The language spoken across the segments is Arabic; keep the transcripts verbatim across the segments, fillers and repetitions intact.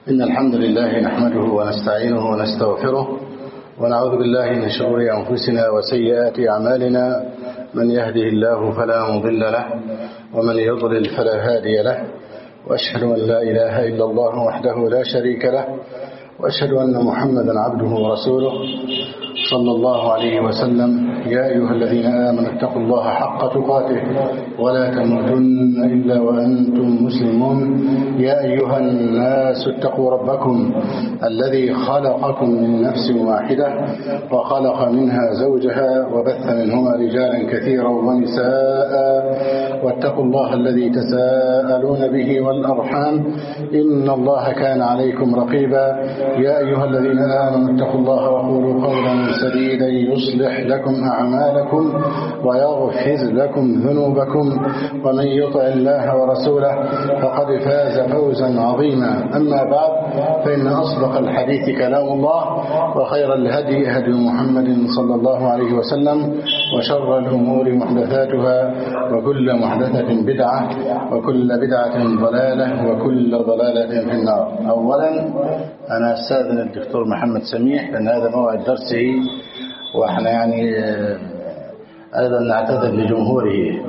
إن الحمد لله نحمده ونستعينه ونستغفره ونعوذ بالله من شرور أنفسنا وسيئات أعمالنا. من يهده الله فلا مضل له ومن يضلل فلا هادي له، وأشهد أن لا إله إلا الله وحده لا شريك له، وأشهد أن محمدا عبده ورسوله صلى الله عليه وسلم. يا أيها الذين آمنوا اتقوا الله حق تقاته ولا تموتن إلا وأنتم مسلمون. يا أيها الناس اتقوا ربكم الذي خلقكم من نفس واحدة وخلق منها زوجها وبث منهما رجالا كثيرا ونساء، واتقوا الله الذي تساءلون به والأرحام إن الله كان عليكم رقيبا. يا أيها الذين آمنوا اتقوا الله وقولوا قولا سديدا يصلح لكم أعمالكم ويغفر لكم ذنوبكم، ومن يطع الله ورسوله فقد فاز فوزا عظيما. أما بعد، فإن أصدق الحديث كلام الله، وخير الهدي هدي محمد صلى الله عليه وسلم، وشر الأمور محدثاتها، وكل محدثة بدعة، وكل بدعة ضلالة، وكل ضلالة في النار. أولا أنا أستاذن الدكتور محمد سميح لأن هذا موعد درسه، وإحنا يعني أيضا نعتذر لجمهوره.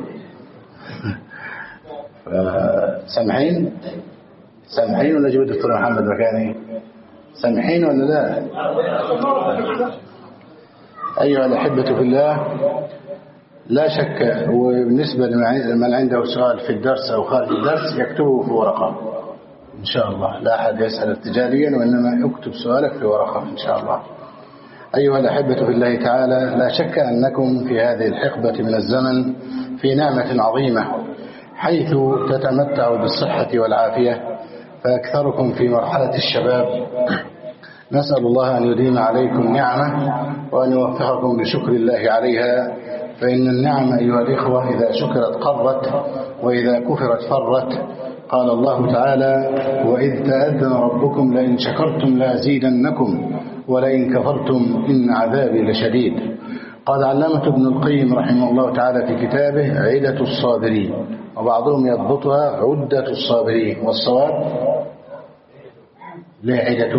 سامحين سامحين ولا جيب الدكتور محمد مكاني؟ سامحين ولا لا؟ أيها الأحبة في الله، لا شك وبالنسبة لمن عنده سؤال في الدرس أو خارج الدرس يكتبه في ورقة إن شاء الله. لا أحد يسأل ارتجاليا، وإنما اكتب سؤالك في ورقة إن شاء الله. أيها الأحبة في الله تعالى، لا شك أنكم في هذه الحقبة من الزمن في نعمة عظيمة، حيث تتمتع بالصحة والعافية، فأكثركم في مرحلة الشباب. نسأل الله أن يديم عليكم نعمة وأن يوفقكم بشكر الله عليها، فإن النعمة أيها الإخوة إذا شكرت قرت، وإذا كفرت فرت. قال الله تعالى: وإذ تأذن ربكم لئن شكرتم لأزيدنكم ولئن كفرتم إن عذابي لشديد. قال علامة ابن القيم رحمه الله تعالى في كتابه عدة الصابرين، وبعضهم يضبطها عدة الصابرين، والصواب ليه عدة؟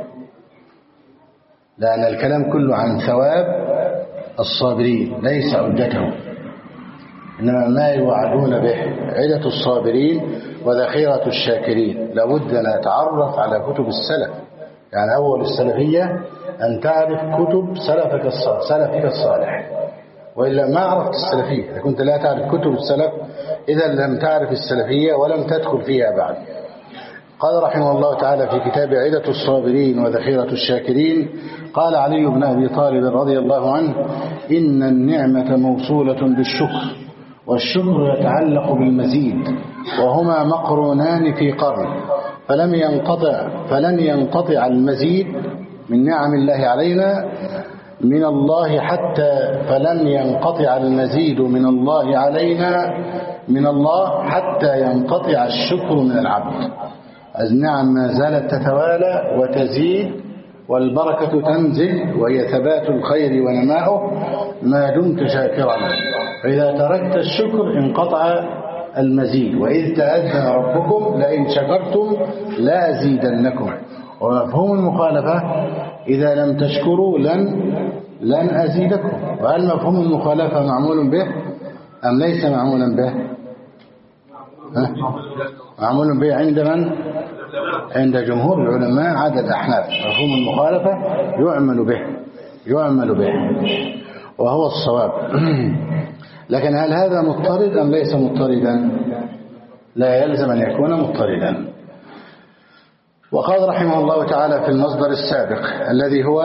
لأن الكلام كله عن ثواب الصابرين ليس عدته، إنما ما يوعدون به. عدة الصابرين وذخيرة الشاكرين. لابد أن نتعرف على كتب السلف، يعني أول السلفية أن تعرف كتب سلفك الصالح سلفك الصالح، وإلا ما عرفت السلفية. إذا كنت لا تعرف كتب السلف إذا لم تعرف السلفية ولم تدخل فيها بعد. قال رحمه الله تعالى في كتاب عدة الصابرين وذخيرة الشاكرين، قال علي بن أبي طالب رضي الله عنه: إن النعمة موصولة بالشكر، والشكر يتعلق بالمزيد، وهما مقرونان في قرن، فلم ينقطع فلن ينقطع المزيد من نعم الله علينا من الله حتى فلن ينقطع المزيد من الله علينا من الله حتى ينقطع الشكر من العبد. النعم ما زالت تتوالى وتزيد، والبركة تنزل، وهي ثبات الخير ونماؤه ما دمت شاكرا. فإذا تركت الشكر انقطع المزيد. وإذ تأذن ربكم لئن شكرتم لأزيدنكم. ومفهوم المخالفة: إذا لم تشكروا لن لن أزيدكم. وهل مفهوم المخالفة معمول به أم ليس معمولا به؟ ها؟ معمول به عند من؟ عند جمهور العلماء عدد أحناف. مفهوم المخالفة يعمل به يعمل به وهو الصواب. لكن هل هذا مضطرد أم ليس مضطردا؟ لا يلزم أن يكون مضطردا. وقال رحمه الله تعالى في المصدر السابق الذي هو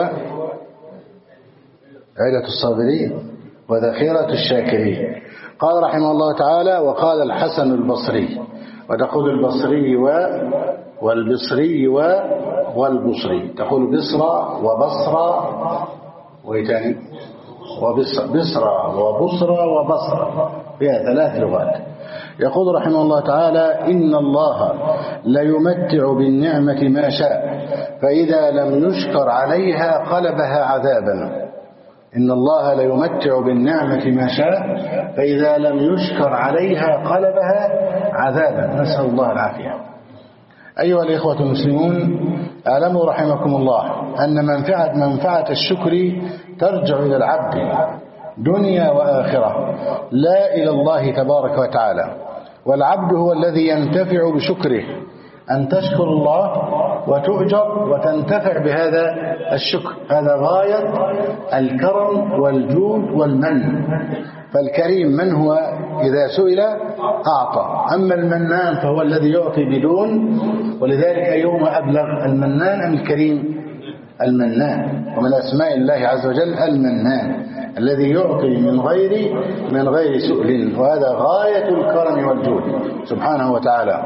عدة الصابرين وذخيرة الشاكرين، قال رحمه الله تعالى: وقال الحسن البصري، وتقول البصري و والبصري و والبصري، تقول بصرى وبصرى ويتاني وبصرى بصرى وبصرى وبصرى، فيها ثلاث لغات. يقول رحمه الله تعالى: إن الله ليمتع بالنعمة ما شاء، فإذا لم يشكر عليها قلبها عذابا. إن الله ليمتع بالنعمة ما شاء، فإذا لم يشكر عليها قلبها عذابا. نسأل الله العافية. أيها الإخوة المسلمون، اعلموا رحمكم الله أن منفعة منفعة الشكر ترجع إلى العبد دنيا وآخرة، لا إلى الله تبارك وتعالى. والعبد هو الذي ينتفع بشكره، أن تشكر الله وتؤجر وتنتفع بهذا الشكر. هذا غاية الكرم والجود والمن. فالكريم من هو؟ إذا سئل أعطى. أما المنان فهو الذي يعطي بدون، ولذلك أيهما أبلغ، المنان أم الكريم؟ المنان. ومن أسماء الله عز وجل المنان، الذي يعطي من غير من غير سؤل، وهذا غاية الكرم والجود سبحانه وتعالى.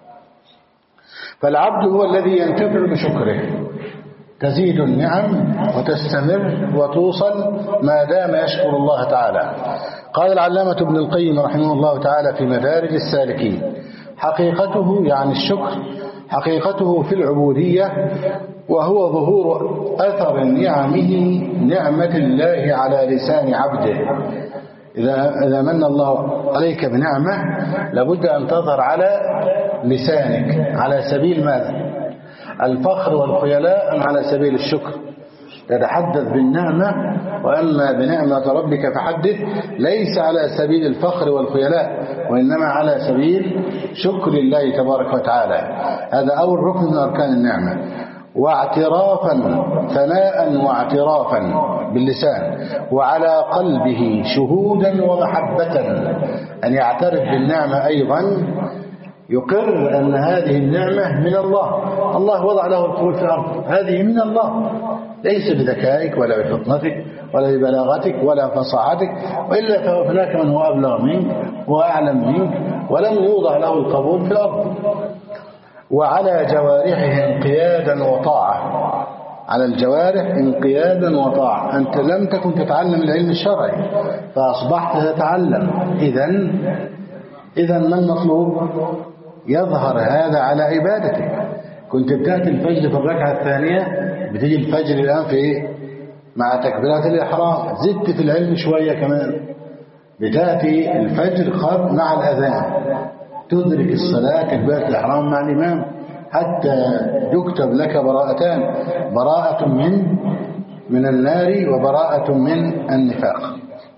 فالعبد هو الذي ينتفع بشكره، تزيد النعم وتستمر وتوصل ما دام يشكر الله تعالى. قال العلامة ابن القيم رحمه الله تعالى في مدارج السالكين: حقيقته يعني الشكر حقيقته في العبودية، وهو ظهور أثر نعمه نعمة الله على لسان عبده. إذا إذا من الله عليك بنعمة لابد أن تظهر على لسانك على سبيل ماذا؟ الفخر والخيلاء أم على سبيل الشكر؟ تتحدث بالنعمة، وأما بنعمة ربك فحدث، ليس على سبيل الفخر والخيلاء، وإنما على سبيل شكر الله تبارك وتعالى. هذا أول ركن من أركان النعمة. واعترافا، ثناء واعترافا باللسان، وعلى قلبه شهودا ومحبة، أن يعترف بالنعمة أيضا، يقر أن هذه النعمة من الله. الله وضع له القبول في الأرض، هذه من الله، ليس بذكائك ولا بفطنتك ولا ببلاغتك ولا فصاحتك، وإلا فهناك من هو أبلغ منك وأعلم منك ولم يوضع له القبول في الأرض. وعلى جوارحه انقيادا وطاعة، على الجوارح انقيادا وطاعة. أنت لم تكن تتعلم العلم الشرعي فأصبحت تتعلم، إذن إذن ما المطلوب؟ يظهر هذا على عبادتك. كنت بتأتي الفجر في الركعة الثانية، بتيجي الفجر الآن في إيه؟ مع تكبيرات الإحرام، زدت في العلم شوية كمان، بتأتي الفجر قبل مع الأذان، تدرك الصلاة تكبيرة الإحرام مع الإمام، حتى يكتب لك براءتان: براءة من من النار وبراءة من النفاق.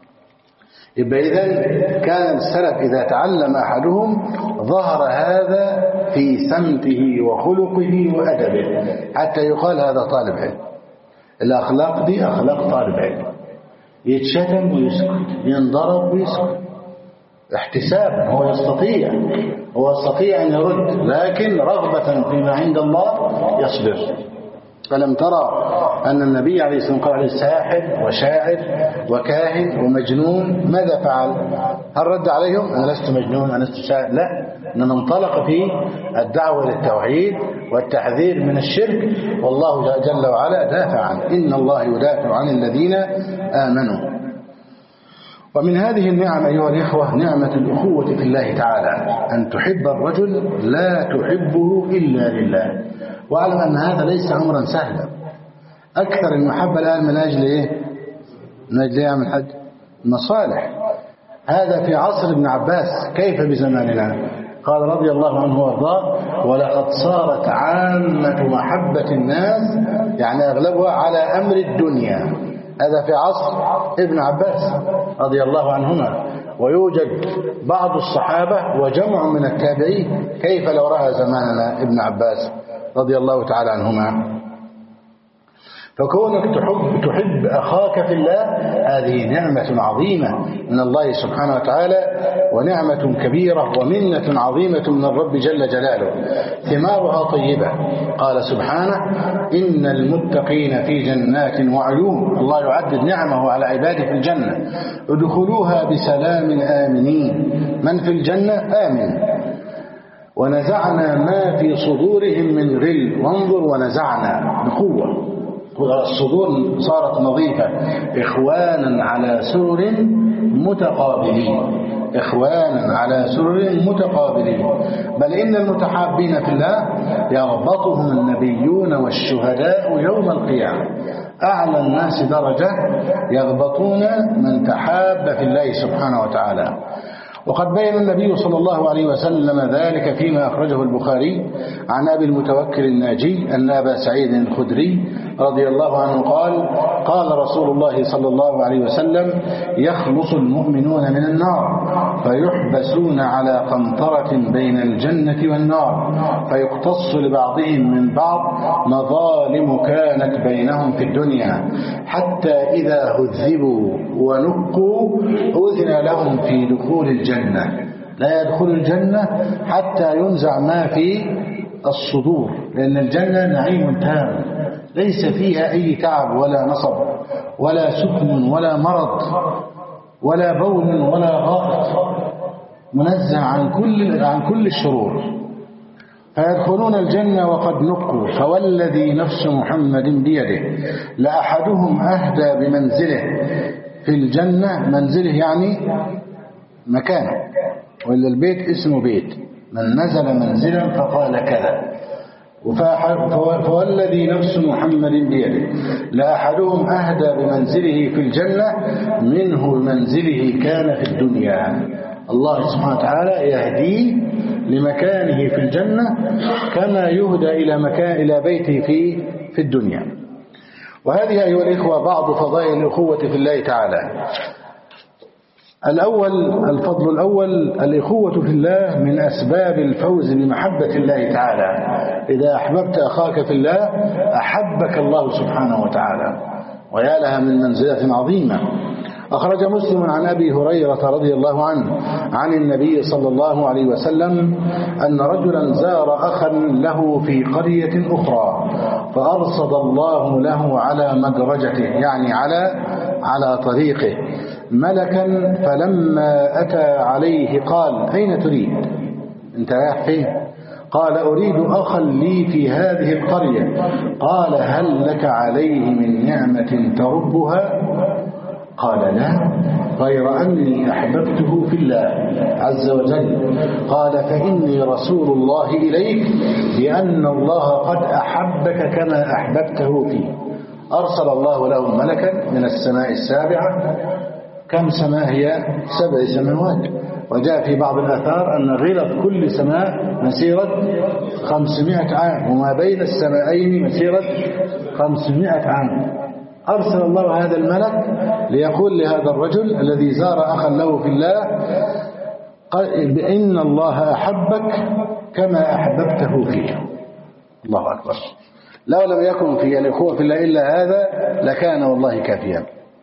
يبقى إذن كان السلف إذا تعلم أحدهم ظهر هذا في سمته وخلقه وأدبه، حتى يقال هذا طالب علم. الأخلاق دي أخلاق طالب علم، يتشتم ويسكت، ينضرب ويسكت احتسابا. هو يستطيع هو يستطيع أن يرد، لكن رغبة فيما عند الله يصبر. فلم ترى أن النبي عليه الصلاة والسلام قال ساحر وشاعر وكاهن ومجنون، ماذا فعل؟ هل رد عليهم أنا لست مجنون أنا لست شاعر؟ لا، إنما انطلق في الدعوة للتوحيد والتحذير من الشرك، والله جل وعلا دافع عنه: إن الله يدافع عن الذين آمنوا. ومن هذه النعم أيها الإخوة نعمة الأخوة في الله تعالى، أن تحب الرجل لا تحبه إلا لله. واعلم أن هذا ليس أمرا سهلا. أكثر المحبة الآن من أجل إيه؟ من أجل يعمل حد مصالح. هذا في عصر ابن عباس، كيف بزماننا؟ قال رضي الله عنه وارضاه: ولقد صارت عامة محبة الناس، يعني أغلبها على أمر الدنيا. هذا في عصر ابن عباس رضي الله عنهما، ويوجد بعض الصحابة وجمع من التابعين. كيف لو رأى زماننا ابن عباس رضي الله تعالى عنهما؟ فكونك تحب, تحب أخاك في الله، هذه نعمة عظيمة من الله سبحانه وتعالى، ونعمة كبيرة ومنة عظيمة من الرب جل جلاله، ثمارها طيبة. قال سبحانه: إن المتقين في جنات وعيون. الله يعدد نعمه على عباده في الجنة: ادخلوها بسلام آمنين. من في الجنة آمن. ونزعنا ما في صدورهم من غل. وانظر، ونزعنا بقوة، الصدور صارت نظيفة. إخوانا على سرر متقابلين، إخوانا على سرر متقابلين. بل إن المتحابين في الله يربطهم النبيون والشهداء يوم القيامة. أعلى الناس درجة يربطون من تحاب في الله سبحانه وتعالى. وقد بين النبي صلى الله عليه وسلم ذلك فيما أخرجه البخاري عن أبي المتوكل الناجي أن أبا سعيد الخدري رضي الله عنه قال قال رسول الله صلى الله عليه وسلم يخلص المؤمنون من النار فيحبسون على قنطرة بين الجنة والنار فيقتص لبعضهم من بعض مظالم كانت بينهم في الدنيا حتى إذا هذبوا ونقوا أذن لهم في دخول الجنة. لا يدخل الجنة حتى ينزع ما في الصدور، لأن الجنة نعيم تام ليس فيها أي تعب ولا نصب ولا سكن ولا مرض ولا بول ولا غائط، منزه عن كل عن كل الشرور. فيدخلون الجنة وقد نقوا، فوالذي نفس محمد بيده لأحدهم أهدى بمنزله في الجنة. منزله يعني مكانه، وإلا البيت اسمه بيت، من نزل منزلا فقال كذا. فوالذي نفس محمد بيده لأحدهم أهدى بمنزله في الجنة منه منزله كان في الدنيا. الله سبحانه وتعالى يهديه لمكانه في الجنة كما يهدى إلى مكان إلى بيته في في الدنيا. وهذه أيها الإخوة بعض فضائل الأخوة في الله تعالى. الأول الفضل الأول الأخوة في الله من أسباب الفوز بمحبة الله تعالى. إذا أحببت أخاك في الله أحبك الله سبحانه وتعالى، ويا لها من منزلة عظيمة. أخرج مسلم عن أبي هريرة رضي الله عنه عن النبي صلى الله عليه وسلم أن رجلا زار أخا له في قرية أخرى فأرصد الله له على مدرجته، يعني على على طريقه، ملكا، فلما أتى عليه قال أين تريد؟ أنت رايح فين؟ قال أريد أخا لي في هذه القرية. قال هل لك عليه من نعمة تربها؟ قال لا، غير أني أحببته في الله عز وجل. قال فإني رسول الله إليك بأن الله قد أحبك كما أحببته فيه. أرسل الله له ملكا من السماء السابعة. كم سماء هي؟ سبع سماوات. وجاء في بعض الآثار أن غلظ كل سماء مسيرة خمسمائة عام، وما بين السماءين مسيرة خمسمائة عام. أرسل الله هذا الملك ليقول لهذا الرجل الذي زار أخا له في الله بأن الله أحبك كما أحببته فيه. الله أكبر. لو لم يكن في الأخوة في الله إلا هذا لكان والله كافيا.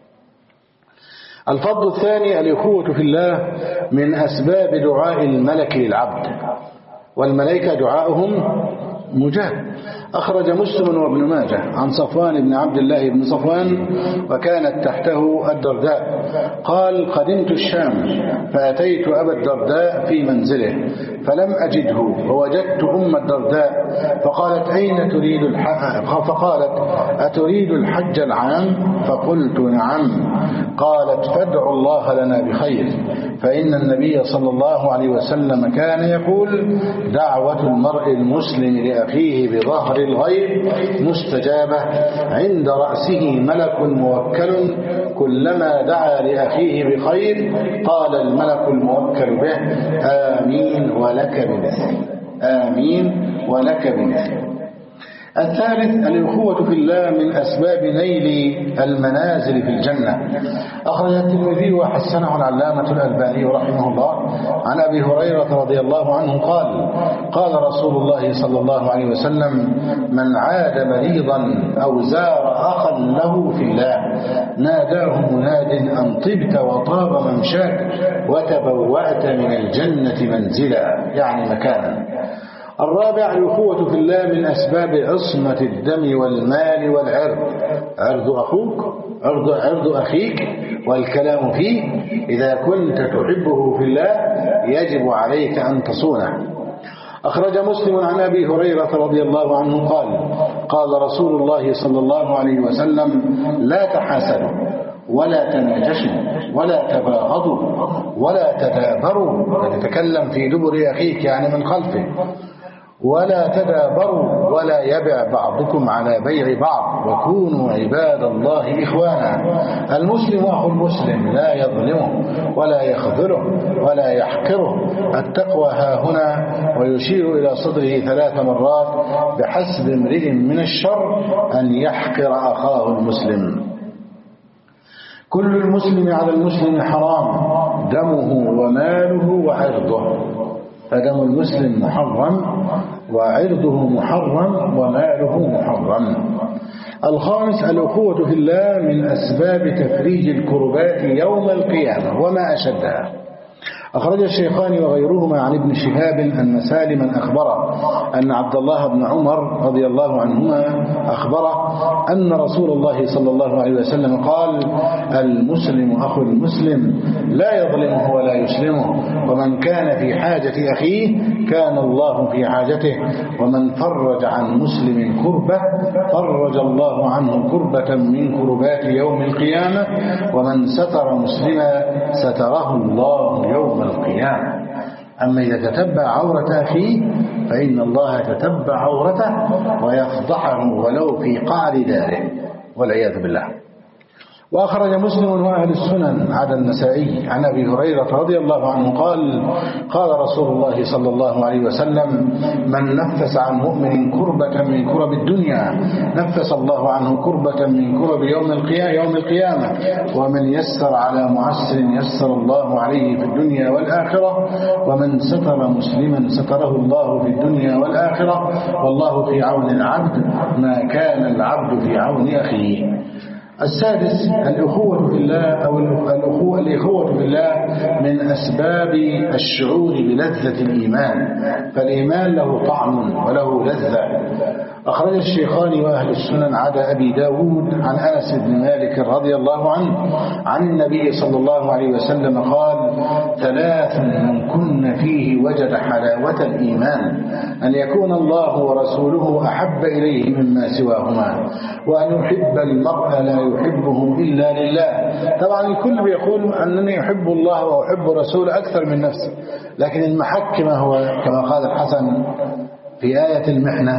الفضل الثاني الأخوة في الله من أسباب دعاء الملك للعبد، والملائكة دعاؤهم مجاب. أخرج مسلم وابن ماجه عن صفوان بن عبد الله بن صفوان وكانت تحته الدرداء قال قدمت الشام فأتيت أبا الدرداء في منزله فلم أجده، ووجدت أم الدرداء فقالت أين تريد الحج؟ فقالت أتريد الحج العام؟ فقلت نعم. قالت فادعوا الله لنا بخير، فإن النبي صلى الله عليه وسلم كان يقول دعوة المرء المسلم لأخيه بظهر الغيب مستجابة، عند رأسه ملك موكل كلما دعا لأخيه بخير قال الملك الموكل به آمين ولك بمثل، آمين ولك بمثل. الثالث الأخوة في الله من أسباب نيل المنازل في الجنة. أخرج الترمذي وحسنه العلامة الألباني رحمه الله عن أبي هريرة رضي الله عنه قال قال رسول الله صلى الله عليه وسلم من عاد مريضا أو زار أخا له في الله ناداه مناد أن طبت وطاب ممشاك وتبوأت من الجنة منزلا، يعني مكانا. الرابع الأخوة في الله من أسباب عصمة الدم والمال والعرض. عرض أخوك عرض, عرض أخيك والكلام فيه، إذا كنت تحبه في الله يجب عليك أن تصونه. أخرج مسلم عن أبي هريرة رضي الله عنه قال قال رسول الله صلى الله عليه وسلم لا تحاسدوا ولا تناجشوا ولا تباغضوا ولا تدابروا، تتكلم في دبر أخيك يعني من خلفه، ولا تدابروا ولا يبع بعضكم على بيع بعض وكونوا عباد الله إخوانا. المسلم أخو المسلم لا يظلمه ولا يخذله ولا يحقره. التقوى ها هنا ويشير إلى صدره ثلاث مرات بحسب امرئ من الشر أن يحقر أخاه المسلم. كل المسلم على المسلم حرام دمه وماله وعرضه، فدم المسلم محرم وعرضه محرم وماله محرم. الخامس الأخوة في الله من أسباب تفريج الكربات يوم القيامة وما أشدها. أخرج الشيخان وغيرهما عن ابن شهاب أن سالما أخبره أن عبد الله بن عمر رضي الله عنهما أخبره أن رسول الله صلى الله عليه وسلم قال: المسلم أخو المسلم لا يظلمه ولا يسلمه، ومن كان في حاجة أخيه كان الله في حاجته، ومن فرج عن مسلم كربة فرج الله عنه كربة من كربات يوم القيامة، ومن ستر مسلما ستره الله يوم القيامة. أما إذا تتبع عورة أخيه فإن الله تتبع عورته ويفضحه ولو في قعر داره والعياذ بالله. وأخرج مسلم وأهل السنن عدا النسائي عن أبي هريرة رضي الله عنه قال: قال رسول الله صلى الله عليه وسلم: من نفس عن مؤمن كربة من كرب الدنيا نفس الله عنه كربة من كرب يوم القيامة، ومن يسر على معسر يسر الله عليه في الدنيا والآخرة، ومن ستر مسلما ستره الله في الدنيا والآخرة، والله في عون العبد ما كان العبد في عون أخيه. السادس الأخوة في الله أو الأخوة الأخوة في الله من أسباب الشعور بلذة الإيمان، فالإيمان له طعم وله لذة. أخرج الشيخان وأهل السنن عدا أبي داود عن أنس بن مالك رضي الله عنه عن النبي صلى الله عليه وسلم قال: ثلاث من كن فيه وجد حلاوة الإيمان: أن يكون الله ورسوله أحب إليه مما سواهما، وأن يحب المرء لا يحبه إلا لله. طبعا الكل بيقول أنني يحب الله وأحب رسوله أكثر من نفسه، لكن المحك ما هو كما قال الحسن في آية المحنة: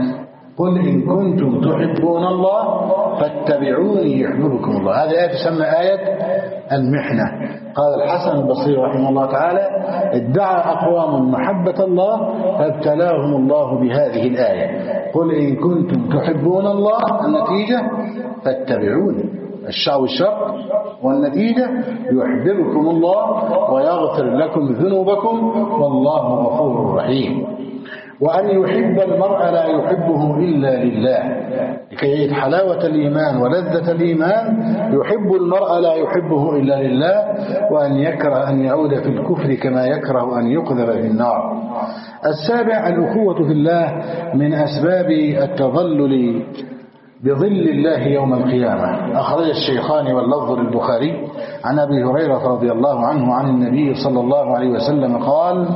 قل إن كنتم تحبون الله فاتبعوني يحببكم الله. هذه آية تسمى آية المحنة. قال الحسن البصري رحمه الله تعالى: ادعى أقوام محبة الله فابتلاهم الله بهذه الآية: قل إن كنتم تحبون الله، النتيجة فاتبعوني، الشعب والشرط، والنتيجة يحببكم الله ويغفر لكم ذنوبكم والله غفور رحيم. وأن يحب المرء لا يحبه إلا لله، لكي يجد حلاوة الإيمان ولذة الإيمان يحب المرء لا يحبه إلا لله، وأن يكره أن يعود في الكفر كما يكره أن يقذف في النار. السابع الأخوة في الله من أسباب التظلل بظل الله يوم القيامة. أخرج الشيخان واللفظ للبخاري عن أبي هريرة رضي الله عنه عن النبي صلى الله عليه وسلم قال: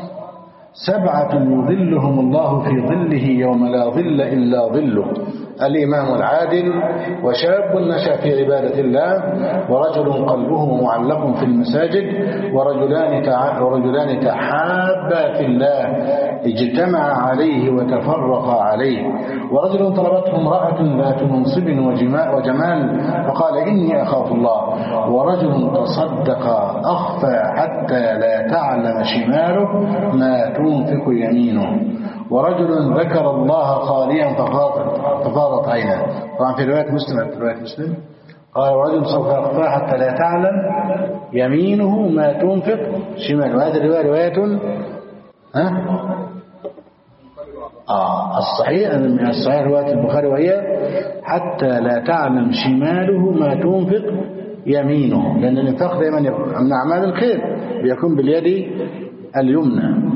سبعة يظلهم الله في ظله يوم لا ظل إلا ظله: الإمام العادل، وشاب نشأ في عبادة الله، ورجل قلبه معلق في المساجد، ورجلان ورجلان تحابا في الله اجتمع عليه وتفرقا عليه، ورجل طلبته امرأة ذات منصب وجمال فقال: إني أخاف الله، ورجل تصدق أخفى حتى لا تعلم شماله ما تنفق يمينه، ورجل ذكر الله خاليا ففاضت عينه. طبعا في رواية مسلم في رواية مسلم قال: ورجل سوف يخفى حتى لا تعلم يمينه ما تنفق شماله. وهذه الرواية رواية ها آه الصحيح من الصحيح رواية البخاري، وهي حتى لا تعلم شماله ما تنفق يمينه، لأن الانفاق دائما من أعمال الخير بيكون باليد اليمنى.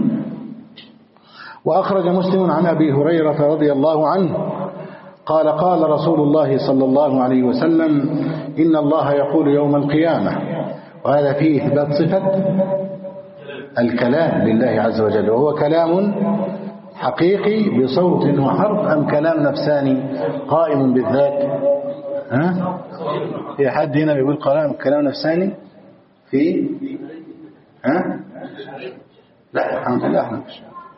وأخرج مسلم عن أبي هريرة رضي الله عنه قال: قال رسول الله صلى الله عليه وسلم: إن الله يقول يوم القيامة، وهذا فيه إثبات صفة الكلام لله عز وجل، وهو كلام حقيقي بصوت وحرف أم كلام نفساني قائم بالذات؟ ها؟ في حد هنا بيقول كلام كلام نفساني في ها؟ لا الحمد لله احنا مش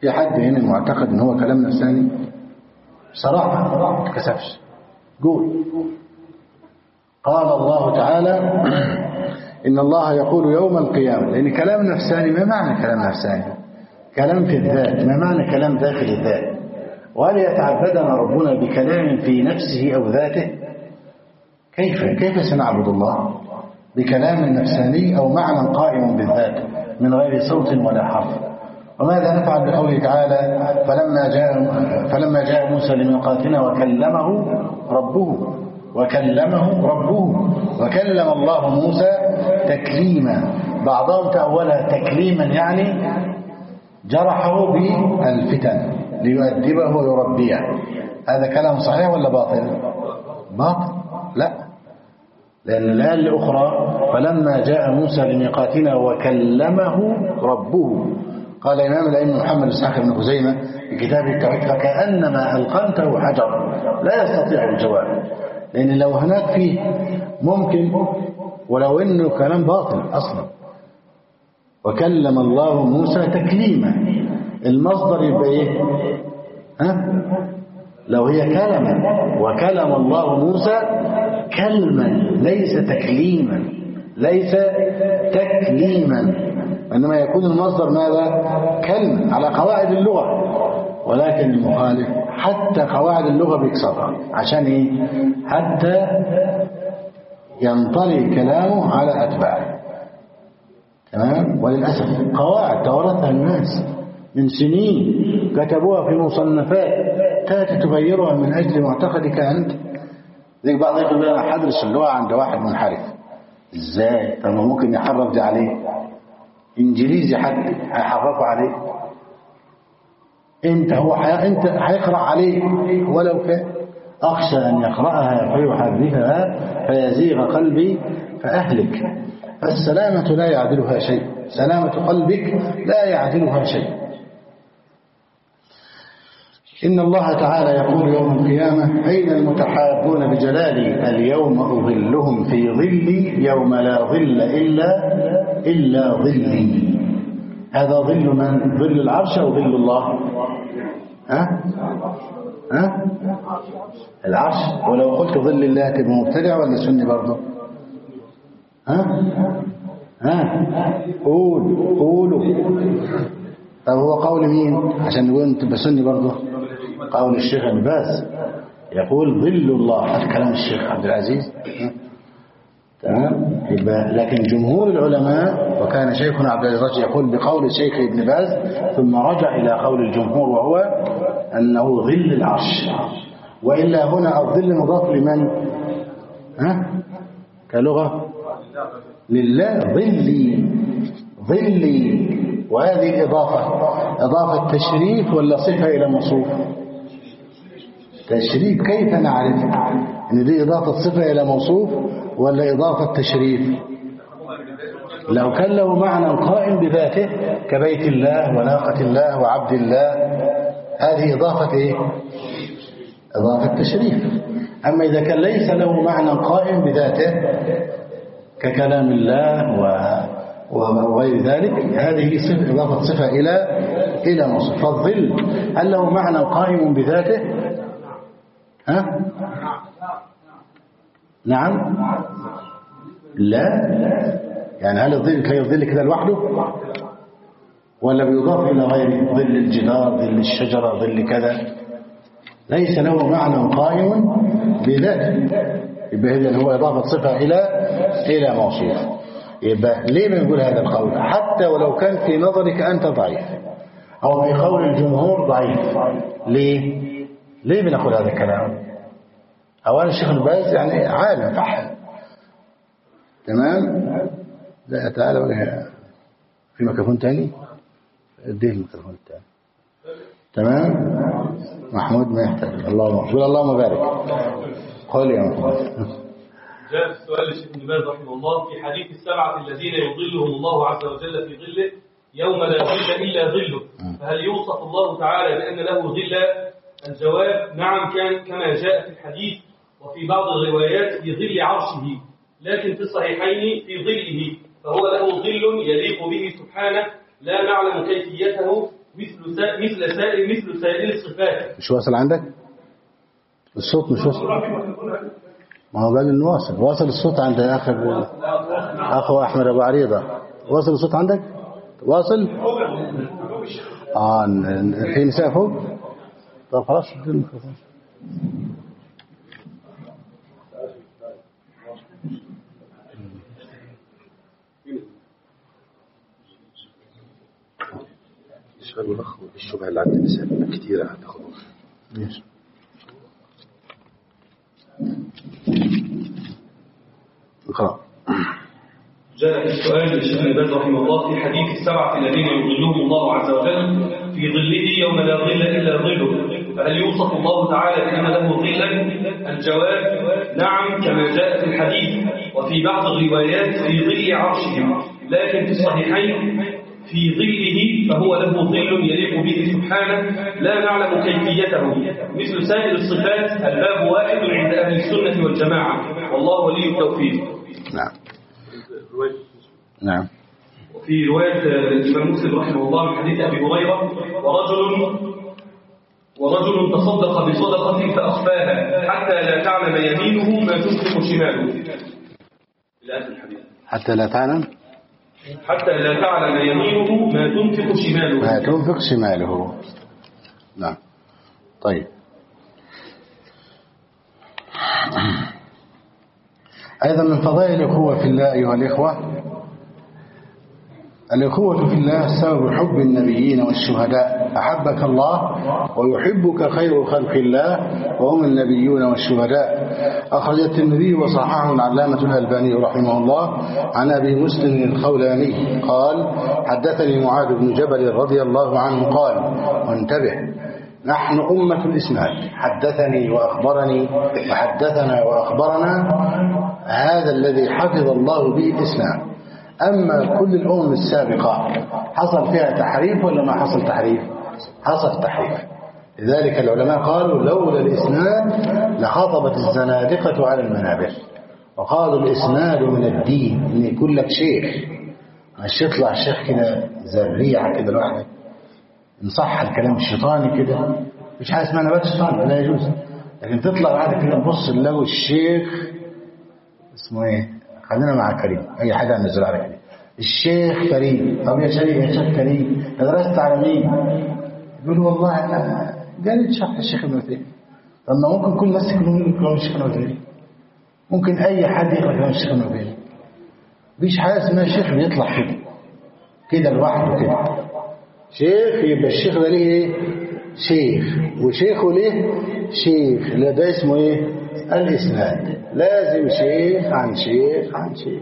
في حد هنا معتقد ان هو كلام نفساني؟ بصراحة ما تكسفش قول. قال الله تعالى إن الله يقول يوم القيامة، لأن كلام نفساني ما معنى كلام نفساني؟ كلام في الذات، ما معنى كلام داخل الذات؟ وهل يتعبدنا ربنا بكلام في نفسه أو ذاته؟ كيف كيف سنعبد الله بكلام نفساني أو معنى قائم بالذات من غير صوت ولا حرف؟ وماذا نفعل بقوله تعالى فلما جاء فلما جاء موسى لميقاتنا وكلمه ربه وكلمه ربه وكلم الله موسى تكليما. بعضهم تأولها تكليما يعني جرحه بالفتن ليؤدبه ويربيه. هذا كلام صحيح ولا باطل؟ باطل لا، لأن الآية الأخرى فلما جاء موسى لميقاتنا وكلمه ربه. قال إمام الأئمة محمد إسحاق بن خزيمة في كتاب التوحيد فكأنما ألقمته حجر لا يستطيع الجواب، لأن لو هناك فيه ممكن ولو إنه كلام باطل أصلا. وكلم الله موسى تكليما، المصدر يبقى إيه؟ ها؟ لو هي كلمة وكلم الله موسى كلما ليس تكليما، ليس تكليما، إنما يكون المصدر ماذا؟ كلمة على قواعد اللغة. ولكن المخالف حتى قواعد اللغة بيكسرها عشان إيه؟ حتى ينطلي كلامه على أتباعه. تمام؟ وللأسف قواعد تورثها الناس من سنين كتبوها في مصنفات تأتي تغيرها من أجل معتقدك أنت. ذيك بعض يقول أنا حدرس اللغة عند واحد منحرف. إزاي؟ طب ممكن يحرف دي عليه إنجليزي حتى هيحرفوا عليه. أنت هو حي... أنت هيقرأ عليه ولو كان. أخشى أن يقرأها فيحرفها فيزيغ قلبي فأهلك. فالسلامة لا يعدلها شيء، سلامة قلبك لا يعدلها شيء. إن الله تعالى يقول يوم القيامة أين المتحابون بجلالي اليوم أظلهم في ظلي يوم لا ظل إلا إلا ظلي. هذا ظل من؟ ظل العرش أو ظل الله؟ ها؟ ها؟ العرش. ولو قلت ظل الله تبقى مبتدع ولا سني برضه؟ ها؟ ها؟ قول قولوا. طب هو قول مين عشان نقول انت بسني برضه؟ قول الشيخ ابن باز يقول ظل الله. هذا كلام الشيخ عبد العزيز. تمام. لكن جمهور العلماء وكان شيخنا عبد العزيز يقول بقول الشيخ ابن باز ثم رجع إلى قول الجمهور وهو أنه ظل العرش. وإلا هنا الظل مضاف لمن؟ ها؟ كلغة لله. ظلي ظلي. وهذه إضافة إضافة تشريف ولا صفة إلى موصوف؟ تشريف. كيف نعرف أن دي إضافة صفة إلى موصوف ولا إضافة تشريف؟ لو كان له معنى قائم بذاته كبيت الله وناقة الله وعبد الله هذه إضافة إيه؟ إضافة تشريف. أما إذا كان ليس له معنى قائم بذاته ككلام الله وغير ذلك هذه صفة إضافة صفة إلى إلى موصوف. فالظل هل له معنى قائم بذاته؟ ها؟ نعم. لا. يعني هل الظل كي الظل كده لوحده ولا بيضاف إلى غيره؟ ظل الجدار، ظل الشجرة، ظل كذا. ليس له معنى قائم بذاته. يبقى إذن هو إضافة صفة إلى إلى موصوف. يبقى ليه بنقول هذا القول حتى ولو كان في نظرك أنت ضعيف أو في قول الجمهور ضعيف؟ ليه ليه بنقول هذا الكلام؟ أولا الشيخ ابن باز يعني عالم فحل. تمام. لا تعالى ولا في ميكروفون تاني اديه الميكروفون التاني. تمام. محمود ما يحتاج. اللهم قول اللهم بارك. قول يا محمود. جاء في سؤال الشيخ ابن باز رحمه الله في حديث السبعة الذين يظلهم الله عز وجل في ظله يوم لا ظل إلا ظله، فهل يوصف الله تعالى بأن له ظل؟ الجواب نعم، كان كما جاء في الحديث وفي بعض الروايات في ظل عرشه، لكن في الصحيحين في ظله، فهو له ظل يليق به سبحانه لا نعلم كيفيته مثل سائر مثل سائر مثل سائر الصفات. مش واصل عندك الصوت؟ مش واصل. ما هو قال انه واصل واصل الصوت عند اخر اخو احمد ابو عريضه. واصل الصوت عندك؟ واصل. اه في نساء فوق. طب خلاص ادي الميكروفون. السؤال الأخ الشبهة اللي عند النساء كثيرة هتاخدوها. ماشي. اقرأ. جاء في السؤال للشيخ ابن باز رحمه الله في حديث السبعة الذين يظلهم الله عز وجل في ظله يوم لا ظل إلا ظله، فهل يوصف الله تعالى بأن له ظلا؟ الجواب نعم كما جاء في الحديث، وفي بعض الروايات في ظل عرشه، لكن في الصحيحين في ظله فهو له ظل يليق به سبحانه لا نعلم كيفيته. مثل سائر الصفات الباب واحد عند أهل السنة والجماعة، والله ولي التوفيق. نعم. نعم. وفي رواية الإمام مسلم رحمه الله من حديث أبي هريرة ورجل ورجل تصدق بصدقة فأخفاها حتى لا تعلم يمينه ما تنفق شماله. إلى آخر الحديث. حتى لا تعلم حتى لا تعلم يمينه ما تنفق شماله. ما تنفق شماله. نعم. طيب. أيضا من فضائل الأخوة في الله أيها الإخوة، الأخوة في الله سبب حب النبيين والشهداء. أحبك الله ويحبك خير خلق الله وهم النبيون والشهداء. أخرج الترمذي وصححه العلامة الألباني رحمه الله عن أبي مسلم الخولاني قال حدثني معاذ بن جبل رضي الله عنه قال، وانتبه، نحن أمة الإسناد، حدثني وأخبرني وحدثنا وأخبرنا، هذا الذي حفظ الله به الإسلام. أما كل الأمم السابقة حصل فيها تحريف ولا ما حصل تحريف؟ حصل تحريف. لذلك العلماء قالوا لولا الإسناد لخطبت الزنادقة على المنابر، وقالوا الإسناد من الدين، إن يكون لك شيخ، مش يطلع شيخ كده زريعة كده لوحده نصح الكلام الشيطاني كده، مش حاجة اسمها نبات شيطاني لا يجوز، لكن تطلع بعد كده نبص نلاقوا الشيخ اسمه ايه، خلينا مع كريم، اي حاجه هنزل على كريم، الشيخ كريم. طب يا شيخ يا شيخ كريم درست على مين؟ يقول والله انا قريت شرح الشيخ ابن تيميه. طب ما ممكن كل الناس يكونوا يقرأوا الشيخ ابن تيميه، ممكن اي حد يقرا كلام الشيخ ابن تيميه، مفيش حاجه اسمها شيخ بيطلع كده كده لوحده كده. شيخ يبقى الشيخ ده ليه ايه؟ شيخ، وشيخه ليه شيخ، لا ده اسمه ايه؟ الإسناد. لازم شيخ عن شيخ عن شيخ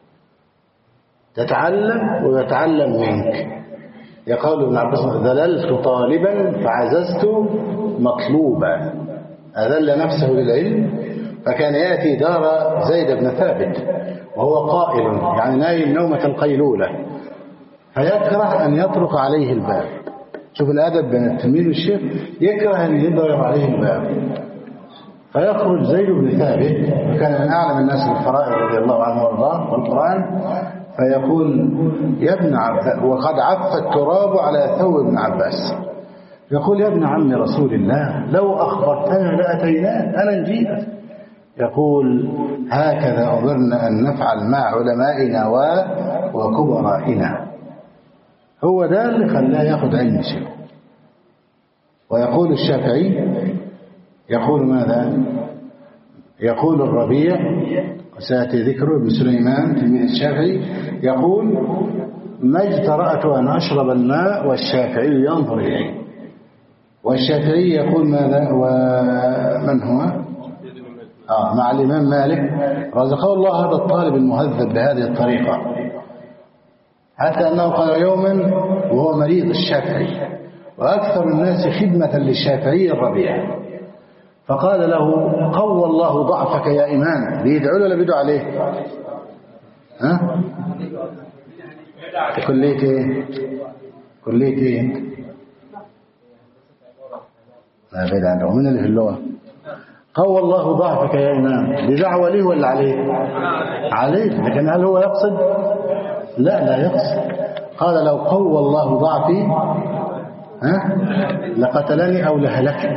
تتعلم ويتعلم منك. يقول ابن عباس ذللت طالبا فعززت مطلوبا، أذل نفسه للعلم فكان يأتي دار زيد بن ثابت وهو قائل يعني نايم نومة القيلولة، فيكره أن يطرق عليه الباب. شوف الأدب بين التلميذ والشيخ، يكره أن يضرب عليه الباب، فيخرج زيد بن ثابت وكان من أعلم الناس بالفرائض رضي الله عنه وارضاه والقرآن، فيقول يا ابن عباس، وقد عف التراب على ثوب ابن عباس، يقول يا ابن عم رسول الله لو أخبرتنا لأتيناك أنا نجيبك. يقول هكذا أمرنا أن نفعل مع علمائنا وكبرائنا. هو ده اللي خلاه ياخد علم شيء. ويقول الشافعي، يقول ماذا؟ يقول الربيع وسيأتي ذكره ابن سليمان تلميذ الشافعي، يقول ما اجترأت أن أشرب الماء والشافعي ينظر إليه. والشافعي يقول ماذا؟ ومن هو؟ آه مع الإمام مالك رزقه الله هذا الطالب المهذب بهذه الطريقة، حتى أنه قال يوما وهو مريض الشافعي وأكثر الناس خدمة للشافعي الربيع، فقال له قوى الله ضعفك يا إمام. بيدعو له ولا بيدعو عليه؟ ها؟ كلية ايه؟ كلية ايه انت؟ لا بعيد عنه، ومن اللي في اللغة؟ قوى الله ضعفك يا إمام، بدعوة ليه ولا عليه؟ عليه، لكن هل هو يقصد؟ لا لا يقصد. قال لو قوى الله ضعفي ها؟ لقتلني أو لهلكت.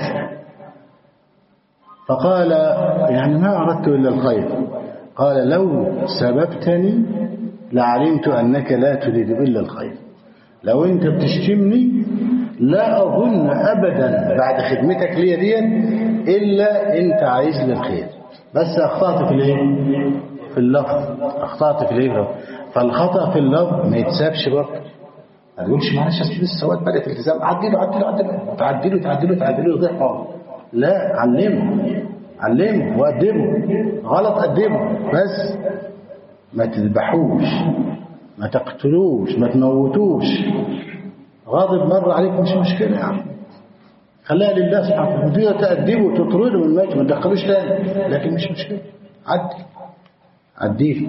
فقال يعني ما أردت إلا الخير. قال لو سببتني لعلمت أنك لا تريد إلا الخير. لو أنت بتشتمني لا أظن أبدا بعد خدمتك لي دي إلا أنت عايز لي الخير، بس أخطأت في الإيه؟ في اللفظ. أخطأت في الإيه؟ فالخطأ في اللفظ ما يتسابش برضه. ما تقولش معلش أصل لسه واد بدأ في الالتزام، عدله عدله عدله تعدله تعدله تعدله يضيع خالص. لا، علمه علمه وقدمه. غلط قدمه، بس ما تذبحوش، ما تقتلوش، ما تموتوش. غاضب مرة عليك مش مشكلة يا عم، خليها لله سبحانه وتعالى. تأدبه وتطرده من المجد، ما تدخلوش تاني، لكن مش مشكلة. عدي عديه.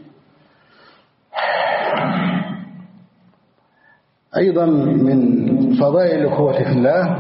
أيضا من فضائل الأخوة في الله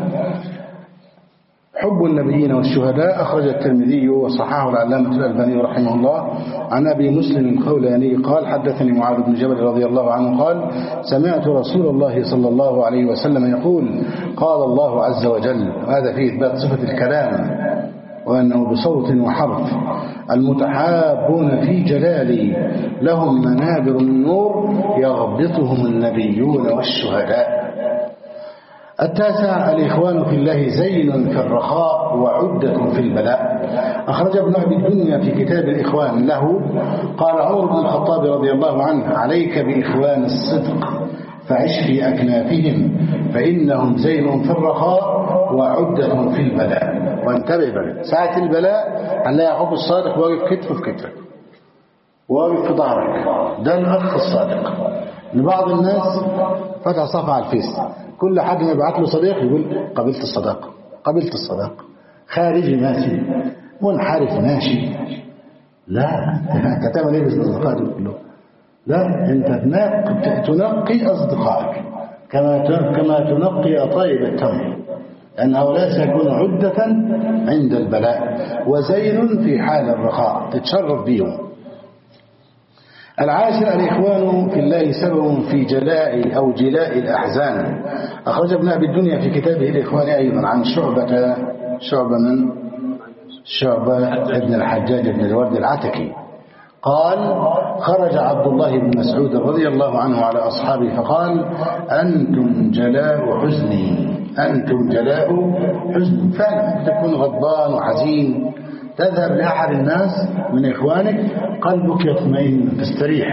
حب النبيين والشهداء. أخرج الترمذي وصححه العلامة الألباني رحمه الله عن أبي مسلم الخولاني قال حدثني معاذ بن جبل رضي الله عنه قال سمعت رسول الله صلى الله عليه وسلم يقول قال الله عز وجل، هذا فيه إثبات صفة الكلام وأنه بصوت وحرف، المتحابون في جلالي لهم منابر من نور يغبطهم النبيون والشهداء. التاسع الإخوان في الله زين في الرخاء وعدة في البلاء. أخرج ابن أبي الدنيا في كتاب الإخوان له قال عمر بن الخطاب رضي الله عنه عليك بإخوان الصدق فعش في أكنافهم فإنهم زين في الرخاء وعدة في البلاء. وانتبه بقى ساعة البلاء هنلاقي حب الصادق واقف كتفه في كتفك واقف في ظهرك. ده الأخ الصادق. لبعض الناس فتح صفحة على الفيس كل حد ما يبعت له صديق يقول قبلت الصداقة قبلت الصداقة، خارجي ماشي منحرف ماشي. لا، انت تعمل ايه بالاصدقاء دول كلهم؟ لا، انت تنقي اصدقائك كما كما تنقي اطايب التمر، لان هؤلاء سيكونوا عدة عند البلاء وزين في حال الرخاء تتشرف بهم. العاشر الإخوان في الله سبب في جلاء أو جلاء الأحزان. أخرج ابن أبي الدنيا في كتابه الإخوان أيضا عن شعبة شعبة من شعبة ابن الحجاج بن الورد العتكي قال خرج عبد الله بن مسعود رضي الله عنه على أصحابه فقال أنتم جلاء حزني أنتم جلاء حزن. فعلا تكون غضبان وحزين تذهب لأحد الناس من إخوانك قلبك يطمئن تستريح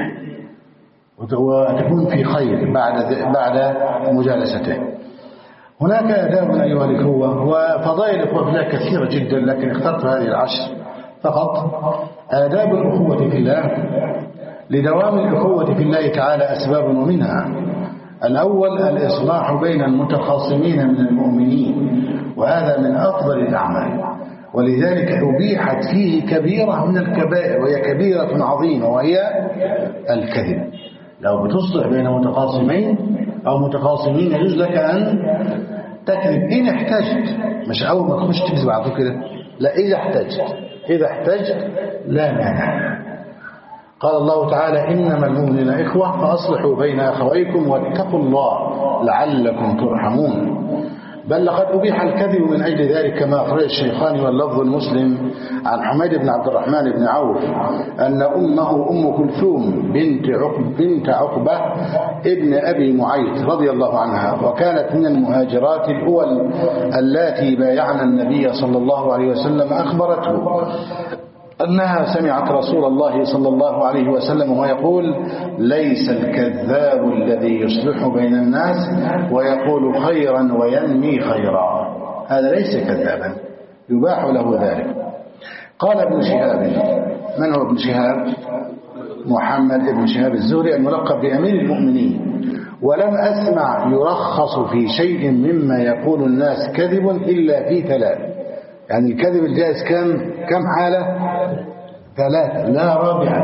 وتكون في خير بعد بعد مجالسته. هناك آداب أيها الأخوة وفضائل الأخوة في الله كثيرة جدا، لكن اخترت هذه العشر فقط. آداب الأخوة في الله. لدوام الأخوة في الله تعالى أسباب ومنها الأول الإصلاح بين المتخاصمين من المؤمنين، وهذا من أفضل الأعمال، ولذلك أبيحت فيه كبيرة من الكبائر وهي كبيرة عظيمة وهي الكذب. لو بتصلح بين متخاصمين أو متخاصمين يجوز لك أن تكذب إن احتجت، مش أول ما تخش تكذب على طول كده، لا، إذا احتجت إذا احتجت لا مانع. قال الله تعالى إنما المؤمنون إخوة فأصلحوا بين أخويكم واتقوا الله لعلكم ترحمون. بل لقد أبيح الكذب من أجل ذلك كما أخرج الشيخان واللفظ المسلم عن حميد بن عبد الرحمن بن عوف أن أمه أم كلثوم بنت عقبة, بنت عقبة ابن أبي معيط رضي الله عنها، وكانت من المهاجرات الأول اللاتي بايعن النبي صلى الله عليه وسلم، أخبرته أنها سمعت رسول الله صلى الله عليه وسلم ويقول ليس الكذاب الذي يصلح بين الناس ويقول خيرا وينمي خيرا، هذا ليس كذابا يباح له ذلك. قال ابن شهاب، من هو ابن شهاب؟ محمد ابن شهاب الزهري الملقب بأمير المؤمنين، ولم أسمع يرخص في شيء مما يقول الناس كذب إلا في ثلاث. يعني الكذب الجائز كم كم حالة؟ ثلاثة لا رابعة.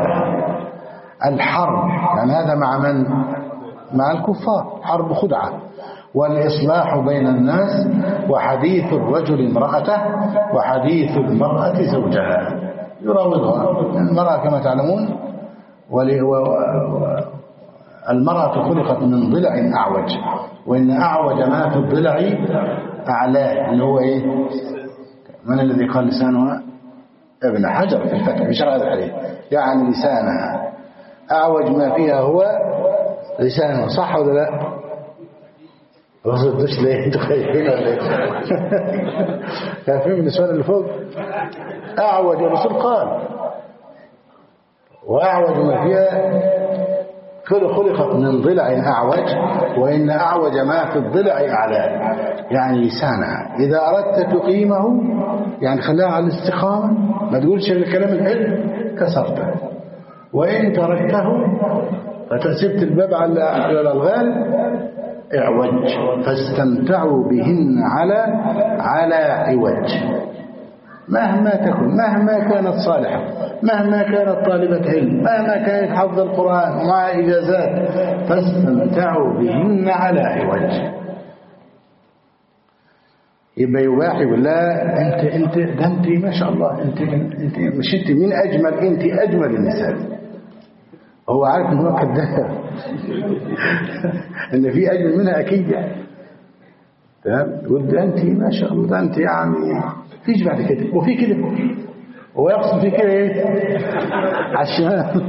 الحرب، يعني هذا مع من؟ مع الكفار، حرب خدعة، والإصلاح بين الناس، وحديث الرجل امرأته، وحديث المرأة زوجها يراودها. المرأة كما تعلمون المرأة خلقت من ضلع أعوج، وإن أعوج ما في الضلع أعلاه، اللي هو إيه؟ من الذي قال لسانها؟ ابن حجر في الفتح في شرح هذا الحديث، يعني لسانها أعوج ما فيها هو لسانها، صح ولا لا؟ وصلتش ليه؟ انتوا خايفين ولا ايه؟ خايفين من النسوان اللي فوق؟ أعوج الرسول قال، وأعوج ما فيها خلقت من ضلع أعوج، وإن أعوج ما في الضلع أعلاه، يعني لسانها إذا أردت تقيمه يعني خلاها على الاستقامة، ما تقولش الكلام الحلو كسرته، وإن تركته فتسبت الباب على الغالب اعوج، فاستمتعوا بهن على على عوج، مهما تكن، مهما كانت صالحة، مهما كانت طالبة علم، مهما كانت حفظ القرآن ومع إجازات، فاستمتعوا بهن على عوج. يبقى يباحي ولا انت انت ده انت ما شاء الله، انت انت مش انت من اجمل، انت اجمل النساء. هو عارف ان هو كذاب ان في اجمل منها اكيد يعني، تمام؟ يقول ده انت ما شاء الله، ده انت يعني فيش بعد كده، وفي كده، هو يقصد في كده ايه؟ عشان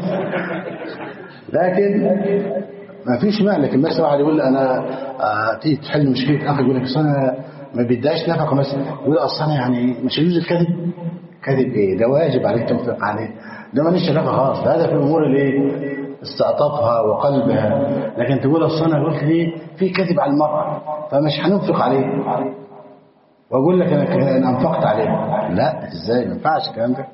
لكن ما فيش معنى. لكن بس واحد يقول انا تيجي تحل مشكله اخي، يقول لك اصل انا ما بداش نفقه مثلا، يقول اصل انا يعني مش يجوز الكذب. كذب ايه؟ ده واجب عليك تنفق عليه، ده ماليش نفقه خالص، هذا في الامور اللي استعطفها وقلبها. لكن تقول اصل انا قلت لي في كذب على المراه فمش هننفق عليه، واقول لك انا انفقت عليه، لا ازاي؟ ما ينفعش الكلام ده.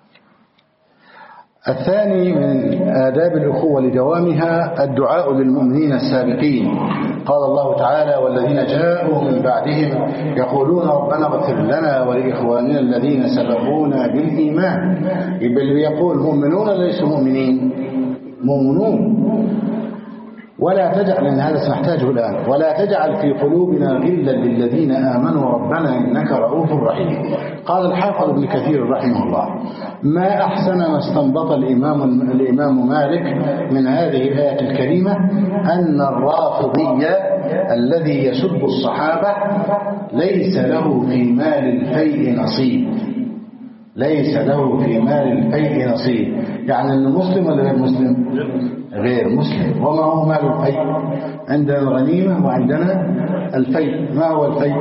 الثاني من آداب الأخوة لدوامها الدعاء للمؤمنين السابقين. قال الله تعالى: والذين جاءوا من بعدهم يقولون ربنا اغفر لنا ولإخواننا الذين سبقونا بالإيمان. يبقى اللي يقول مؤمنون ليسوا مؤمنين، مؤمنون. ولا تجعل، لأن هذا سنحتاجه الآن، ولا تجعل في قلوبنا غلا للذين آمنوا ربنا إنك رؤوف رحيم. قال الحافظ ابن كثير رحمه الله: ما أحسن ما استنبط الإمام, الإمام مالك من هذه الآية الكريمة أن الرافضي الذي يسب الصحابة ليس له في مال الفيء نصيب، ليس له في مال الفيء نصيب. يعني أنه مسلم ولا غير مسلم؟ غير مسلم. وما هو مال الفيء؟ عندنا الغنيمة وعندنا الفيء. ما هو الفيء؟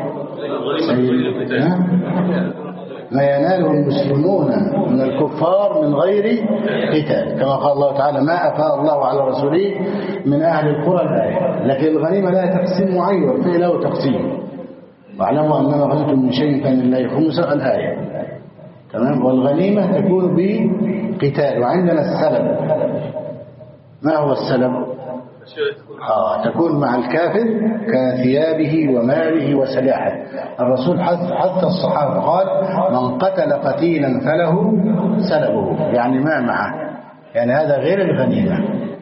ما يناله المسلمون من الكفار من غير قتال، كما قال الله تعالى: ما أفاء الله على رسوله من أهل القرى الآية. لكن الغنيمة لا تقسيم معين، والفيء له تقسيم. واعلموا أنما غنمتم من شيء فإن لله خمسه الآية، تمام؟ والغنيمة تكون بقتال. وعندنا السلب. ما هو السلب؟ آه تكون مع الكافر كثيابه وماله وسلاحه. الرسول حث, حث الصحابة قال: من قتل قتيلا فله سلبه، يعني ما معه، يعني هذا غير الغنيمة.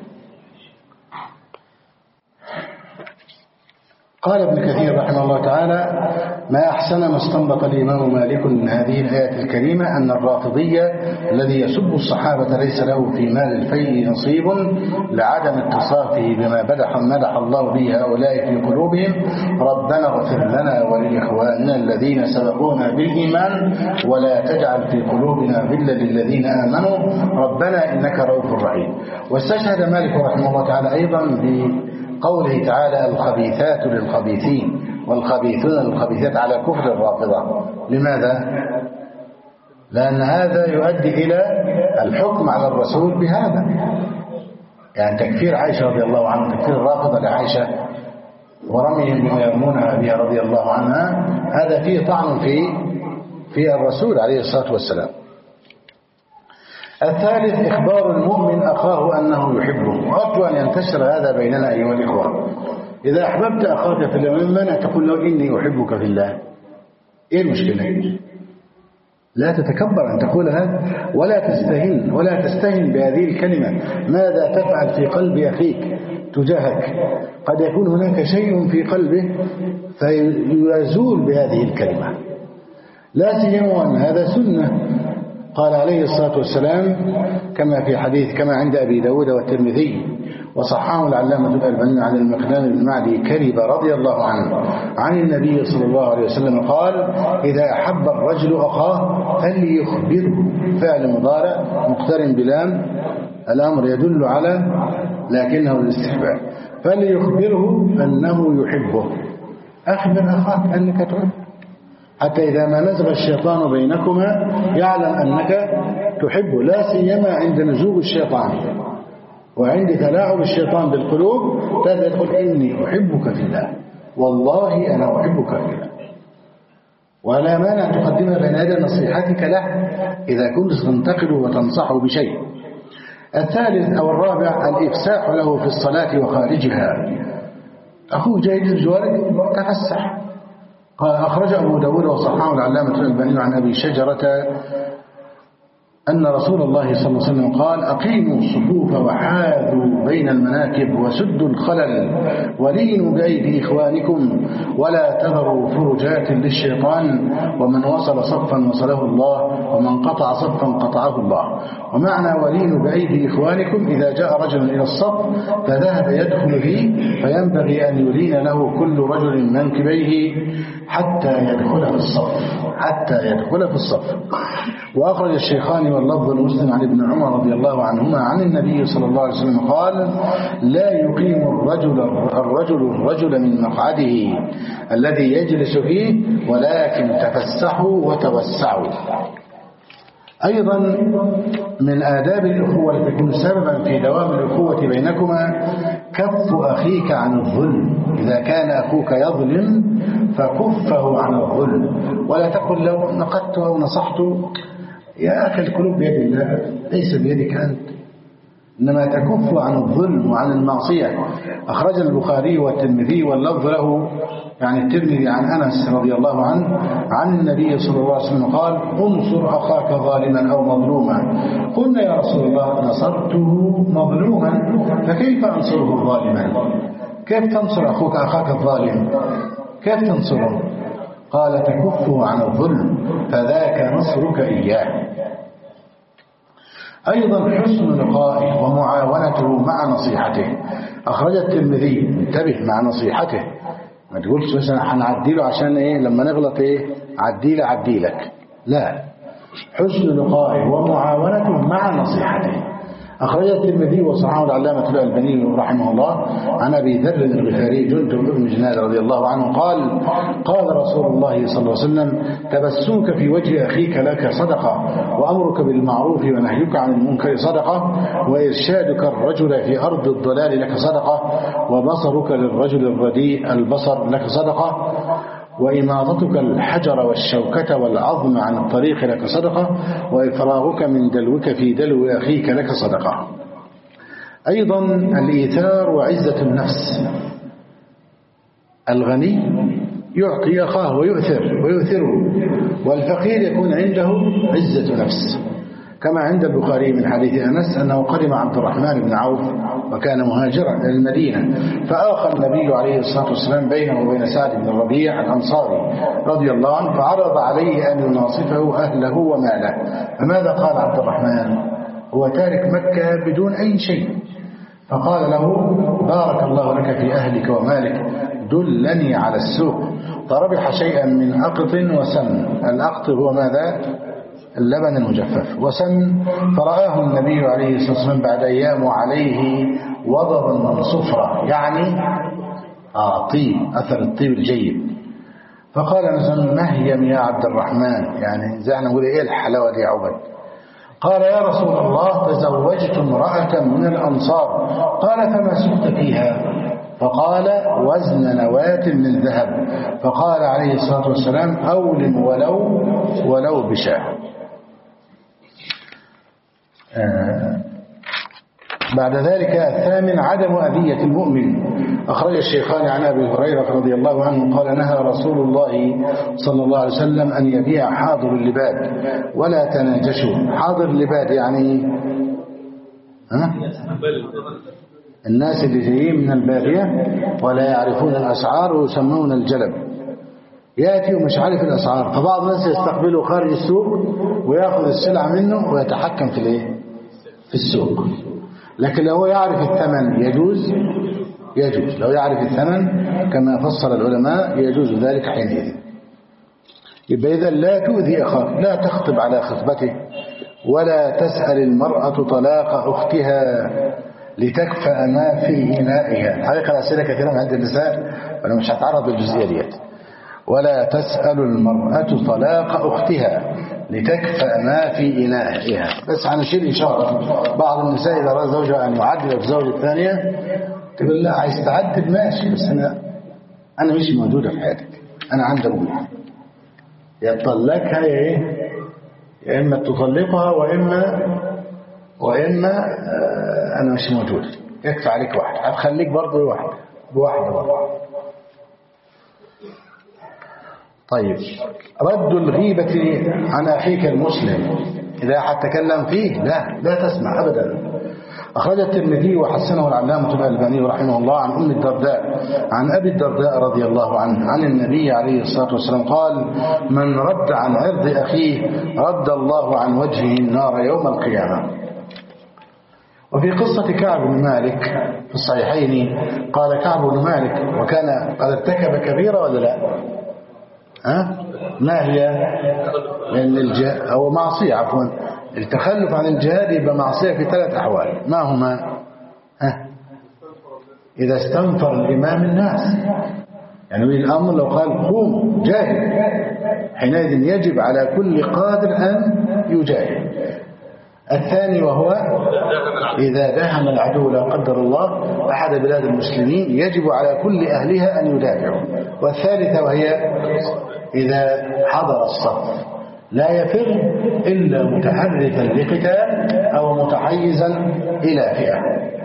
قال ابن كثير رحمه الله تعالى: ما أحسن ما استنبط الإمام مالك من هذه الآية الكريمة أن الرافضي الذي يسب الصحابة ليس له في مال الفيء نصيب لعدم اتصافه بما مدح مدح الله به هؤلاء في قلوبهم: ربنا اغفر لنا ولإخواننا الذين سبقونا بالإيمان ولا تجعل في قلوبنا غلا للذين آمنوا ربنا إنك رؤوف رحيم. واستشهد مالك رحمه الله تعالى أيضا بقوله تعالى: الخبيثات للخبيثين والخبيثون للخبيثات على كفر الرافضة. لماذا؟ لأن هذا يؤدي إلى الحكم على الرسول بهذا، يعني تكفير عائشة رضي الله عنها، تكفير الرافضة لعائشة ورميهم بما يرمونها بها رضي الله عنها، هذا فيه طعن في في الرسول عليه الصلاة والسلام. الثالث إخبار المؤمن أخاه أنه يحبه. وأرجو أن ينتشر هذا بيننا أيها الإخوة. إذا أحببت أخاك في الله، من منع تقول له إني أحبك في الله؟ إيه المشكلة؟ لا تتكبر أن تقول هذا، ولا تستهين ولا تستهين بهذه الكلمة. ماذا تفعل في قلب أخيك تجاهك؟ قد يكون هناك شيء في قلبه فيزول بهذه الكلمة، لا سيما أن هذا سنة. قال عليه الصلاة والسلام كما في حديث كما عند أبي داود والترمذي: وصححه العلامة الألباني عن المقدام بن معدي كرب رضي الله عنه عن النبي صلى الله عليه وسلم قال: إذا أحب الرجل أخاه فليخبره. فعل مضارع مقترن بلام، الأمر يدل على لكنه الاستحباب. فليخبره أنه يحبه. أخبر أخاك أنك تحبه، حتى إذا ما نزغ الشيطان بينكما يعلم أنك تحبه، لا سيما عند نزوغ الشيطان وعند تلاعب الشيطان بالقلوب. تقول: إني أحبك في الله، والله أنا أحبك في الله، ولا مانع تقدمها بين يدي نصيحتك له إذا كنت تنتقده وتنصحه بشيء. الثالث أو الرابع الإفساح له في الصلاة وخارجها. أخوه جاي لجوارك تفسح. قال: أخرج أبو داود وصححه العلامة الألباني عن أبي شجرة أن رسول الله صلى الله عليه وسلم قال: أقيموا الصفوف وحاذوا بين المناكب وسدوا الخلل ولينوا بأيدي إخوانكم ولا تذروا فرجات للشيطان، ومن وصل صفا وصله الله ومن قطع صفا قطعه الله. ومعنى ولينوا بأيدي إخوانكم: إذا جاء رجل إلى الصف فذهب يدخل فيه فينبغي أن يلين له كل رجل منكبيه حتى يدخل في الصف حتى يدخل في الصف. وأخرج الشيخان واللفظ المسلم عن ابن عمر رضي الله عنهما عن النبي صلى الله عليه وسلم قال: لا يقيم الرجل الرجل الرجل من مقعده الذي يجلس فيه، ولكن تفسحوا وتوسعوا. أيضا من آداب الأخوة التي تكون سببا في دوام الأخوة بينكما كف أخيك عن الظلم. إذا كان أخوك يظلم فكفه عن الظلم، ولا تقل لو نقدت أو نصحت: يا أخي القلوب بيد الله ليس بيدك أنت، إنما تكف عن الظلم وعن المعصية. أخرج البخاري والترمذي واللفظ له، يعني الترمذي عن أنس رضي الله عنه عن النبي صلى الله عليه وسلم قال: انصر أخاك ظالما أو مظلوما. قلنا: يا رسول الله نصرته مظلوما، فكيف أنصره ظالما؟ كيف تنصر أخوك أخاك الظالم؟ كيف تنصره؟ قال: تكفه عن الظلم فذاك نصرك إياه. أيضا حسن لقائه ومعاونته مع نصيحته. أخرج الترمذي: انتبه مع نصيحته، ما تقولش مثلا هنعديله عشان إيه لما نغلط إيه عديله عديلك، لا، حسن لقائه ومعاونته مع نصيحته. أخرج الترمذي وصححه العلامة الألباني رحمه الله عن أبي ذر الغفاري جندب بن جناد رضي الله عنه قال: قال رسول الله صلى الله عليه وسلم: تبسمك في وجه أخيك لك صدقة، وأمرك بالمعروف ونهيك عن المنكر صدقة، وإرشادك الرجل في أرض الضلال لك صدقة، وبصرك للرجل الرديء البصر لك صدقة، وإماطتك الحجر والشوكة والعظم عن الطريق لك صدقة، وإفراغك من دلوك في دلو أخيك لك صدقة. أيضا الإيثار وعزة النفس. الغني يعطي أخاه ويؤثر ويؤثره، والفقير يكون عنده عزة نفس، كما عند البخاري من حديث أنس أنه قدم عبد الرحمن بن عوف وكان مهاجرا إلى المدينة، فآخى النبي عليه الصلاة والسلام بينه وبين سعد بن الربيع الأنصاري رضي الله عنه، فعرض عليه أن يناصفه أهله وماله. فماذا قال عبد الرحمن؟ هو تارك مكة بدون أي شيء، فقال له: بارك الله لك في أهلك ومالك، دلني على السوق. فربح شيئا من أقط وسمن. الأقط هو ماذا؟ اللبن المجفف، وسن. فرآه النبي عليه الصلاة والسلام بعد أيام عليه وضب من صفرة، يعني آه طيب، أثر الطيب الجيد. فقال مثلا: مهيم يا عبد الرحمن، يعني زي ما نقول إيه الحلاوة دي يا عبد؟ قال: يا رسول الله تزوجت امرأة من الأنصار. قال: فما سقت فيها؟ فقال: وزن نواة من ذهب. فقال عليه الصلاة والسلام: أولم ولو ولو بشاه. آه بعد ذلك الثامن عدم أذية المؤمن. أخرج الشيخان عن أبي هريرة رضي الله عنه قال: نهى رسول الله صلى الله عليه وسلم أن يبيع حاضر اللباد ولا تناجشوا. حاضر اللباد يعني ها؟ الناس اللي جايين من البادية ولا يعرفون الأسعار ويسمون الجلب، يأتي ومش عارف الأسعار، فبعض الناس يستقبله خارج السوق ويأخذ السلعة منه ويتحكم في الايه؟ في السوق. لكن لو يعرف الثمن يجوز يجوز لو يعرف الثمن كما فصل العلماء يجوز ذلك حينئذ. يبقى إذا لا تؤذي أخاك، لا تخطب على خطبته، ولا تسأل المرأة طلاق أختها لتكفأ ما في إنائها. الحقيقة الأسئلة كثيرة من هذه النساء وأنا مش هتعرض للجزئية ديت. ولا تسأل المرأة طلاق أختها لتكفأ ما في إنائها. بس هنشير إشارة، بعض النساء إذا رأى زوجها أن يعدل الزوجة الثانية تقول لا عايز تعدل ماشي، بس أنا أنا مش موجودة في حياتك، أنا عندي أبويا، يا تطلقها يا إيه، يا إما تطلقها وإما وإما آه أنا مش موجود، يكفي عليك واحد، هتخليك برضه واحد بواحدة برضه. طيب، رد الغيبة عن أخيك المسلم إذا هتكلم فيه لا لا تسمع أبدا. أخرج الترمذي وحسنه العلامة الألباني رحمه الله عن أم الدرداء عن أبي الدرداء رضي الله عنه عن النبي عليه الصلاة والسلام قال: من رد عن عرض أخيه رد الله عن وجهه النار يوم القيامة. وفي قصة كعب بن مالك في الصحيحين قال كعب بن مالك وكان قد ارتكب كبيرة ولا لا؟ ها؟ ما هي؟ لأن الجهاد أو معصية، عفوا التخلف عن الجهاد يبقى معصية في ثلاث أحوال. ما هما؟ ها؟ إذا استنفر الإمام الناس، يعني من الأمر لو قال قوم جاهد، حينئذ يجب على كل قادر أن يجاهد. الثاني وهو إذا داهم العدو لا قدر الله أحد بلاد المسلمين يجب على كل أهلها أن يدافعوا. والثالثة وهي إذا حضر الصف لا يفر إلا متحرفا لقتال أو متحيزا إلى فئة.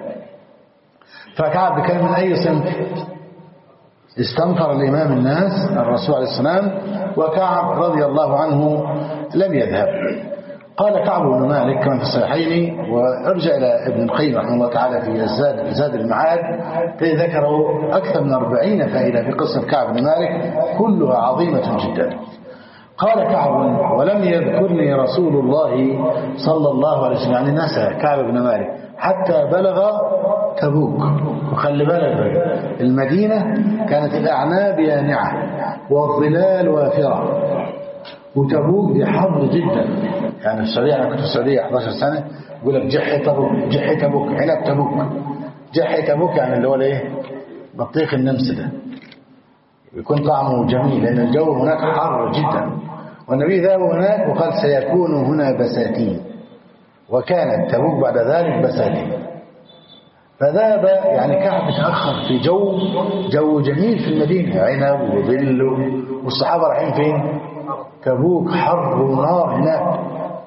فكعب كان من أي صنف؟ استنفر الإمام الناس الرسول عليه السلام، وكعب رضي الله عنه لم يذهب. قال كعب بن مالك كما في الصحيحين، وارجع إلى ابن القيم رحمه الله تعالى في الزاد, زاد المعاد ذكروا أكثر من أربعين فائدة في قصة كعب بن مالك كلها عظيمة جدا. قال كعب: ولم يذكرني رسول الله صلى الله عليه وسلم، يعني نسى كعب بن مالك حتى بلغ تبوك. وخلي بالك المدينة كانت الأعناب يانعة والظلال وافرة، وتبوك دي حر جدا. يعني السعودية، أنا كنت في السعودية إحدى عشرة سنة، يقول لك جحي تبوك جحي تبوك عنب تبوك. جحي تبوك يعني اللي هو الايه؟ بطيخ النمس ده، يكون طعمه جميل لأن الجو هناك حر جدا. والنبي ذهب هناك وقال سيكون هنا بساتين، وكانت تبوك بعد ذلك بساتين. فذهب يعني كعب تأخر في جو جو جميل في المدينة، عنب وظل، والصحابة رايحين فين؟ تبوك حر ونار هناك.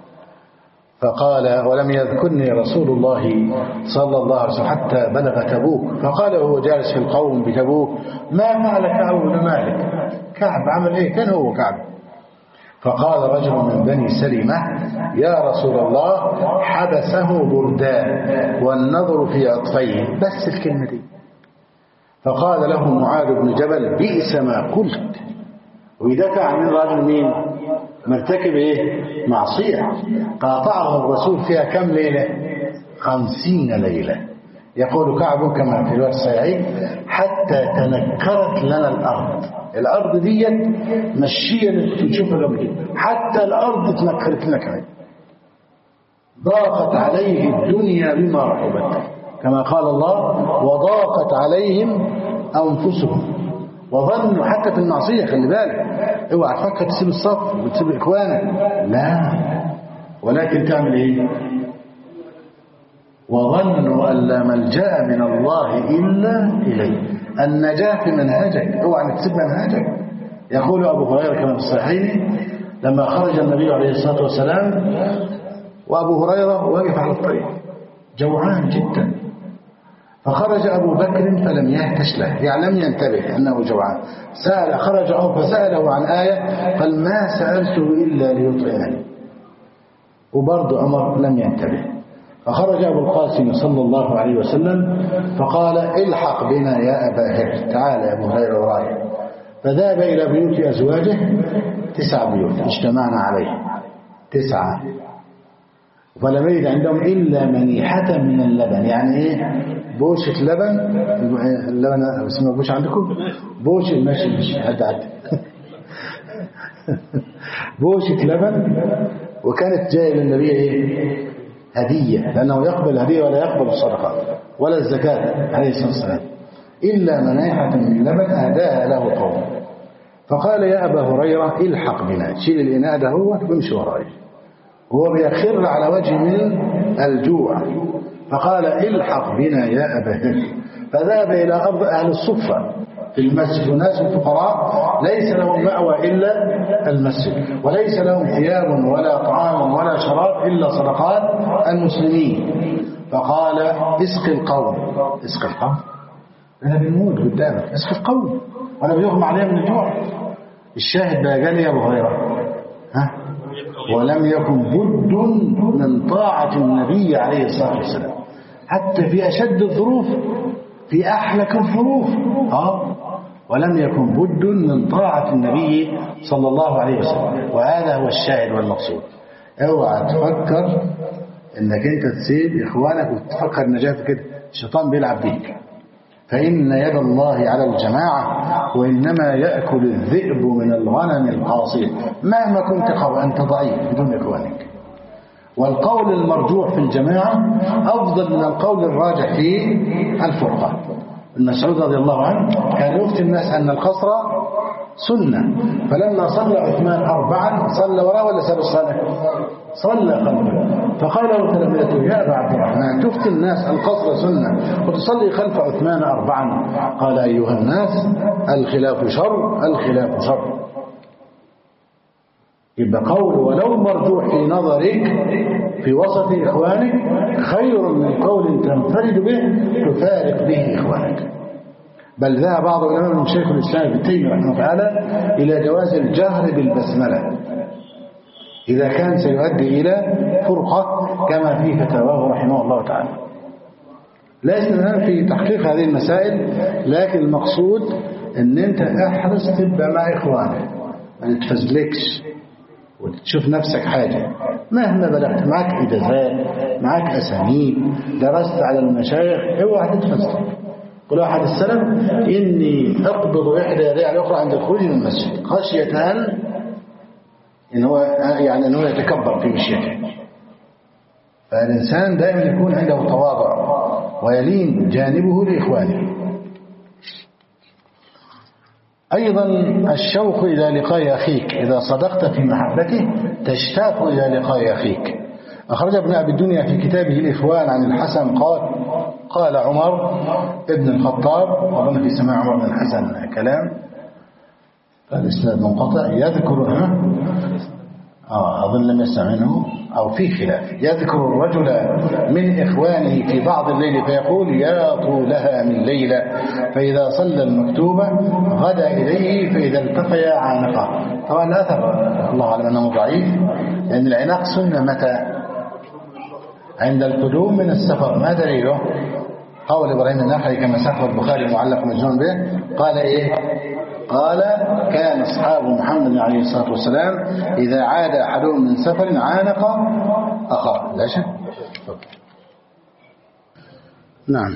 فقال: ولم يذكرني رسول الله صلى الله عليه وسلم حتى بلغ تبوك. فقال وهو جالس في القوم بتبوك: ما فعل كعب بن مالك؟ كعب عمل ايه؟ كان هو كعب. فقال رجل من بني سلمة: يا رسول الله حبسه بردان والنظر في عطفيه. بس الكلمة دي. فقال له معاذ بن جبل: بئس ما قلت. ويدافع عن الرجل مين؟ مرتكب ايه؟ معصية قاطعه الرسول فيها كم ليلة؟ خمسين ليلة. يقول كعب كما في الوقت الصحيح: حتى تنكرت لنا الأرض. الأرض دي مشية تشوفها قبل كده، حتى الأرض تنكرت لنا كمان. ضاقت عليه الدنيا بما رحبت، كما قال الله: وضاقت عليهم أنفسهم وظنوا. حتى في المعصية خلي بالك، اوعى تفكر تسيب الصف وتسيب إخوانك، لا، ولكن تعمل ايه؟ وظنوا أن لا ملجأ من الله إلا إليه. النجاة في منهجك، اوعى تسيب منهجك. يقول أبو هريرة كما في الصحيح: لما خرج النبي عليه الصلاة والسلام وأبو هريرة واقف على الطريق جوعان جدا، فخرج أبو بكر فلم يهتش له، يعني لم ينتبه أنه جوعان. سأل خرج عمر فسأله عن آية، قال: ما سألته إلا ليطعمني. وبرضه عمر لم ينتبه. فخرج أبو القاسم صلى الله عليه وسلم فقال: الحق بنا يا أبا هريرة، تعال يا أبو هريرة وراي. فذهب إلى بيوت أزواجه، تسع بيوت اجتمعنا عليه، تسعة. فلم يجد عندهم إلا منيحة من اللبن. يعني إيه بوشة لبن؟ اللبن اسمه بوش عندكم؟ بوشة ماشي ماشي عد عد بوشة لبن. وكانت جاية للنبي إيه؟ هدية، لأنه يقبل الهدية ولا يقبل الصدقة ولا الزكاة عليه الصلاة والسلام، إلا منيحة من لبن أهداها له قوم. فقال يا أبا هريرة الحق بنا، تشيل الإناء ده هو وامشي وراي. هو بيخر على وجه من الجوع، فقال الحق بنا يا أبا هريرة. فذهب إلى أرض أهل الصفة في المسجد، وناس الفقراء ليس لهم مأوى إلا المسجد، وليس لهم ثياب ولا طعام ولا شراب إلا صدقات المسلمين. فقال اسقي القوم. اسقي القوم؟ أنا بنموت قدامك، اسقي القوم وأنا بيغمى عليهم من الجوع. الشاهد بقى قال يا أبو هريرة ها ولم يكن بد من طاعة النبي عليه الصلاة والسلام حتى في أشد الظروف، في أحلك الظروف. آه ولم يكن بد من طاعة النبي صلى الله عليه وسلم. وهذا هو الشاهد والمقصود. اوعى تفكر انك انت تسيب اخوانك وتفكر نجاة كده، الشيطان بيلعب بيك. فإن يد الله على الجماعة، وإنما يأكل الذئب من الغنم القاصية. مهما كنت قوي أنت ضعيف بدون إخوانك. والقول المرجوح في الجماعة أفضل من القول الراجح في الفرقة. ابن مسعود رضي الله عنه كان يفتي الناس أن القصر سنة، فلما صلى عثمان أربعا صلى وراه ولا ساب الصلاة؟ صلى خلفه. فقال له تلاميذته يا أبا عبد الرحمن تفتي الناس القصر سنة وتصلي خلف عثمان أربعا؟ قال أيها الناس الخلاف شر، الخلاف شر. يبقى قول ولو مرجوح في نظرك في وسط إخوانك خير من قول تنفرد به تفارق به إخوانك. بل ذهب بعض العلماء من شيخ الإسلام ابن تيمية رحمه الله تعالى إلى جواز الجهر بالبسملة إذا كان سيؤدي إلى فرقة كما في فتاواه رحمه الله تعالى. لا استثناء في تحقيق هذه المسائل، لكن المقصود أن أنت احرص تبقى مع إخوانك، ما تتفزلكش وتشوف نفسك حاجة. مهما بلغت معك إجازات، معك أسانيد، درست على المشايخ، اوعى تتفزلك. قل أحد السلف إني أقبض إحدى يدي على الأخرى عند الخروج من المسجد خشية أن إن هو يعني أنه يتكبر في مشيته. فالإنسان دائما يكون عنده تواضع ويلين جانبه لإخوانه. أيضا الشوق إلى لقاء أخيك، إذا صدقت في محبته تشتاق إلى لقاء أخيك. أخرج ابن أبي الدنيا في كتابه الإخوان عن الحسن قال قال عمر ابن الخطاب، أظن في سماع عمر بن الحسن كلام، فالإسناد منقطع، يذكر آه أظن لم يسمع منه أو في خلاف، يذكر الرجل من إخوانه في بعض الليل فيقول يا طولها من ليلة، فإذا صلى المكتوبة غدا إليه فإذا التقيا عانقا. طبعا الأثر الله أعلم أنه ضعيف، لأن العناق سنة متى؟ عند القدوم من السفر. ما دليله؟ قول إبراهيم النخعي كما سحب البخاري المعلق مجنون به قال إيه؟ قال كان أصحاب محمد عليه الصلاة والسلام إذا عاد أحدهم من سفر عانق أخاه. لا شك. نعم.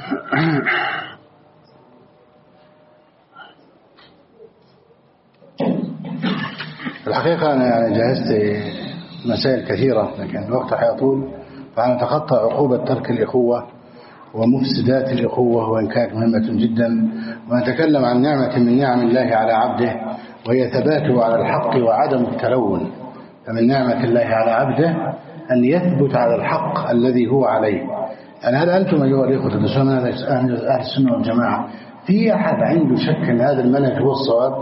الحقيقة أنا يعني جهزت مسائل كثيرة لكن الوقت حيطول، فنتخطى عقوبة ترك الإخوة ومفسدات الإخوة وإن كانت مهمة جدا، ونتكلم عن نعمة من نعم الله على عبده وهي ثباته على الحق وعدم التلون. فمن نعمة الله على عبده أن يثبت على الحق الذي هو عليه. يعني هل أنتم أيها الإخوة تدرسون أهل السنة والجماعة في أحد عنده شك أن هذا المنهج هو الصواب؟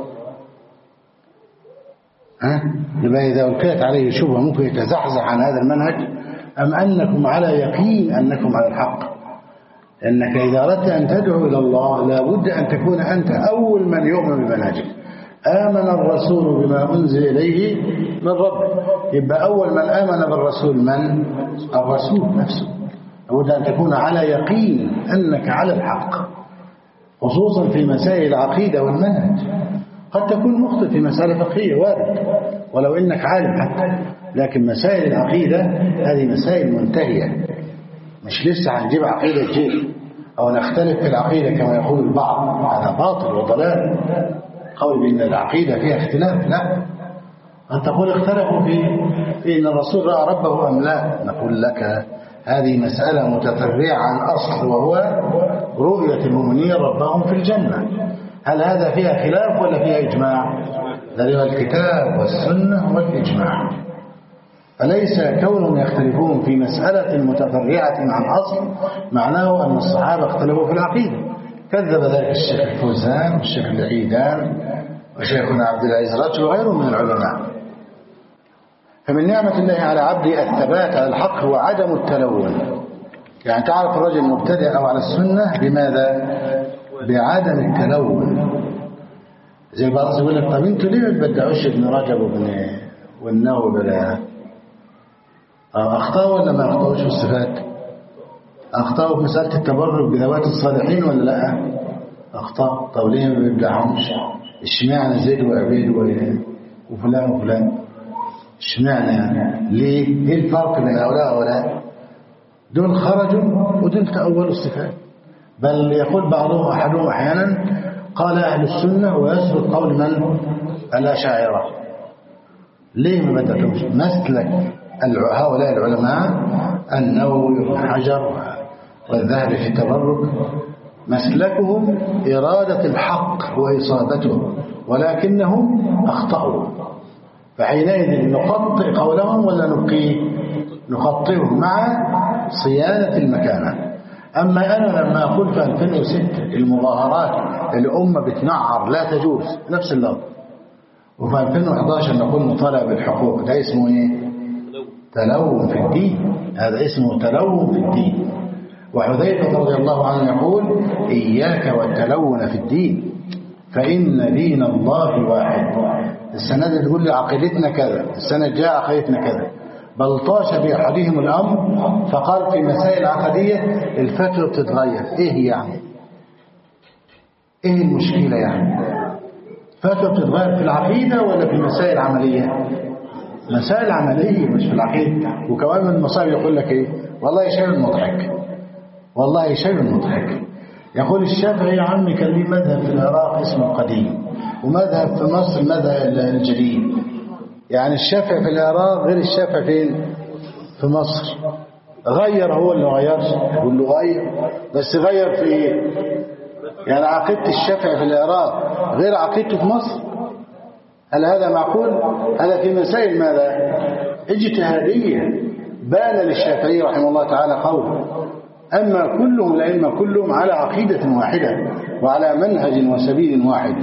ها؟ يبقى إذا ألقيت عليه شبهة ممكن يتزحزح عن هذا المنهج، أم أنكم على يقين أنكم على الحق؟ لأنك إذا أردت أن تدعو إلى الله لابد أن تكون أنت أول من يؤمن بمنهجك. آمن الرسول بما أنزل إليه من ربه، يبقى أول من آمن بالرسول من؟ الرسول نفسه. لابد أن تكون على يقين أنك على الحق، خصوصا في مسائل العقيدة والمنهج. قد تكون مخطئ في مسألة فقهية وارد ولو إنك عالم حتى، لكن مسائل العقيدة هذه مسائل منتهية، مش لسه هنجيب عقيدة جديدة أو نختلف في العقيدة كما يقول البعض، هذا باطل وضلال. قول بأن العقيدة فيها اختلاف، لا. أن تقول اختلفوا في في أن الرسول رأى ربه أم لا، نقول لك هذه مسألة متفرعة عن أصل، وهو رؤية المؤمنين ربهم في الجنة. هل هذا فيها خلاف ولا فيها إجماع؟ دليل الكتاب والسنة والإجماع. فليس كونهم يختلفون في مسألة متفرعة عن أصل معناه أن الصحابة اختلفوا في العقيدة. كذب ذلك الشيخ الفوزان والشيخ العيدان وشيخنا عبد العزيز رجل وغيرهم من العلماء. فمن نعمة الله على عبده الثبات على الحق وعدم التلون. يعني تعرف الرجل المبتدئ أو على السنة بماذا؟ بعدم التلون. زي بعض يقول لك طب انتوا ليه ما تبدعوش ابن رجب وابن والنووي بلا أخطأوا ولا ما أخطأوش في الصفات؟ أخطأوا في مسألة التبرك بذوات الصالحين ولا لا؟ أخطأ. طب ليه ما بيبدعهمش؟ اشمعنى زيد وعبيد وفلان وفلان؟ اشمعنى يعني؟ ليه؟ ايه الفرق بين هؤلاء وهؤلاء؟ دول خرجوا ودول تأولوا الصفات. بل يقول بعضهم أحدهم أحيانا قال أهل السنة ويسرد قول من؟ الأشاعرة. ليه ما بدأتهمش؟ مسلك هؤلاء العلماء النووي وابن حجر والذهبي في التبرك مسلكهم إرادة الحق وإصابته، ولكنهم أخطأوا. فحينئذ نقطع قولهم ولا نبقيه؟ نقطعهم مع صيانة المكانة. أما أنا لما أقول في ألفين وستة المظاهرات الأمة بتنعر لا تجوز نفس اللفظ، وفي ألفين وأحد عشر نقول مطالبة بالحقوق، ده اسمه إيه؟ تلون في الدين. هذا اسمه تلون في الدين. وحذيفة رضي الله عنه يقول إياك والتلون في الدين فإن دين الله واحد. السنة دي تقول لي عقيدتنا كذا، السنة الجاية عقيدتنا كذا. بل طاش بأحدهم الأمر فقال في مسائل عقدية الفتوى بتتغير. إيه يعني؟ إيه المشكلة يعني؟ فتوى بتتغير في العقيدة ولا في مسائل عملية؟ مسائل عملية مش في العقيدة. وكمان من المصائب يقول لك إيه؟ والله شيء مضحك، والله شيء مضحك. يقول الشافعي يا عمي كان لي مذهب في العراق اسمه القديم، ومذهب في مصر مذهب الجديد. يعني الشافعي في العراق غير الشافعي فين؟ في مصر. غير هو اللي غيرش، يقول له غير، بس غير في ايه؟ يعني عقيدة الشافعي في العراق غير عقيدته في مصر. هل هذا معقول؟ هذا في مسائل ماذا؟ اجتهادية. بان للشافعي رحمه الله تعالى قوله. أما كلهم الأئمة كلهم على عقيدة واحدة وعلى منهج وسبيل واحد.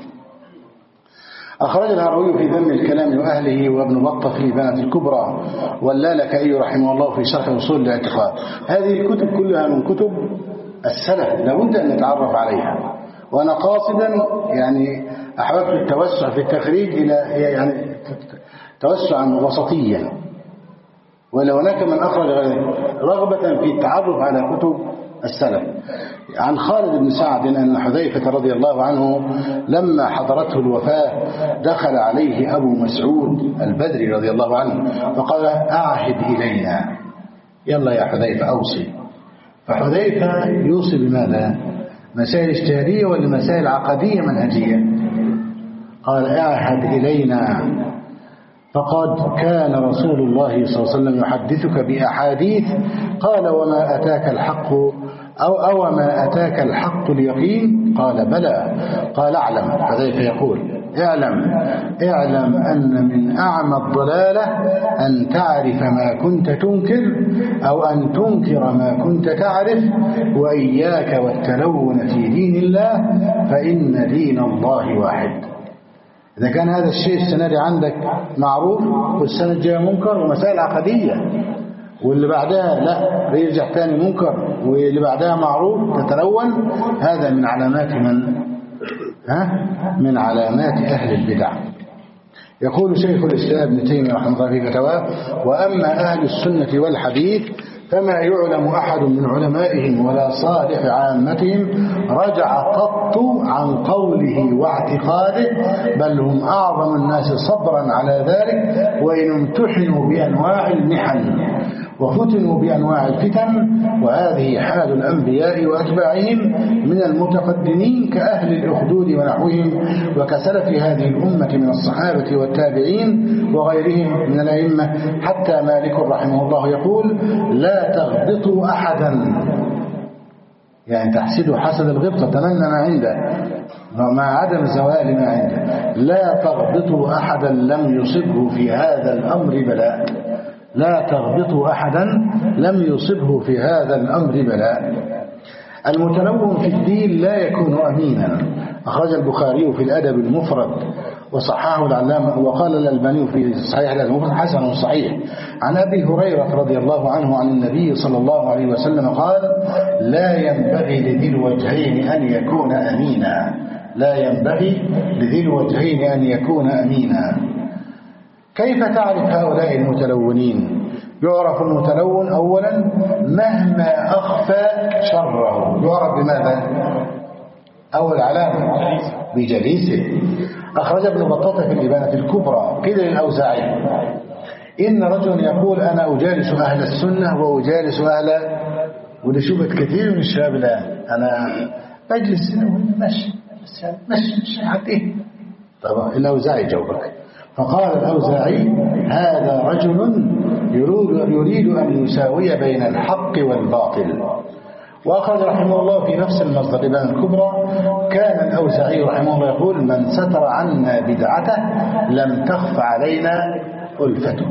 أخرج الهروي في ذم الكلام وأهله، وابن بطة في الإبانة الكبرى، واللالكائي رحمه الله في شرح أصول الاعتقاد. هذه الكتب كلها من كتب السلف، لابد أن نتعرف عليها. وأنا قاصدا يعني أحببت التوسع في التخريج إلى يعني توسعا وسطيا، ولا هناك من أخرج رغبة في التعرف على كتب السلف. عن خالد بن سعد أن حذيفة رضي الله عنه لما حضرته الوفاة دخل عليه أبو مسعود البدري رضي الله عنه فقال أعهد إلينا، يلا يا حذيفة أوصي. فحذيفة يوصي بماذا؟ مسائل اجتهادية ولا مسائل عقدية منهجية؟ قال أعهد إلينا، فقد كان رسول الله صلى الله عليه وسلم يحدثك بأحاديث. قال وما أتاك الحق أو أو ما أتاك الحق اليقين؟ قال بلى. قال اعلم، حذيفة يقول اعلم اعلم أن من أعمى الضلالة أن تعرف ما كنت تنكر أو أن تنكر ما كنت تعرف، وإياك والتلون في دين الله فإن دين الله واحد. إذا كان هذا الشيء السنة دي عندك معروف والسنة الجاية منكر ومسائل عقدية، واللي بعدها لا بيرجع تاني منكر، واللي بعدها معروف تتلون، هذا من علامات من ها من علامات أهل البدع. يقول شيخ الإسلام ابن تيمية رحمه الله في فتاواه: وأما أهل السنة والحديث فما يعلم أحد من علمائهم ولا صالح عامتهم رجع قط عن قوله واعتقاده، بل هم أعظم الناس صبرا على ذلك، وإن امتحنوا بأنواع المحن وفتنوا بأنواع الفتن. وهذه حال الأنبياء وأتباعهم من المتقدمين كأهل الأخدود ونحوهم، وكسلف هذه الأمة من الصحابة والتابعين وغيرهم من الأئمة، حتى مالك رحمه الله يقول: لا تغبطوا أحدا، يعني تحسدوا حسد الغبطة، تمنى ما عنده مع عدم زوال ما عنده. لا تغبطوا أحدا لم يصبه في هذا الأمر بلاء، لا تغبطوا أحدا لم يصبه في هذا الأمر بلاء. المتلون في الدين لا يكون أمينا. أخرج البخاري في الأدب المفرد وصححه العلامة، وقال الألباني في صحيح الأدب المفرد حسن صحيح، عن أبي هريرة رضي الله عنه عن النبي صلى الله عليه وسلم قال: لا ينبغي لذي الوجهين أن يكون أمينا، لا ينبغي لذي الوجهين أن يكون أمينا. كيف تعرف هؤلاء المتلونين؟ يعرف المتلون أولا مهما أخفى شره، يعرف بماذا؟ أول علامة بجليسه. أخرج ابن بطة في الإبانة الكبرى قيل للأوزاعي: إن رجل يقول أنا أجالس أهل السنة وأجالس أهل، وده شبهة كثير من الشباب الآن، أنا بجلس ماشي ماشي ماشي حتى طبعا. الأوزاعي جاوبك، فقال الأوزاعي: هذا رجل يريد أن يساوي بين الحق والباطل. وأخرج رحمه الله في نفس المصدر الإبانة الكبرى: كان الأوزاعي رحمه الله يقول: من ستر عنا بدعته لم تخف علينا ألفته،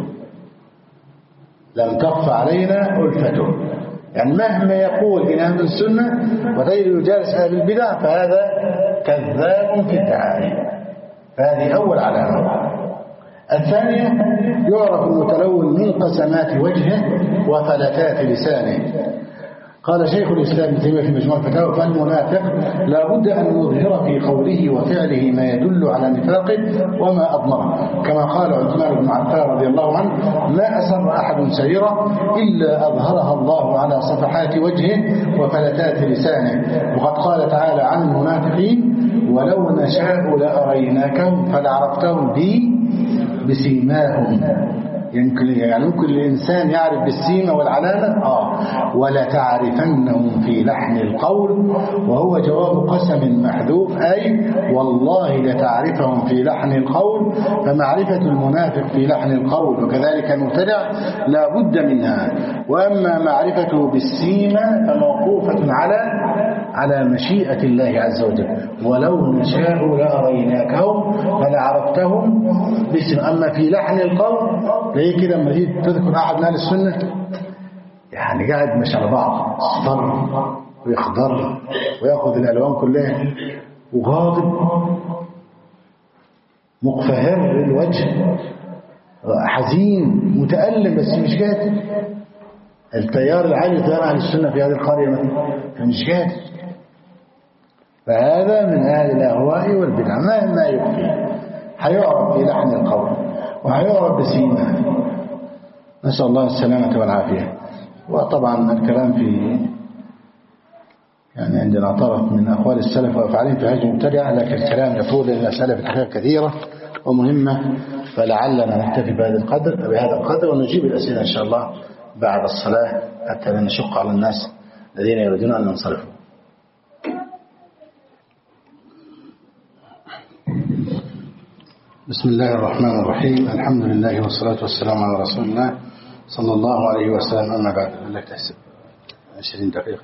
لم تخف علينا ألفته. يعني مهما يقول إن أهل السنة وغير يجالس أهل البدع فهذا كذاب في الدعاية، فهذه أول علامة. الثانية يعرف المتلون من قسمات وجهه وفلتات لسانه. قال شيخ الإسلام ابن تيمية في مجموع الفتاوى: فالمنافق لا بد أن يظهر في قوله وفعله ما يدل على نفاقه وما أضمره، كما قال عثمان بن عفان رضي الله عنه: ما أسر أحد سريرة إلا أظهرها الله على صفحات وجهه وفلتات لسانه. وقد قال تعالى عن المنافقين: ولو نشاء لأريناكهم فلعرفتهم بي بسيماهم. يمكن يعني ممكن الإنسان يعرف بالسيمة والعلامة آه ولا تعرفنهم في لحن القول، وهو جواب قسم محذوف، أي والله لتعرفهم في لحن القول. فمعرفة المنافق في لحن القول وكذلك المبتدع لا بد منها. وأما معرفته بالسيمة فموقوفة على على مشيئة الله عز وجل. ولو نشاء لأريناكهم فلعرفتهم باسم. أما في لحن القول ليه كده لما تيجي تذكر أحد من أهل السنة يعني قاعد مش على بعض، اصفر ويخضر ويأخذ الألوان كلها وغاضب مقفهر الوجه حزين متألم، بس مش قادر. التيار العالي تيار أهل السنة في هذه القرية مثلا فمش قادر. فهذا من أهل الأهواء والبدع، ما ما يكفي. هيعرف في لحن القول وهيعرف بسيمة. نسأل الله السلامة والعافية. وطبعا الكلام في يعني عندنا طرف من أقوال السلف وأفعالهم في هذه المبتدعة، لكن الكلام يطول لأن الأسئلة في الحقيقة كثيرة ومهمة، فلعلنا نكتفي بهذا القدر بهذا القدر ونجيب الأسئلة إن شاء الله بعد الصلاة حتى لا نشق على الناس الذين يريدون أن ينصرفوا. بسم الله الرحمن الرحيم. الحمد لله والصلاة والسلام على رسول الله صلى الله عليه وسلم. أما بعد لك تحسب عشرين دقيقة.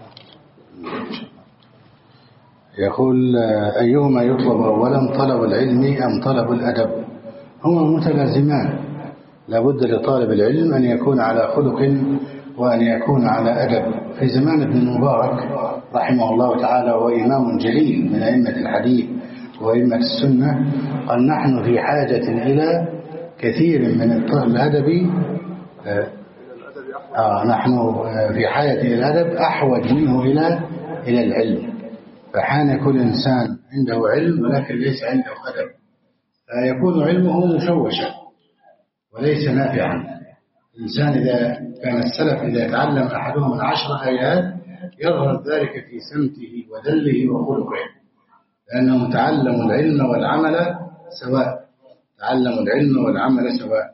يقول: أيهما يطلب أولا، طلب العلم أم طلب الأدب؟ هما متلازمان. لابد لطالب العلم أن يكون على خلق وأن يكون على أدب. في زمان ابن المبارك رحمه الله تعالى وهو إمام جليل من أئمة الحديث وأئمة السنة قال: نحن في حاجة إلى كثير من الأدب آه آه نحن في حاجة إلى الأدب أحوج منه إلى إلى العلم. فحان كل إنسان عنده علم ولكن ليس عنده أدب، فيكون علمه مشوشا وليس نافعا. الإنسان إذا كان السلف إذا يتعلم أحدهم العشر آيات يظهر ذلك في سمته ودله وخلقه، لأنهم تعلموا العلم والعمل سواء، تعلموا العلم والعمل سواء.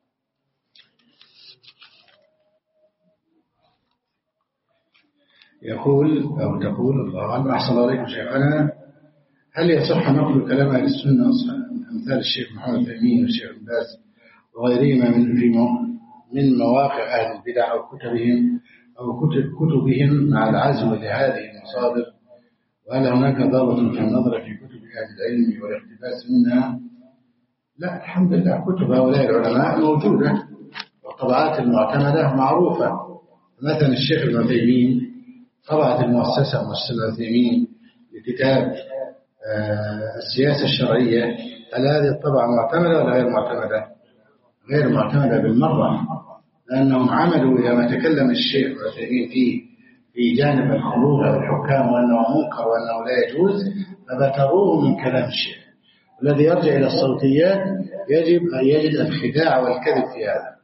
يقول أو تقول الله أعلم أحسن عليكم شيخنا، هل يصح نقل كلام أهل السنة أمثال الشيخ محمد الأمين والشيخ باز وغيرهما من في من مواقع أهل البدع أو كتبهم أو كتب كتبهم مع العزو لهذه المصادر؟ وهل هناك ضابط في النظر في كتب أهل العلم والاقتباس منها؟ لا، الحمد لله كتب هؤلاء العلماء موجودة والطبعات المعتمدة معروفة. مثلا الشيخ ابن عثيمين طبعت المؤسسة مؤسسة ابن عثيمين لكتاب آه السياسة الشرعية، هل هذه الطبعة معتمدة ولا غير معتمدة؟ غير معتمدة بالمرة، لأنهم عملوا إلى ما تكلم الشيخ ابن عثيمين فيه في جانب الخروج على الحكام وأنه منكر وأنه لا يجوز، فبتروه من كلام الشيخ. والذي يرجع إلى الصوتيات يجب أن يجد الخداع والكذب في هذا.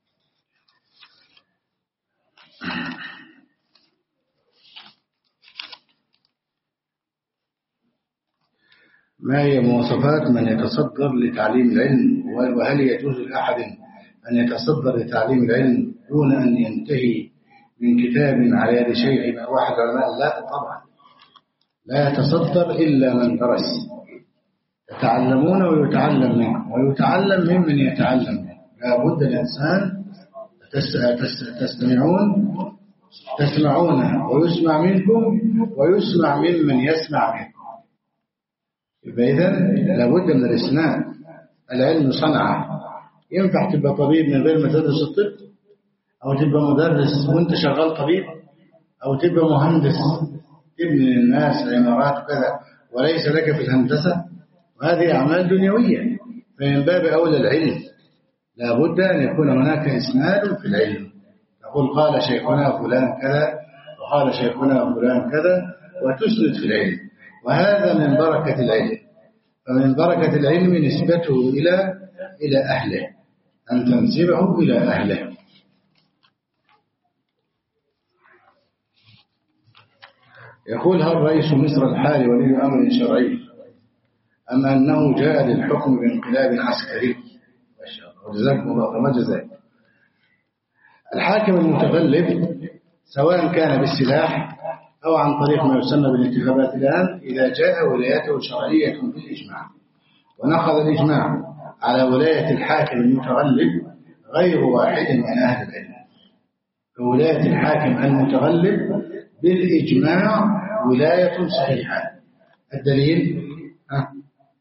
ما هي مواصفات من يتصدر لتعليم العلم؟ وهل يجوز لأحد أن يتصدر لتعليم العلم دون أن ينتهي من كتاب على يد شيخ من واحد العلماء؟ لا طبعا، لا يتصدر إلا من درس. يتعلمون ويتعلم منهم ويتعلم ممن يتعلم منه. لا بد الإنسان تستمعون تسمعون ويسمع منكم ويسمع ممن يسمع منكم. إذن لابد من الإسناد. العلم صنعة، ينفع تبقى طبيب من غير ما تدرس الطب، أو تبقى مدرس وانت شغال طبيب، أو تبقى مهندس تبني للناس عمارات وكذا وليس لك في الهندسة، وهذه أعمال دنيوية. فمن باب أولى العلم لابد أن يكون هناك إسناد في العلم، نقول قال شيخنا فلان كذا وقال شيخنا فلان كذا وتسند في العلم، وهذا من بركة العلم. فمن بركة العلم نسبته إلى إلى أهله، أن تنسبه إلى أهله. يقول هل رئيس مصر الحالي ولي أمر شرعي أم أنه جاء للحكم بانقلاب عسكري؟ وجزاكم الله فما جزاك. الحاكم المتغلب سواء كان بالسلاح أو عن طريق ما يسمى بالانتخابات الآن، إذا جاء ولايته شرعية بالإجماع ونأخذ الإجماع على ولاية الحاكم المتغلب غير واحد من أهل العلم. ولاية الحاكم المتغلب بالإجماع ولاية صحيحة. الدليل ها؟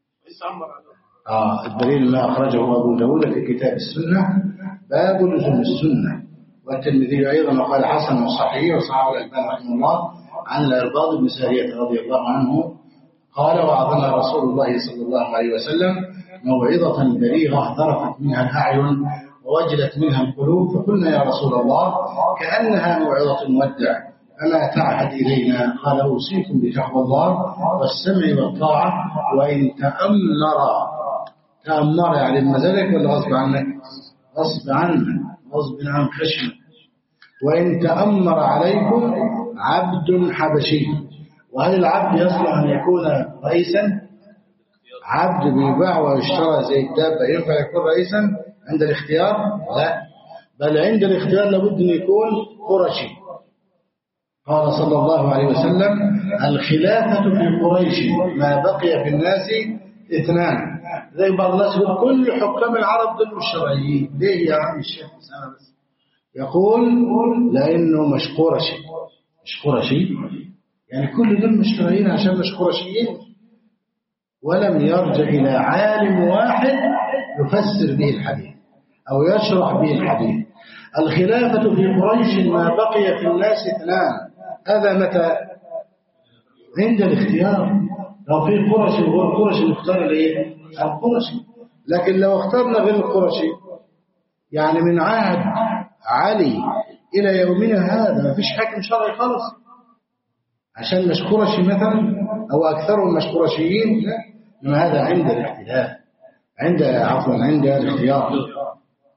آه الدليل ما أخرجه أبو داود في كتاب السنة باب لزوم السنة، والترمذي أيضا وقال حسن صحيح وصححه الألباني رحمه الله عن العرباض بن سارية رضي الله عنه قال وعظنا رسول الله صلى الله عليه وسلم موعظة بليغة ذرفت منها الأعين ووجلت منها القلوب، فقلنا يا رسول الله كأنها موعظة مودع ألا تعهد إلينا؟ قال أوصيكم بتقوى الله والسمع والطاعة وإن تأمر تأمر يعني بمزاجك ولا غصب عنك؟ غصب عنك، غصب عن خشمك. وإن تأمر عليكم عبد حبشي. وهل العبد يصلح أن يكون رئيسا؟ عبد بيباع ويشترى زي الدابة ينفع يكون رئيسا عند الاختيار؟ لا، بل عند الاختيار لابد أن يكون قرشي. قال صلى الله عليه وسلم الخلافة في قريش ما بقي في الناس اثنان. زي بعض الناس يقول كل حكام العرب دول الشرعيين. ليه يا عم الشيخ؟ أنا بس يقول لأنه مش قرشي. مش قرشي يعني كل دول مش شرعيين عشان مش قرشيين. ولم يرجع إلى عالم واحد يفسر به الحديث أو يشرح به الحديث. الخلافة في قريش ما بقي في الناس اثنان. هذا متى؟ عند الاختيار. لو في قرشي وغير قرشي نختار الايه؟ القرشي. لكن لو اخترنا غير القرشي يعني من عهد علي إلى يومنا هذا ما فيش حاكم شرعي خالص عشان مش قرشي مثلا أو أكثرهم مش قرشيين. لا، إنما هذا عند الاختلاف، عند عفوا عند الاختيار.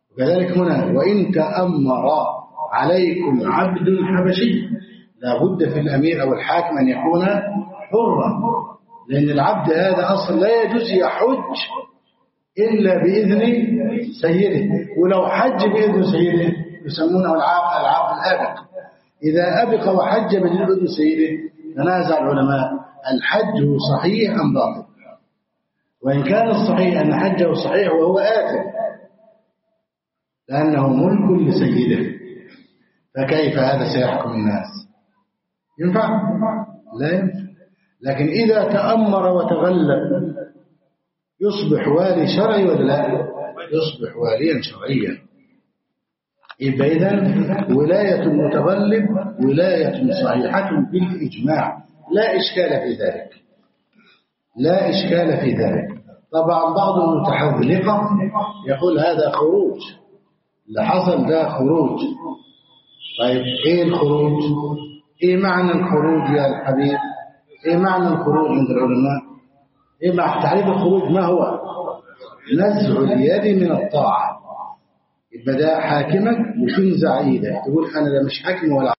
وكذلك هنا وإن تأمر عليكم عبد حبشي، لا بد في الأمير أو الحاكم أن يكون حرا، لأن العبد هذا أصلا لا يجوز يحج إلا بإذن سيده، ولو حج بإذن سيده يسمونه العبد العبد الآبق. إذا أبق وحج بإذن سيده تنازع العلماء الحج صحيح أم باطل، وإن كان الصحيح أن حجه صحيح وهو آثم لأنه ملك لسيده، فكيف هذا سيحكم الناس؟ ينفع؟ لا ينفع. لكن إذا تأمر وتغلب يصبح والي شرعي ولا لا؟ يصبح واليا شرعيا. يبقى إذن ولاية المتغلب ولاية صحيحة بالإجماع، لا إشكال في ذلك، لا إشكال في ذلك. طبعا بعض المتحذلقة يقول هذا خروج، اللي حصل ده خروج. طيب إيه الخروج؟ إيه معنى الخروج يا الحبيب؟ إيه معنى الخروج عند العلماء؟ إيه مع تعريف الخروج ما هو؟ نزع اليد من الطاعة. يبقى ده حاكمك وتنزع ايدك، تقول أنا ده مش حاكم ولا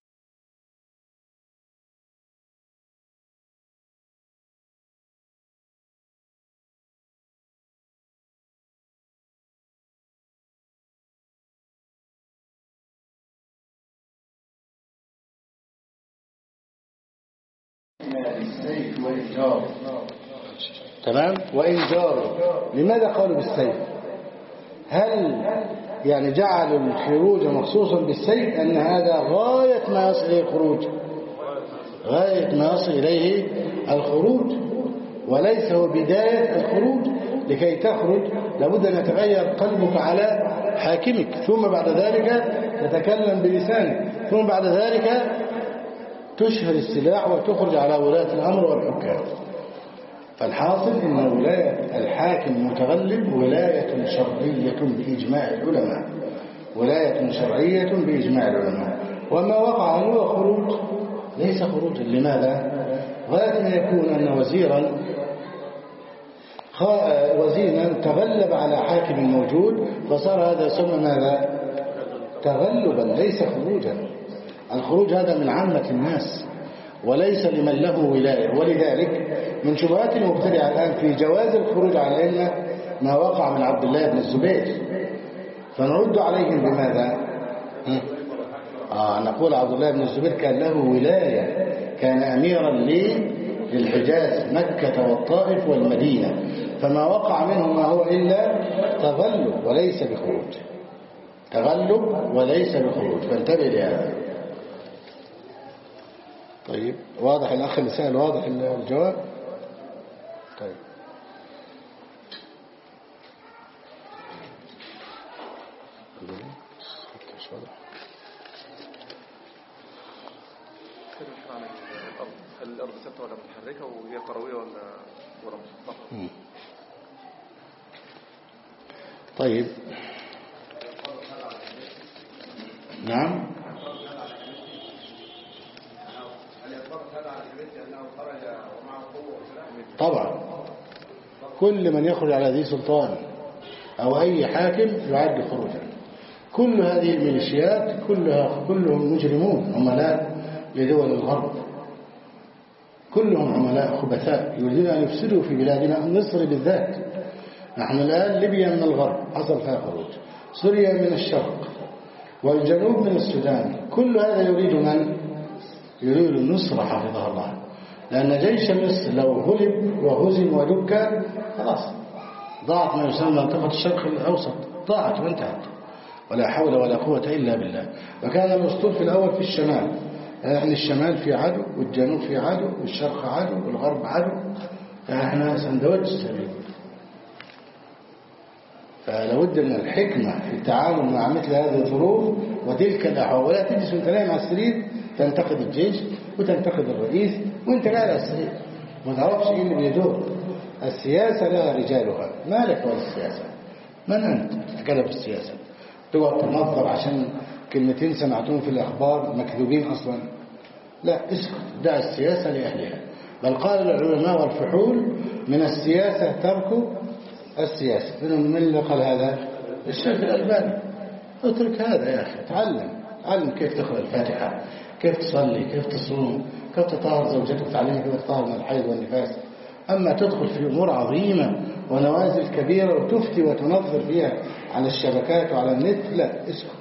بالسيف والإنجار. تمام؟ وإنجار. لماذا قالوا بالسيف؟ هل يعني جعلوا الخروج مخصوصا بالسيف أن هذا غاية ما يصل إليه الخروج، غاية ما يصل إليه الخروج، وليس هو بداية الخروج؟ لكي تخرج لابد أن يتغير قلبك على حاكمك، ثم بعد ذلك تتكلم بلسانك، ثم بعد ذلك تشهر السلاح وتخرج على ولاة الأمر والحكام. فالحاصل إن ولاية الحاكم المتغلب ولاية شرعية بإجماع العلماء، ولاية شرعية بإجماع العلماء. وما وقع هو خروج ليس خروجا. لماذا؟ غاية أن يكون أن وزيرا وزيرا تغلب على حاكم موجود فصار هذا يسمى ماذا؟ تغلبا ليس خروجا. الخروج هذا من عامة الناس وليس لمن له ولاية. ولذلك من شبهات المبتدعة الآن في جواز الخروج على الأئمة ما وقع من عبد الله بن الزبير، فنرد عليهم بماذا؟ آه نقول عبد الله بن الزبير كان له ولاية، كان أميرا للحجاز مكة والطائف والمدينة، فما وقع منه ما هو إلا تغلب وليس بخروج، تغلب وليس بخروج، فانتبه لهذا. طيب واضح الأخ اللي سأل؟ واضح الجواب؟ طيب مش واضح. هل الأرض ثابتة ولا متحركة وهي كروية ولا ولا مسطحة؟ طيب نعم. طبعا كل من يخرج على ذي سلطان أو أي حاكم يعد خروجا. كل هذه الميليشيات كلها كلهم مجرمون عملاء لدول الغرب، كلهم عملاء خبثاء يريدون أن يفسدوا في بلادنا مصر بالذات. نحن الآن ليبيا من الغرب حصل فيها خروج، سوريا من الشرق، والجنوب من السودان. كل هذا يريد من؟ يريد النصر حفظها الله، لأن جيش مصر لو غلب وهزم ودك خلاص ضاعت ما يسمى منطقة الشرق الأوسط، ضاعت وانتهت، ولا حول ولا قوة إلا بالله. وكان الأسطول في الأول في الشمال، يعني الشمال في عدو والجنوب في عدو والشرق عدو والغرب عدو، فإحنا سندوتش سبيل. فلابد من الحكمة في التعامل مع مثل هذه الظروف وتلك الأحوال، ولا تجلس وانت نايم على السرير تنتقد الجيش وتنتقد الرئيس وانت قاعد على السرير ما تعرفش ايه اللي بيدور. السياسة لها رجالها، مالك ولا السياسة؟ من أنت تتكلم في السياسة؟ تقعد تنظر عشان كلمتين سمعتهم في الأخبار مكذوبين أصلا؟ لا، اسكت، دع السياسة لأهلها. بل قال العلماء والفحول من السياسة ترك السياسة. من اللي قال هذا؟ الشيخ الألباني اترك هذا يا أخي، تعلم تعلم كيف تقرأ الفاتحة، كيف تصلي، كيف تصوم، كيف تطهر زوجتك، تعلمها كيف تطهر من الحيض والنفاس. أما تدخل في أمور عظيمة ونوازل كبيرة وتفتي وتنظر فيها على الشبكات وعلى النت، لا، اسكت.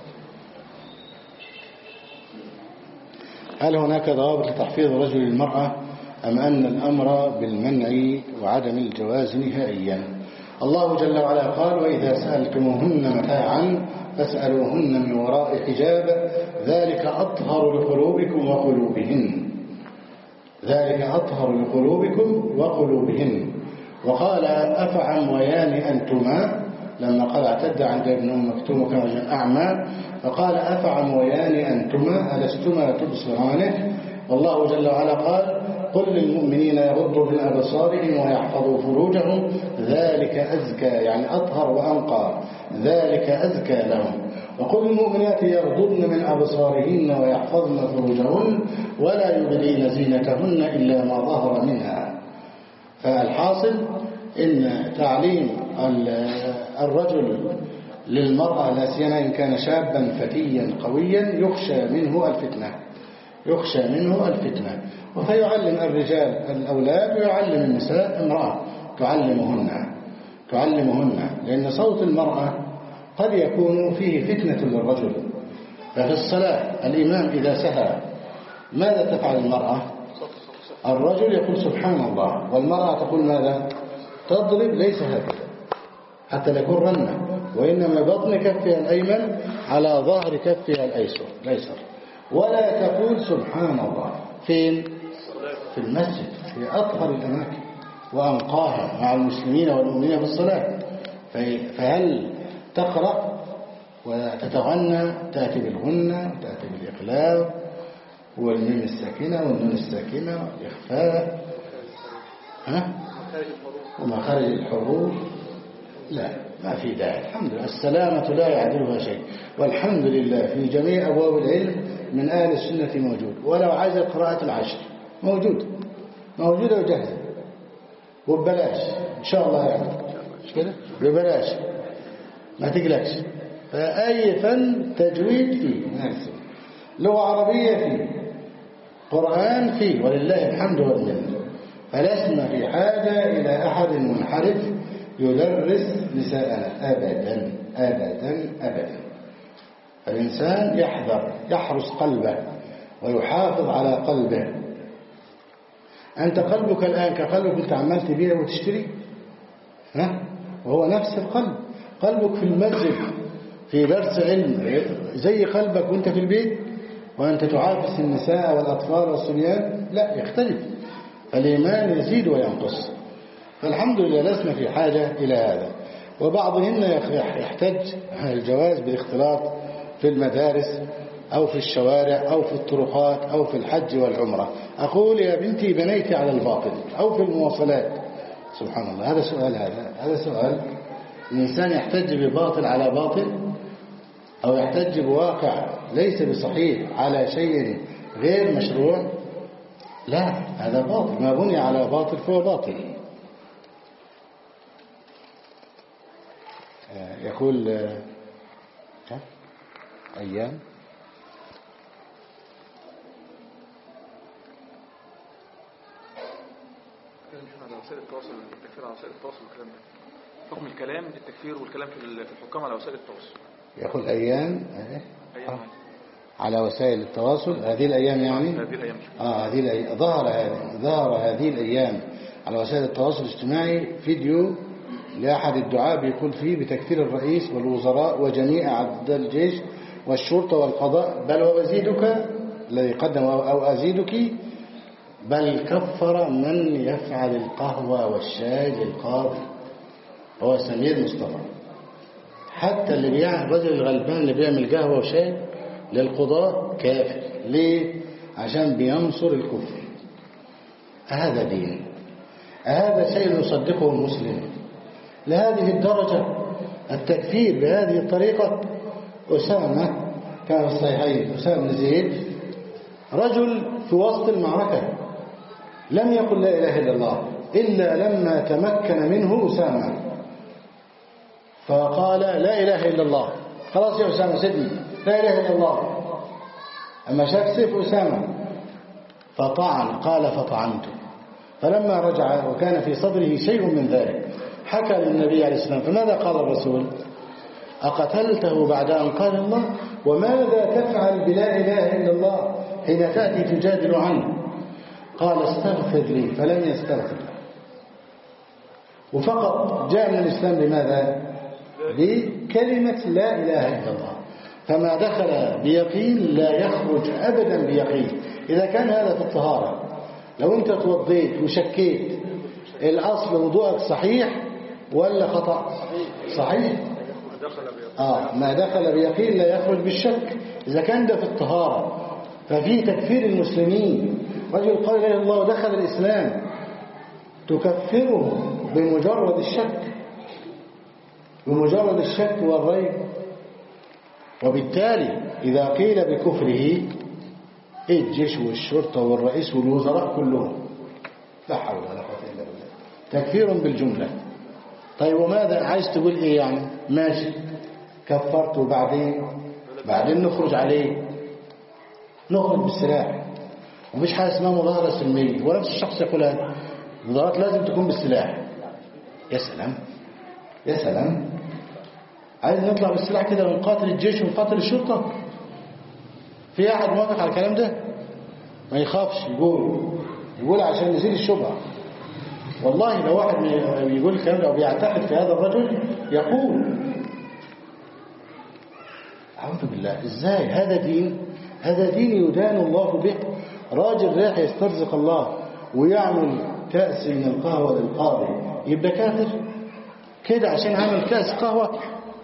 هل هناك ضوابط لتحفيظ رجل المرأة أم أن الأمر بالمنع وعدم الجواز نهائيا؟ الله جل وعلا قال: وإذا سألتموهن متاعا فاسألوهن من وراء حجاب ذلك أطهر لقلوبكم وقلوبهن ذلك أطهر لقلوبكم وقلوبهن. وقال: أفعميان أنتما، لما قال اعتد عند ابن أم مكتوم وكان أعمى، فقال: أفعميان أنتما ألستما تبصرانه. والله جل وعلا قال: قل للمؤمنين يغضوا من أبصارهم ويحفظوا فروجهم ذلك أزكى، يعني أطهر وأنقى، ذلك أزكى لهم. وقل للمؤمنات يغضضن من أبصارهن ويحفظن فروجهن ولا يبدين زينتهن إلا ما ظهر منها. فالحاصل إن تعليم الرجل للمرأة لا سيما إن كان شابا فتيا قويا يخشى منه الفتنة يخشى منه الفتنة وفيعلم الرجال الأولاد ويعلم النساء امرأة تعلمهن تعلمهن لأن صوت المرأة قد يكون فيه فتنة للرجل. ففي الصلاة الإمام إذا سهى ماذا تفعل المرأة؟ الرجل يقول سبحان الله، والمرأة تقول ماذا؟ تضرب، ليس هكذا حتى لا يكون رنة، وإنما بطن كفها الأيمن على ظهر كفها الأيسر الأيسر ولا تقول سبحان الله. فين؟ في المسجد، في أطهر الأماكن وأنقاها مع المسلمين والمؤمنين في الصلاة. فهل تقرأ وتتغنى، تأتي بالغنى، تأتي بالإقلاب والميم الساكنة والنون الساكنة والإخفاء، ها؟ ومخارج الحروف؟ لا، ما في داعي. الحمد لله، السلامة لا يعدلها شيء، والحمد لله في جميع أبواب العلم من أهل السنة موجود. ولو عايز قراءة العشر موجود موجودة وجاهزة وببلاش إن شاء الله، يعني مش كده؟ ببلاش، ما تقلقش. فأي فن تجويد فيه، لغة عربية فيه، قرآن فيه، ولله الحمد والمنة. فلسنا في حاجة إلى أحد منحرف يدرس نساءنا أبدا أبدا أبدا. الإنسان يحذر، يحرس قلبه ويحافظ على قلبه. أنت قلبك الآن كقلبك أنت عمال تبيع وتشتري، ها؟ وهو نفس القلب. قلبك في المسجد في درس علم زي قلبك وانت في البيت وأنت تعافس النساء والأطفال والصبيان، لا، يختلف. فالإيمان يزيد وينقص. فالحمد لله لسنا في حاجة إلى هذا. وبعضهن يحتج الجواز بالاختلاط في المدارس أو في الشوارع أو في الطرقات أو في الحج والعمرة. أقول يا بنتي بنيتي على الباطل، أو في المواصلات. سبحان الله، هذا سؤال هذا هذا سؤال. الإنسان يحتج بباطل على باطل، أو يحتج بواقع ليس بصحيح على شيء غير مشروع. لا، هذا باطل، ما بني على باطل فهو باطل. يقول أيام على وسائل التواصل، التكفير على وسائل التواصل والكلام ده، حكم الكلام التكفير والكلام في الحكام على وسائل التواصل. يقول أيام أيام على وسائل التواصل هذه الأيام، يعني هذه الأيام آه هذه الأيام ظهر هذه ظهر هذه الأيام على وسائل التواصل الاجتماعي فيديو لأحد الدعاة بيقول فيه بتكفير الرئيس والوزراء وجميع عدد الجيش والشرطة والقضاء، بل وأزيدك الذي قدم أو أزيدك، بل كفر من يفعل القهوة والشاي للقاضي، هو سمير مصطفى. حتى اللي بيعمل الرجل الغلبان اللي بيعمل قهوة وشاي للقضاء كافر. ليه؟ عشان بينصر الكفر. هذا دين؟ هذا شيء يصدقه المسلم لهذه الدرجة؟ التكفير بهذه الطريقة. أسامة كان في الصحيحين، أسامة بن زيد رجل في وسط المعركة لم يقل لا إله إلا الله إلا لما تمكن منه أسامة فقال لا إله إلا الله، خلاص يا أسامة سيدي لا إله إلا الله. أما شاف سيف أسامة فطعن، قال فطعنته. فلما رجع وكان في صدره شيء من ذلك حكى للنبي عليه السلام، فماذا قال الرسول؟ أقتلته بعد أن قال الله؟ وماذا تفعل بلا إله إلا الله حين تأتي تجادل عنه؟ قال استغفر لي، فلم يستغفر له. وفقط جاء من الإسلام لماذا؟ بكلمة لا إله إلا الله. فما دخل بيقين لا يخرج أبدا بيقين. إذا كان هذا في الطهارة، لو أنت توضيت وشكيت الأصل وضوءك صحيح ولا خطأ؟ صحيح. آه ما دخل بيقين لا يخرج بالشك. إذا كان ده في الطهارة ففي تكفير المسلمين. رجل قال لا إله إلا الله ودخل الإسلام تكفره بمجرد الشك، بمجرد الشك والريب. وبالتالي إذا قيل بكفره الجيش والشرطة والرئيس والوزراء كلهم لا حول ولا قوة إلا بالله، تكفير بالجملة. طيب وماذا عايز تقول إيه يعني؟ ماشي كفرت وبعدين بعدين نخرج عليه، نخرج بالسلاح. ومفيش حاجة اسمها مظاهرة سلمية، ونفس الشخص يقول هذا المظاهرات لازم تكون بالسلاح. يا سلام يا سلام، عايز نطلع بالسلاح كده ونقاتل الجيش ونقاتل الشرطة؟ في أحد موافق على الكلام ده؟ ما يخافش يقول يقول عشان نزيل الشبهة. والله لو واحد يقول الكلام ده أو بيعتقد في هذا الرجل يقول أعوذ بالله، إزاي هذا دين؟ هذا دين يدان الله به. راجل رايح يسترزق الله ويعمل كأس من القهوة للقاضي يبقى كافر كده عشان عمل كأس قهوة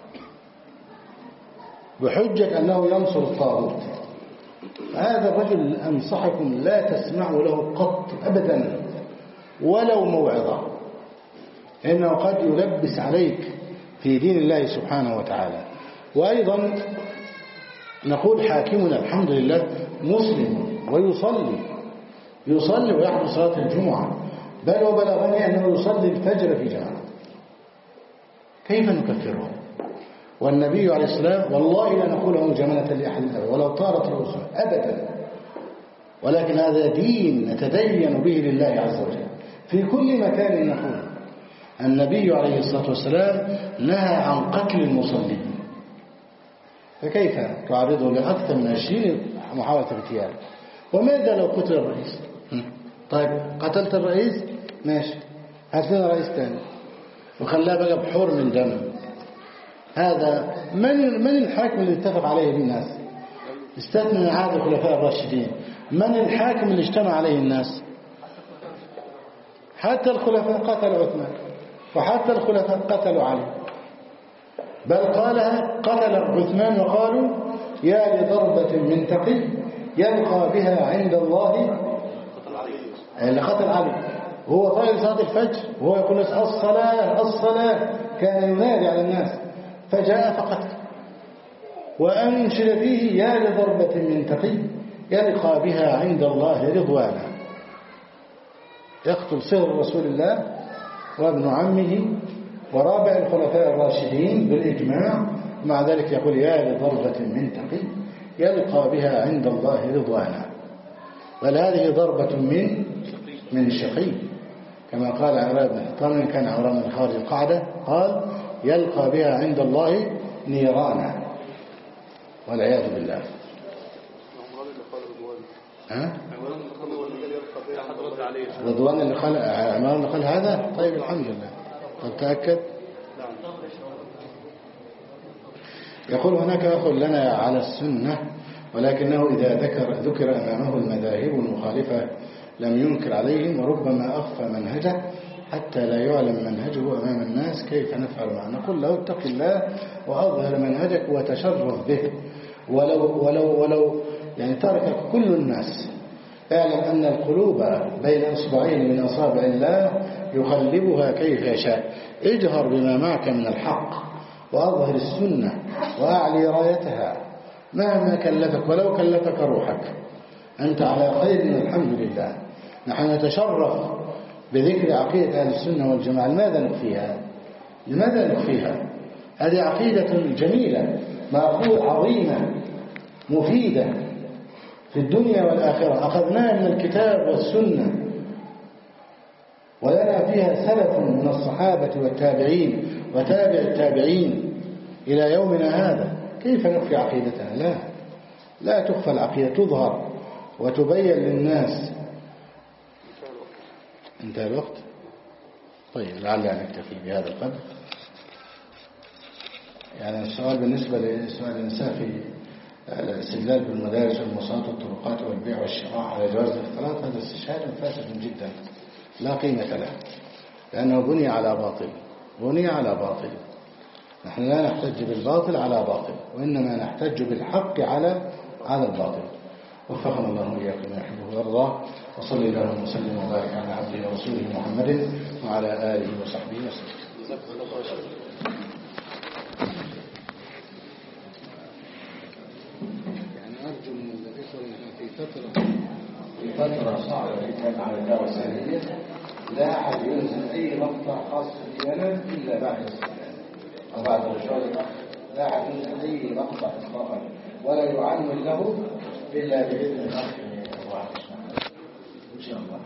بحجة أنه ينصر الطاغوت. هذا الرجل أنصحكم لا تسمعوا له قط أبدا ولو موعظة، إنه قد يلبس عليك في دين الله سبحانه وتعالى. وأيضا نقول حاكمنا الحمد لله مسلم ويصلي يصلي ويحضر صلاة الجمعة، بل وبلغني أنه يصلي الفجر في جماعة. كيف نكفره؟ والنبي عليه السلام والله لا نقوله جملة لأحد أبدا ولو طارت رؤوسنا أبدا، ولكن هذا دين نتدين به لله عز وجل في كل مكان. نقول النبي عليه الصلاة والسلام نهى عن قتل المصلين، فكيف تعرضه لأكثر من عشرين محاولة اغتيال؟ وماذا لو قتل الرئيس؟ طيب قتلت الرئيس ماشي، هات لنا رئيس ثاني وخلاه بقى بحور من دم. هذا من من الحاكم اللي اتفق عليه الناس؟ استثنى من عهد الخلفاء الراشدين، من الحاكم اللي اجتمع عليه الناس؟ حتى الخلفاء قتلوا عثمان، وحتى الخلفاء قتلوا علي، بل قالها قتل عثمان وقالوا يا لضربة من تقي يلقى بها عند الله. اللي قتل علي وهو طائل صلاة الفجر وهو يقول الصلاة الصلاة، كان ينادي على الناس فجاء فقتل. وأنشد فيه يا لضربة من تقي يلقى بها عند الله رضوانا. يقتل صهر رسول الله وابن عمه ورابع الخلفاء الراشدين بالإجماع، ومع ذلك يقول يا لضربة من تقي يلقى بها عند الله رضوانا. بل هذه ضربة من من شقي، كما قال عمران بن حطام كان عمران من خارج القاعدة قال يلقى بها عند الله نيرانا والعياذ بالله. ها؟ رضوان اللي قال عمران اللي قال هذا؟ طيب الحمد لله. طب تأكد. يقول هناك أخ لنا على السنة ولكنه إذا ذكر ذكر أمامه المذاهب المخالفة لم ينكر عليهم وربما أخفى منهجه حتى لا يعلم منهجه أمام الناس، كيف نفعل معه؟ نقول له اتق الله وأظهر منهجك وتشرف به، ولو, ولو, ولو يعني ترك كل الناس. اعلم أن القلوب بين أصبعين من أصابع الله يقلبها كيف يشاء. اجهر بما معك من الحق وأظهر السنة وأعلي رايتها مهما كلفك، ولو كلفك روحك أنت على خير الحمد لله. نحن نتشرف بذكر عقيدة أهل السنة والجماعة. لماذا نخفيها؟ لماذا نخفيها؟ هذه عقيدة جميلة مأخوذ عظيمة مفيدة في الدنيا والآخرة، أخذناها من الكتاب والسنة، ولنا فيها سلف من الصحابة والتابعين وتابع التابعين إلى يومنا هذا. كيف نخفي عقيدتها؟ لا لا تخفى العقيدة، تظهر وتبين للناس. انتهى الوقت. طيب لعلنا نكتفي بهذا القدر. يعني السؤال بالنسبة لسؤال النساء في الاستدلال بالمدارس والمواصلات والطرقات والبيع والشراء على جواز الاختلاط، هذا استشهاد فاسد جدا لا قيمة له، لأنه بني على باطل، بني على باطل. نحن لا نحتج بالباطل على باطل، وإنما نحتج بالحق على على الباطل. وفقنا الله وإياكم ما يحبه ويرضاه، وصلى الله وسلم وبارك على عبده ورسوله محمد وعلى آله وصحبه وسلم. يعني أرجو من الإخوة في فترة في فترة صعبة جدا على الدعوة السلفية، لا أحد ينزل أي مقطع خاص بي أنا إلا بعد الاستعلام أو بعد الرجال، لا أحد ينزل أي مقطع إطلاقا ولا يعنون له إلا بإذن الأخ إن شاء الله.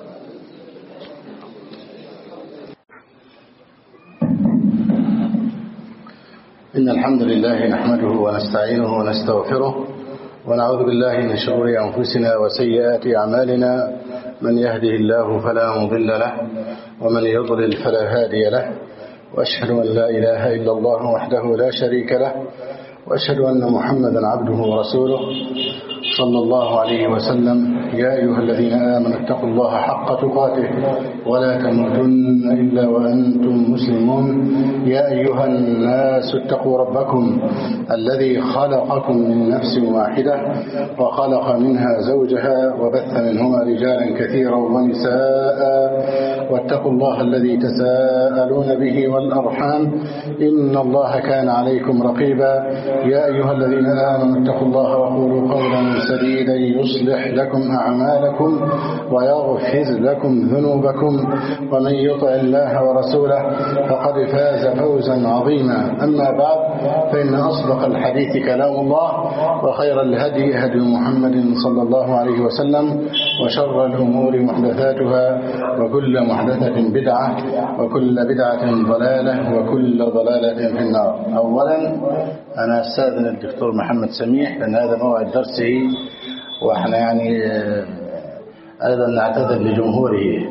إن الحمد لله نحمده ونستعينه ونستغفره ونعوذ بالله من شرور أنفسنا وسيئات أعمالنا، من يهده الله فلا مضل له ومن يضلل فلا هادي له، وأشهد أن لا إله إلا الله وحده لا شريك له، وأشهد أن محمدا عبده ورسوله صلى الله عليه وسلم. يا أيها الذين آمنوا اتقوا الله حق تقاته ولا تموتن إلا وأنتم مسلمون. يا أيها الناس اتقوا ربكم الذي خلقكم من نفس واحدة وخلق منها زوجها وبث منهما رجالا كثيرا ونساء، واتقوا الله الذي تساءلون به والأرحام إن الله كان عليكم رقيبا. يا أيها الذين آمنوا اتقوا الله وقولوا قولا سديدا يصلح لكم أعمالكم ويغفر لكم ذنوبكم، ومن يطع الله ورسوله فقد فاز فوزا عظيما. أما بعد، فإن أصدق الحديث كلام الله، وخير الهدي هدي محمد صلى الله عليه وسلم، وشر الأمور محدثاتها، وكل محدثة بدعة، وكل بدعة ضلالة، وكل ضلالة في النار. أولا أنا أستاذن الدكتور محمد سميح لأن هذا موعد درسه، وإحنا يعني أيضا نعتذر لجمهوره.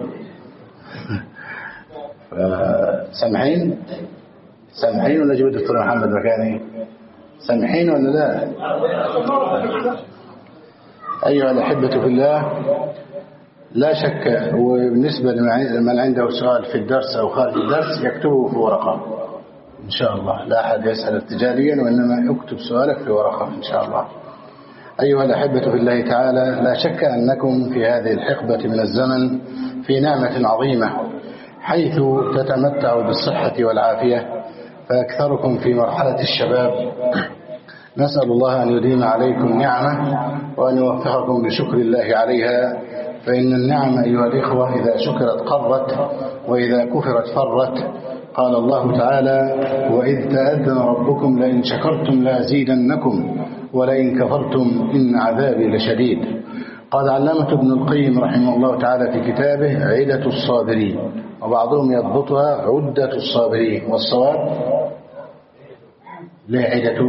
سامحين سامحين ولا جود الدكتور محمد مكاني؟ سامحين ولا لا؟ أيها الأحبة في الله، لا شك وبالنسبة لمن عنده سؤال في الدرس أو خارج الدرس يكتبه في ورقة إن شاء الله، لا أحد يسأل ارتجاليا، وإنما اكتب سؤالك في ورقة إن شاء الله. أيها الأحبة في الله تعالى، لا شك أنكم في هذه الحقبة من الزمن في نعمة عظيمة، حيث تتمتع بالصحة والعافية، فأكثركم في مرحلة الشباب. نسأل الله أن يديم عليكم نعمة وأن يوفقكم لشكر الله عليها، فإن النعم أيها الإخوة إذا شكرت قرت، وإذا كفرت فرت. قال الله تعالى: وإذ تأذن ربكم لئن شكرتم لأزيدنكم ولئن كفرتم إن عذابي لشديد. قال علامة ابن القيم رحمه الله تعالى في كتابه عدة الصابرين، وبعضهم يضبطها عدة الصابرين، والصواب لا عدة،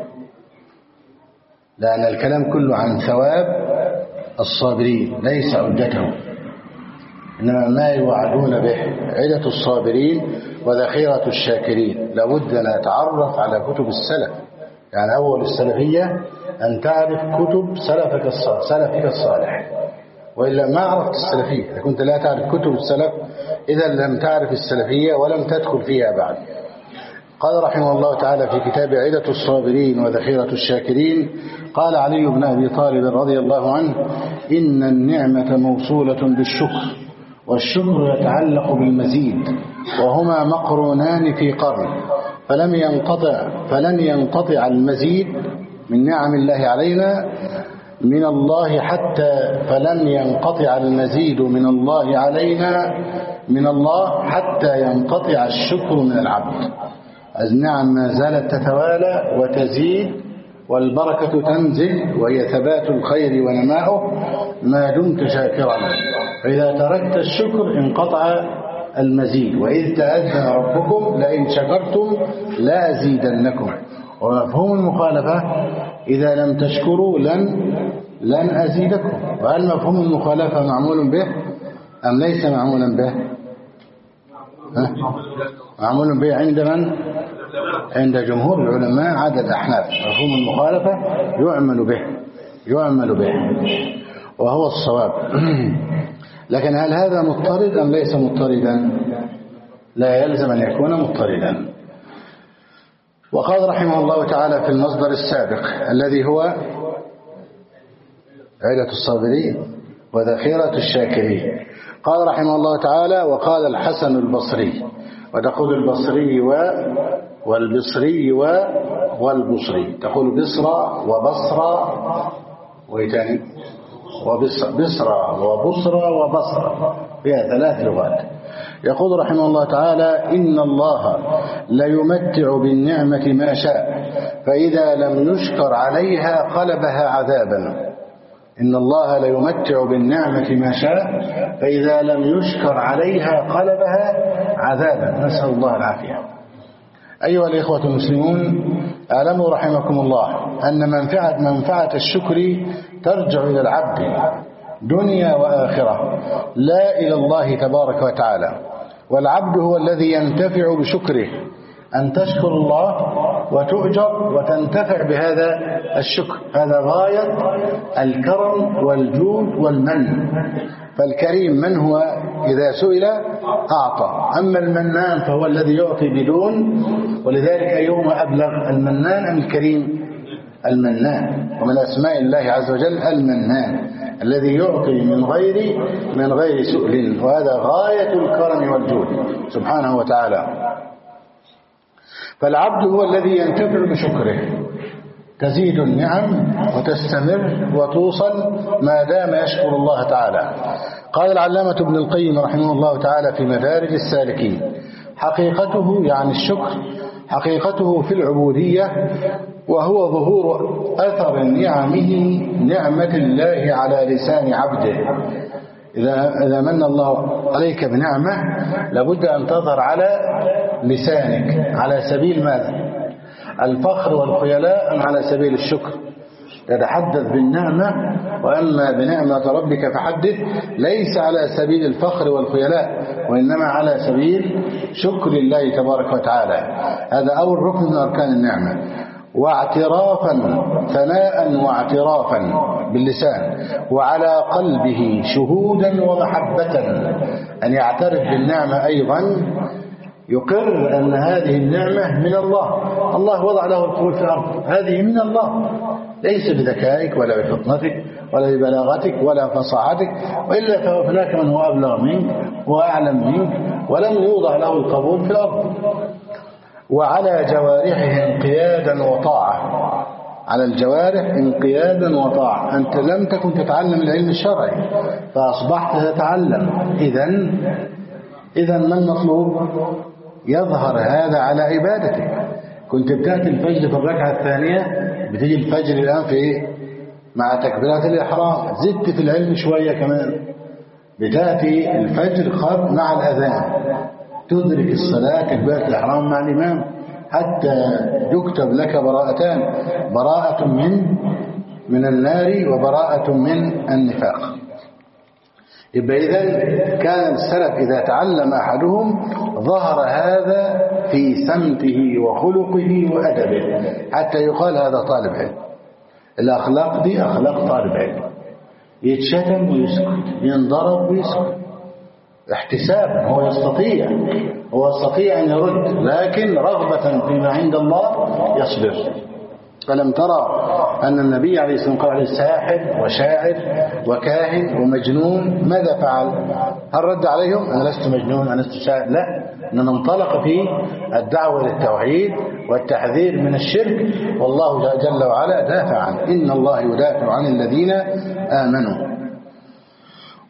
لأن الكلام كله عن ثواب الصابرين ليس عدتهم، إنما ما يوعدون به عدة الصابرين وذخيرة الشاكرين. لابد أن نتعرف على كتب السلف، يعني أول السلفية أن تعرف كتب سلفك الصالح, سلفك الصالح وإلا ما عرفت السلفية. إذا كنت لا تعرف كتب السلف إذا لم تعرف السلفية ولم تدخل فيها بعد. قال رحمه الله تعالى في كتاب عدة الصابرين وذخيرة الشاكرين، قال علي بن أبي طالب رضي الله عنه: إن النعمة موصولة بالشكر، والشكر يتعلق بالمزيد، وهما مقرونان في قرن، فلم ينقطع فلن ينقطع المزيد من نعم الله علينا من الله حتى فلن ينقطع المزيد من الله علينا من الله حتى ينقطع الشكر من العبد. النعم ما زالت تتوالى وتزيد والبركة تنزل وهي ثبات الخير ونماؤه ما دمت شاكرا. فإذا تركت الشكر انقطع المزيد. وإذ تأذن ربكم لئن شكرتم لأزيدنكم. ومفهوم المخالفة إذا لم تشكروا لن لن أزيدكم. وهل مفهوم المخالفة معمول به أم ليس معمولا به؟ ها؟ معمول به عند من؟ عند جمهور العلماء عدا الأحناف. مفهوم المخالفة يعمل به يعمل به وهو الصواب. لكن هل هذا مضطرد أم ليس مضطردا؟ لا يلزم أن يكون مضطردا. وقال رحمه الله تعالى في المصدر السابق الذي هو عدة الصابرين وذخيرة الشاكرين، قال رحمه الله تعالى: وقال الحسن البصري، وتقول البصري و والبصري و والبصري، تقول بصرى وبصرى ويتاني وبصرى وبصرى وبصرى، فيها ثلاث لغات. يقول رحمه الله تعالى: إن الله ليمتع بالنعمة ما شاء فإذا لم يشكر عليها قلبها عذابا. إن الله ليمتع بالنعمة ما شاء فإذا لم يشكر عليها قلبها عذابا. نسأل الله العافية. أيها الإخوة المسلمون، اعلموا رحمكم الله أن منفعة منفعة الشكر ترجع إلى العبد دنيا وآخرة لا إلى الله تبارك وتعالى. والعبد هو الذي ينتفع بشكره، أن تشكر الله وتؤجر وتنتفع بهذا الشكر. هذا غاية الكرم والجود والمن. فالكريم من هو إذا سئل أعطى، أما المنان فهو الذي يعطي بدون. ولذلك أيهما أبلغ، المنان أم الكريم؟ المنان. ومن أسماء الله عز وجل المنان الذي يعطي من غير من غير سؤل، وهذا غاية الكرم والجود سبحانه وتعالى. فالعبد هو الذي ينتفع بشكره، تزيد النعم وتستمر وتوصل ما دام يشكر الله تعالى. قال العلامة ابن القيم رحمه الله تعالى في مدارج السالكين: حقيقته يعني الشكر حقيقته في العبودية، وهو ظهور أثر نعمه نعمة الله على لسان عبده. إذا إذا من الله عليك بنعمة لابد أن تظهر على لسانك على سبيل ماذا؟ الفخر والخيلاء، أم على سبيل الشكر؟ تتحدث بالنعمة، وأما بنعمة ربك فحدث، ليس على سبيل الفخر والخيلاء وإنما على سبيل شكر الله تبارك وتعالى. هذا أول ركن من أركان النعمة. واعترافا، ثناء واعترافا باللسان، وعلى قلبه شهودا ومحبة، أن يعترف بالنعمة أيضا، يقر أن هذه النعمة من الله. الله وضع له القبول في الأرض، هذه من الله، ليس بذكائك ولا بفطنتك ولا ببلاغتك ولا فصاحتك، وإلا فهناك من هو أبلغ منك وأعلم منك ولم يوضع له القبول في الأرض. وعلى جوارحه انقيادا وطاعة، على الجوارح انقيادا وطاعة. أنت لم تكن تتعلم العلم الشرعي فأصبحت تتعلم، إذن إذن ما المطلوب؟ يظهر هذا على عبادتك. كنت بتأتي الفجر في الركعة الثانية، بتيجي الفجر الآن في إيه؟ مع تكبيرات الإحرام، زدت في العلم شوية كمان، بتأتي الفجر قبل مع الأذان، تدرك الصلاة تكبيرة الإحرام مع الإمام، حتى يكتب لك براءتان: براءة من من النار وبراءة من النفاق. يبقى إذن كان السلف إذا تعلم أحدهم ظهر هذا في سمته وخلقه وأدبه، حتى يقال هذا طالب علم. الأخلاق دي أخلاق طالب علم، يتشتم ويسكت، ينضرب ويسكت، احتسابا. هو يستطيع هو يستطيع أن يرد، لكن رغبة فيما عند الله يصبر. ألم ترى أن النبي عليه الصلاة والسلام قال: ساحر وشاعر وكاهن ومجنون، ماذا فعل؟ هل رد عليهم: أنا لست مجنون، أنا لست شاعر؟ لا، إنما انطلق في الدعوة للتوحيد والتحذير من الشرك، والله جل وعلا دافع عنه: إن الله يدافع عن الذين آمنوا.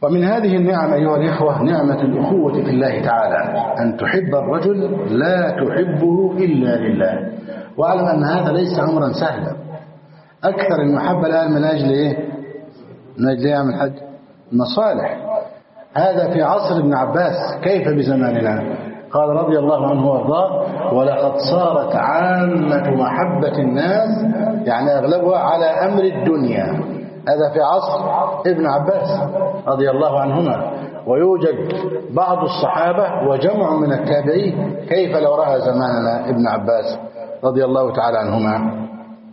ومن هذه النعم أيها الإخوة نعمة الأخوة في الله تعالى، أن تحب الرجل لا تحبه إلا لله. واعلم أن هذا ليس أمرا سهلا. أكثر المحبة الآن من أجل إيه؟ من أجل إيه من حد مصالح. هذا في عصر ابن عباس، كيف بزماننا؟ قال رضي الله عنه وارضاه: ولقد صارت عامة محبة الناس يعني أغلبها على أمر الدنيا. هذا في عصر ابن عباس رضي الله عنهما، ويوجد بعض الصحابة وجمع من التابعين. كيف لو رأى زماننا ابن عباس رضي الله تعالى عنهما؟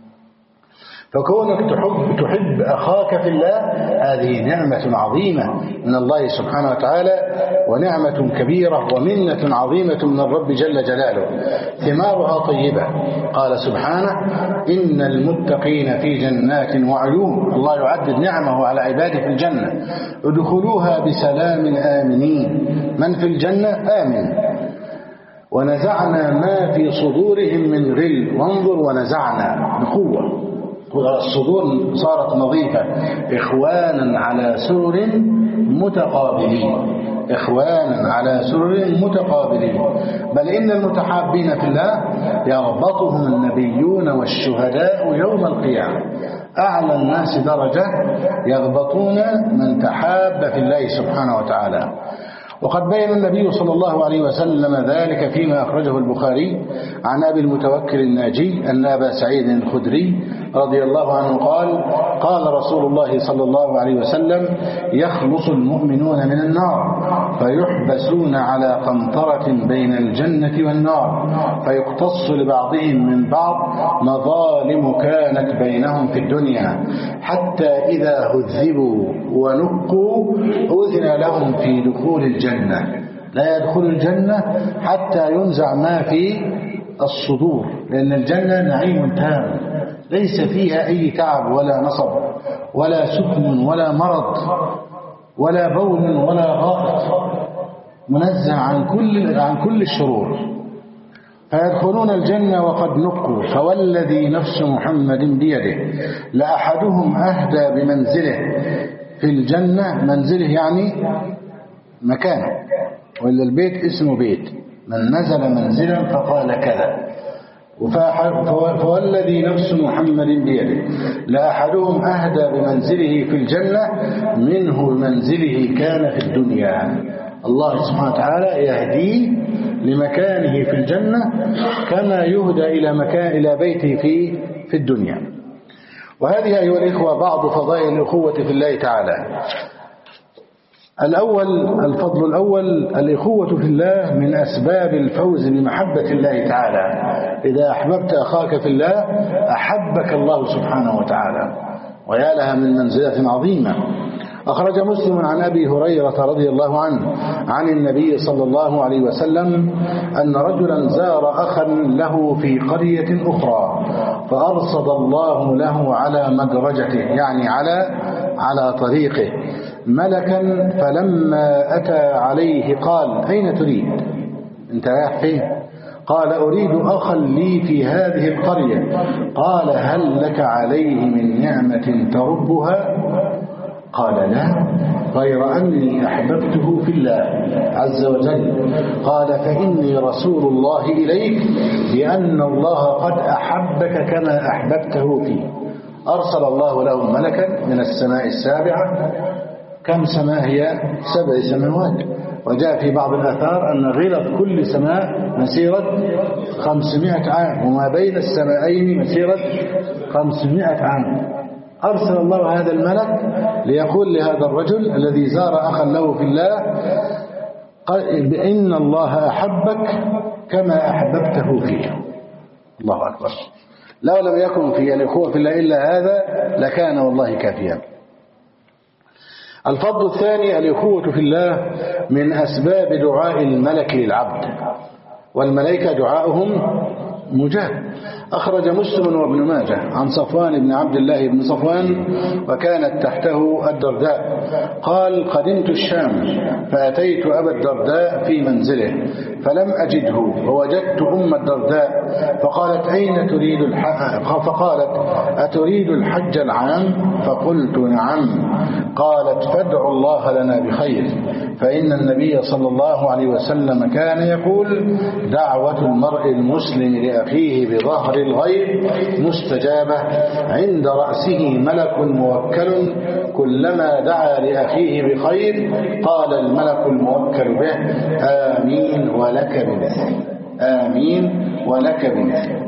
فكونك تحب, تحب أخاك في الله هذه نعمة عظيمة من الله سبحانه وتعالى، ونعمة كبيرة ومنة عظيمة من الرب جل جلاله، ثمارها طيبة. قال سبحانه: إن المتقين في جنات وعيون. الله يعدد نعمه على عباده في الجنة: ادخلوها بسلام آمنين. من في الجنة آمن. ونزعنا ما في صدورهم من غل. وانظر، ونزعنا بقوة، الصدور صارت نظيفة. إخوانا على سرر متقابلين. إخوانا على سرر متقابلين. بل إن المتحابين في الله يربطهم النبيون والشهداء يوم القيامة. أعلى الناس درجة يربطون من تحاب في الله سبحانه وتعالى. وقد بين النبي صلى الله عليه وسلم ذلك فيما أخرجه البخاري عن أبي المتوكل الناجي أن أبا سعيد الخدري رضي الله عنه قال: قال رسول الله صلى الله عليه وسلم: يخلص المؤمنون من النار فيحبسون على قنطرة بين الجنة والنار، فيقتص لبعضهم من بعض مظالم كانت بينهم في الدنيا، حتى إذا هذبوا ونقوا أذن لهم في دخول الجنة. لا يدخل الجنة حتى ينزع ما في الصدور، لأن الجنة نعيم تام ليس فيها أي تعب ولا نصب ولا سكن ولا مرض ولا بول ولا غائط، منزه عن كل عن كل الشرور. فيدخلون الجنة وقد نقوا. فوالذي نفس محمد بيده لأحدهم أهدى بمنزله في الجنة. منزله يعني مكانه، وإلا البيت اسمه بيت. من نزل منزلا فقال كذا. فوالذي نفس محمد بيده لأحدهم أهدى بمنزله في الجنة منه منزله كان في الدنيا. الله سبحانه وتعالى يهديه لمكانه في الجنة كما يهدى إلى مكان إلى بيته في في الدنيا. وهذه أيها الإخوة بعض فضائل الأخوة في الله تعالى. الأول، الفضل الأول: الأخوة في الله من أسباب الفوز بمحبة الله تعالى. إذا أحببت أخاك في الله أحبك الله سبحانه وتعالى، ويا لها من منزلة عظيمة. أخرج مسلم عن أبي هريرة رضي الله عنه عن النبي صلى الله عليه وسلم أن رجلا زار أخا له في قرية أخرى، فأرصد الله له على مدرجته يعني على على طريقه ملكا، فلما أتى عليه قال: أين تريد؟ أنت رايح فين؟ قال: أريد أخا لي في هذه القرية. قال: هل لك عليه من نعمة تربها؟ قال: لا، غير أني أحببته في الله عز وجل. قال: فإني رسول الله إليك لأن الله قد أحبك كما أحببته فيه. أرسل الله له ملكا من السماء السابعة. كم سماء هي؟ سبع سماوات. وجاء في بعض الآثار أن غلظ كل سماء مسيرة خمسمائة عام، وما بين السماءين مسيرة خمسمائة عام. أرسل الله هذا الملك ليقول لهذا الرجل الذي زار أخا له في الله: بأن الله أحبك كما أحببته فيه. الله أكبر. لو لم يكن في الأخوة في الله إلا هذا لكان والله كافيا. الفضل الثاني: الأخوة في الله من أسباب دعاء الملك للعبد، والملائكة دعاؤهم مجاب. أخرج مسلم وابن ماجه عن صفوان بن عبد الله بن صفوان وكانت تحته الدرداء قال قدمت الشام فأتيت أبا الدرداء في منزله فلم أجده ووجدت أم الدرداء فقالت أين تريد الحج فقالت أتريد الحج العام فقلت نعم قالت فادعوا الله لنا بخير فإن النبي صلى الله عليه وسلم كان يقول دعوة المرء المسلم لأخيه بظهر الغيب مستجابة عند رأسه ملك موكل كلما دعا لأخيه بخير قال الملك الموكل به آمين ولك بمثل آمين ولك بمثل.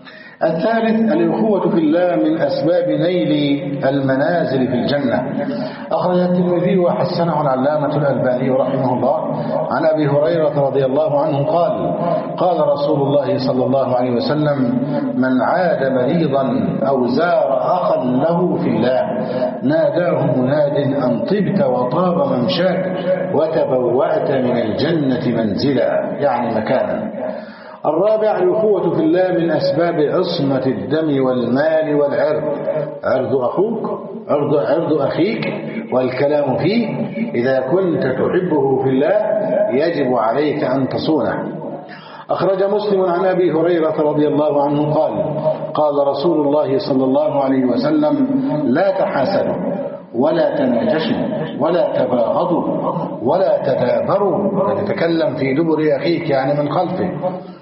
الثالث الأخوة في الله من أسباب نيل المنازل في الجنة. أخرج الترمذي وحسنه العلامة الألباني رحمه الله عن أبي هريرة رضي الله عنه قال قال رسول الله صلى الله عليه وسلم من عاد مريضا أو زار أخا له في الله ناداه مناد أن طبت وطاب ممشاك وتبوأت من الجنة منزلا يعني مكانا. الرابع الأخوة في الله من أسباب عصمة الدم والمال والعرض. عرض أخوك عرض, عرض أخيك والكلام فيه إذا كنت تحبه في الله يجب عليك أن تصونه. أخرج مسلم عن أبي هريرة رضي الله عنه قال قال رسول الله صلى الله عليه وسلم لا تحاسدوا ولا تناجشوا ولا تباغضوا ولا تدابروا تتكلم في دبر أخيك يعني من خلفه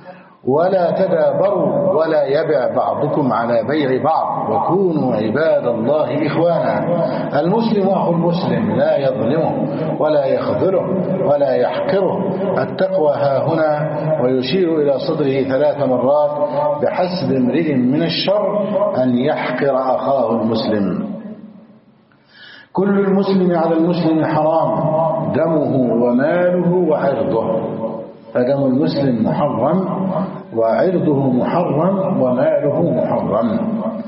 ولا تدابروا ولا يبع بعضكم على بيع بعض وكونوا عباد الله إخوانا. المسلم أخو المسلم لا يظلمه ولا يخذله ولا يحقره. التقوى ها هنا ويشير إلى صدره ثلاث مرات بحسب امرئ من الشر أن يحقر أخاه المسلم. كل المسلم على المسلم حرام دمه وماله وعرضه فدم المسلم محرم وعرضه محرم وماله محرم.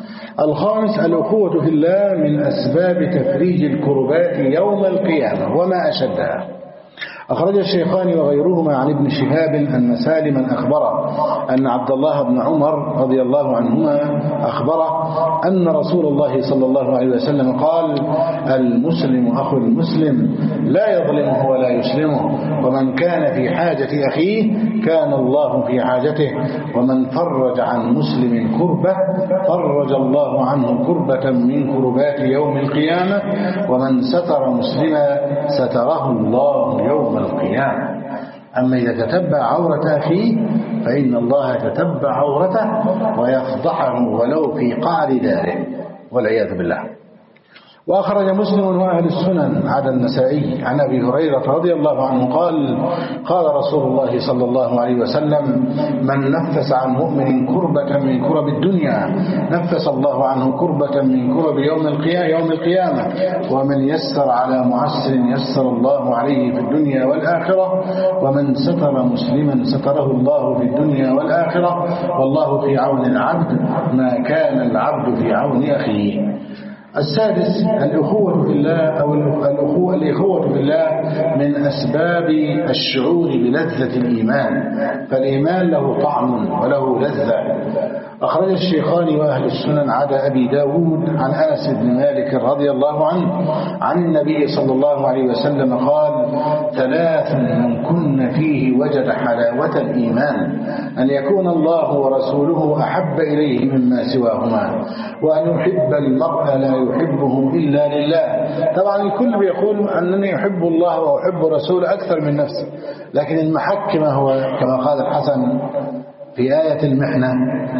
الخامس الأخوة في الله من أسباب تفريج الكربات يوم القيامة وما أشدها. أخرج الشيخان وغيرهما عن ابن شهاب أن سالما أخبره أن عبد الله بن عمر رضي الله عنهما أخبره أن رسول الله صلى الله عليه وسلم قال المسلم أخو المسلم لا يظلمه ولا يسلمه ومن كان في حاجة أخيه كان الله في حاجته ومن فرج عن مسلم كربة فرج الله عنه كربة من كربات يوم القيامة ومن ستر مسلما ستره الله يوم القيامة. أما إذا تتبع عورة أخيه فإن الله تتبع عورته ويفضحه ولو في قعر داره والعياذ بالله. وأخرج مسلم وأهل السنن عدا النسائي عن أبي هريرة رضي الله عنه قال قال رسول الله صلى الله عليه وسلم من نفس عن مؤمن كربة من كرب الدنيا نفس الله عنه كربة من كرب يوم القيامة ومن يسر على معسر يسر الله عليه في الدنيا والآخرة ومن ستر مسلما ستره الله في الدنيا والآخرة والله في عون العبد ما كان العبد في عون أخيه. السادس الأخوة في الله أو الأخوة الأخوة في الله من أسباب الشعور بلذة الإيمان فالإيمان له طعم وله لذة. أخرج الشيخان وأهل السنن عدا أبي داود عن أنس بن مالك رضي الله عنه عن النبي صلى الله عليه وسلم قال ثلاث من كن فيه وجد حلاوة الإيمان أن يكون الله ورسوله أحب إليه مما سواهما وأن يحب المرء لا يحبه إلا لله. طبعا الكل بيقول أنني يحب الله وأحب رسوله أكثر من نفسه لكن المحك ما هو كما قال الحسن في آية المحنة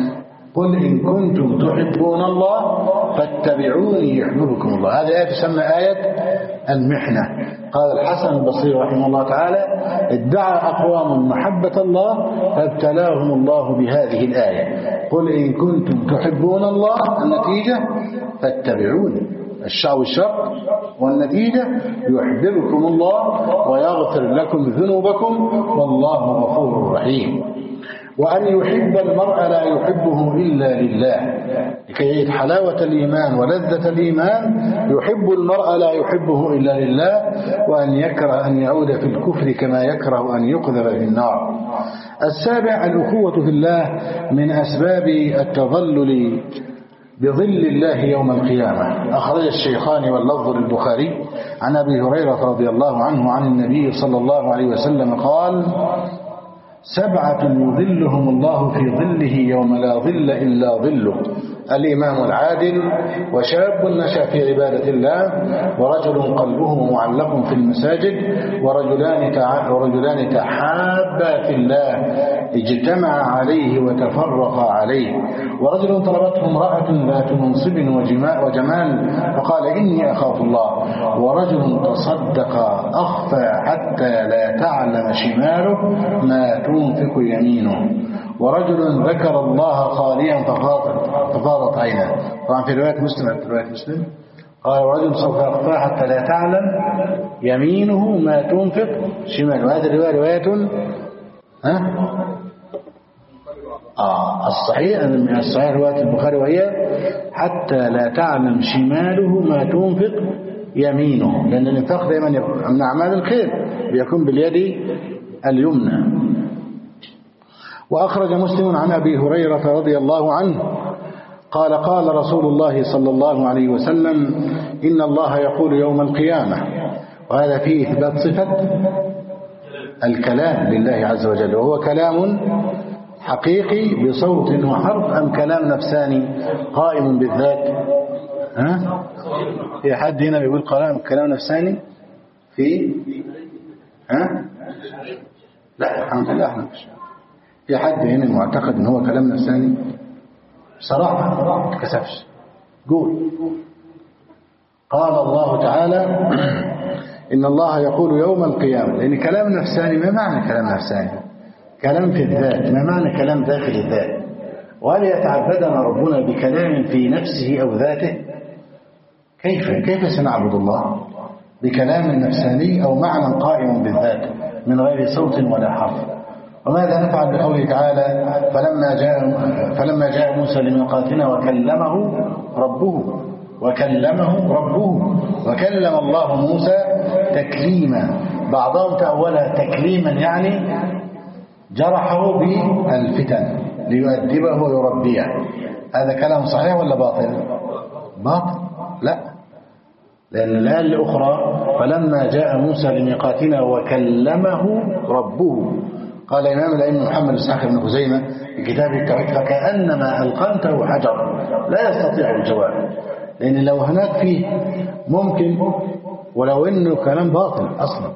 قل إن كنتم تحبون الله فاتبعوني يحببكم الله. هذه آية تسمى آية المحنة. قال الحسن البصري رحمه الله تعالى ادعى أقوام محبة الله فابتلاهم الله بهذه الآية قل إن كنتم تحبون الله النتيجة فاتبعوني الشعب الشرق والنتيجة يحببكم الله ويغفر لكم ذنوبكم والله غفور رحيم. وأن يحب المرء لا يحبه إلا لله لكي حلاوة الإيمان ولذة الإيمان يحب المرء لا يحبه إلا لله وأن يكره أن يعود في الكفر كما يكره أن يقذف في النار. السابع الأخوة في الله من أسباب التظلل بظل الله يوم القيامة. أخرج الشيخان واللفظ للبخاري عن أبي هريرة رضي الله عنه عن النبي صلى الله عليه وسلم قال: سبعة يظلهم الله في ظله يوم لا ظل إلا ظله: الإمام العادل، وشاب نشأ في عبادة الله، ورجل قلبه معلق في المساجد، ورجلان تع... ورجلان تحابا في الله اجتمع عليه وتفرقا عليه، ورجل طلبته امرأة ذات منصب وجمال فقال: إني أخاف الله، ورجل تصدق أخفى حتى لا تعلم شماله ما تنفق يمينه، ورجل ذكر الله خاليا ففاضت عيناه. طبعا في رواية مسلم، في رواية مسلم قال: ورجل سوف يخفى حتى لا تعلم يمينه ما تنفق شماله. وهذه الرواية رواية ها آه الصحيح من الصحيح رواية البخاري، وهي حتى لا تعلم شماله ما تنفق يمينه، لأن الانفاق دائما من أعمال الخير بيكون باليد اليمنى. وأخرج مسلم عن أبي هريرة رضي الله عنه قال: قال رسول الله صلى الله عليه وسلم: إن الله يقول يوم القيامة، وهذا فيه إثبات صفة الكلام لله عز وجل، وهو كلام حقيقي بصوت وحرف أم كلام نفساني قائم بالذات؟ ها؟ في حد هنا بيقول كلام كلام نفساني؟ في ها؟ لا الحمد لله احنا مش في حد هنا معتقد ان هو كلام نفساني؟ صراحة ما تكسفش قول. قال الله تعالى: إن الله يقول يوم القيامة، لأن كلام نفساني ما معنى كلام نفساني؟ كلام في الذات، ما معنى كلام داخل الذات؟ وهل يتعبدنا ربنا بكلام في نفسه أو ذاته؟ كيف كيف سنعبد الله بكلام نفساني أو معنى قائم بالذات من غير صوت ولا حرف؟ وماذا نفعل بقوله تعالى: فلما جاء فلما جاء موسى لميقاتنا وكلمه ربه وكلمه ربه وكلم الله موسى تكليما. بعضهم تأولها تكليما يعني جرحه بالفتن ليؤدبه ويربيه. هذا كلام صحيح ولا باطل؟ باطل لا، لأن الآية الأخرى: فلما جاء موسى لميقاتنا وكلمه ربه. قال إمام الأئمة محمد إسحاق بن خزيمة في كتابه التوحيد: فكأنما ألقمته حجر لا يستطيع الجواب. لأن لو هناك فيه ممكن، ولو إنه كلام باطل أصلا.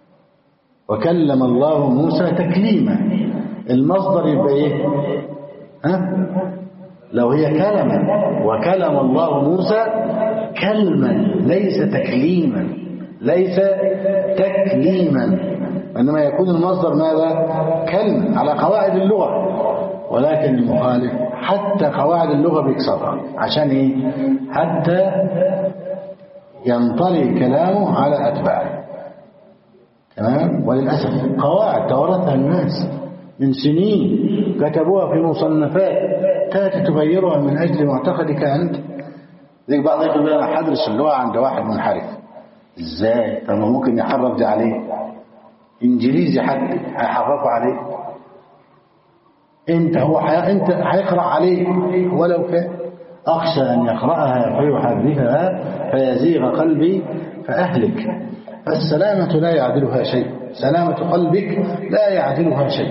وكلم الله موسى تكليما، المصدر يبقى إيه؟ ها؟ لو هي كلمة وكلم الله موسى كلما ليس تكليما، ليس تكليما، إنما يكون المصدر ماذا؟ كلمة على قواعد اللغة. ولكن المخالف حتى قواعد اللغة بيكسرها. عشان إيه؟ حتى ينطلي كلامه على أتباعه. تمام؟ وللأسف قواعد تورثها الناس من سنين، كتبوها في مصنفات، تأتي تغيرها من أجل معتقدك أنت. ذيك بعض يقول: أنا حدرس اللغة عند واحد منحرف. إزاي؟ طب ممكن يحرف دي عليه؟ إنجليزي حتى هيحرفوا عليه؟ أنت هو حي... أنت هيقرأ عليه ولو كان. أخشى أن يقرأها فيحرفها فيزيغ قلبي فأهلك. السلامة لا يعدلها شيء، سلامة قلبك لا يعدلها شيء.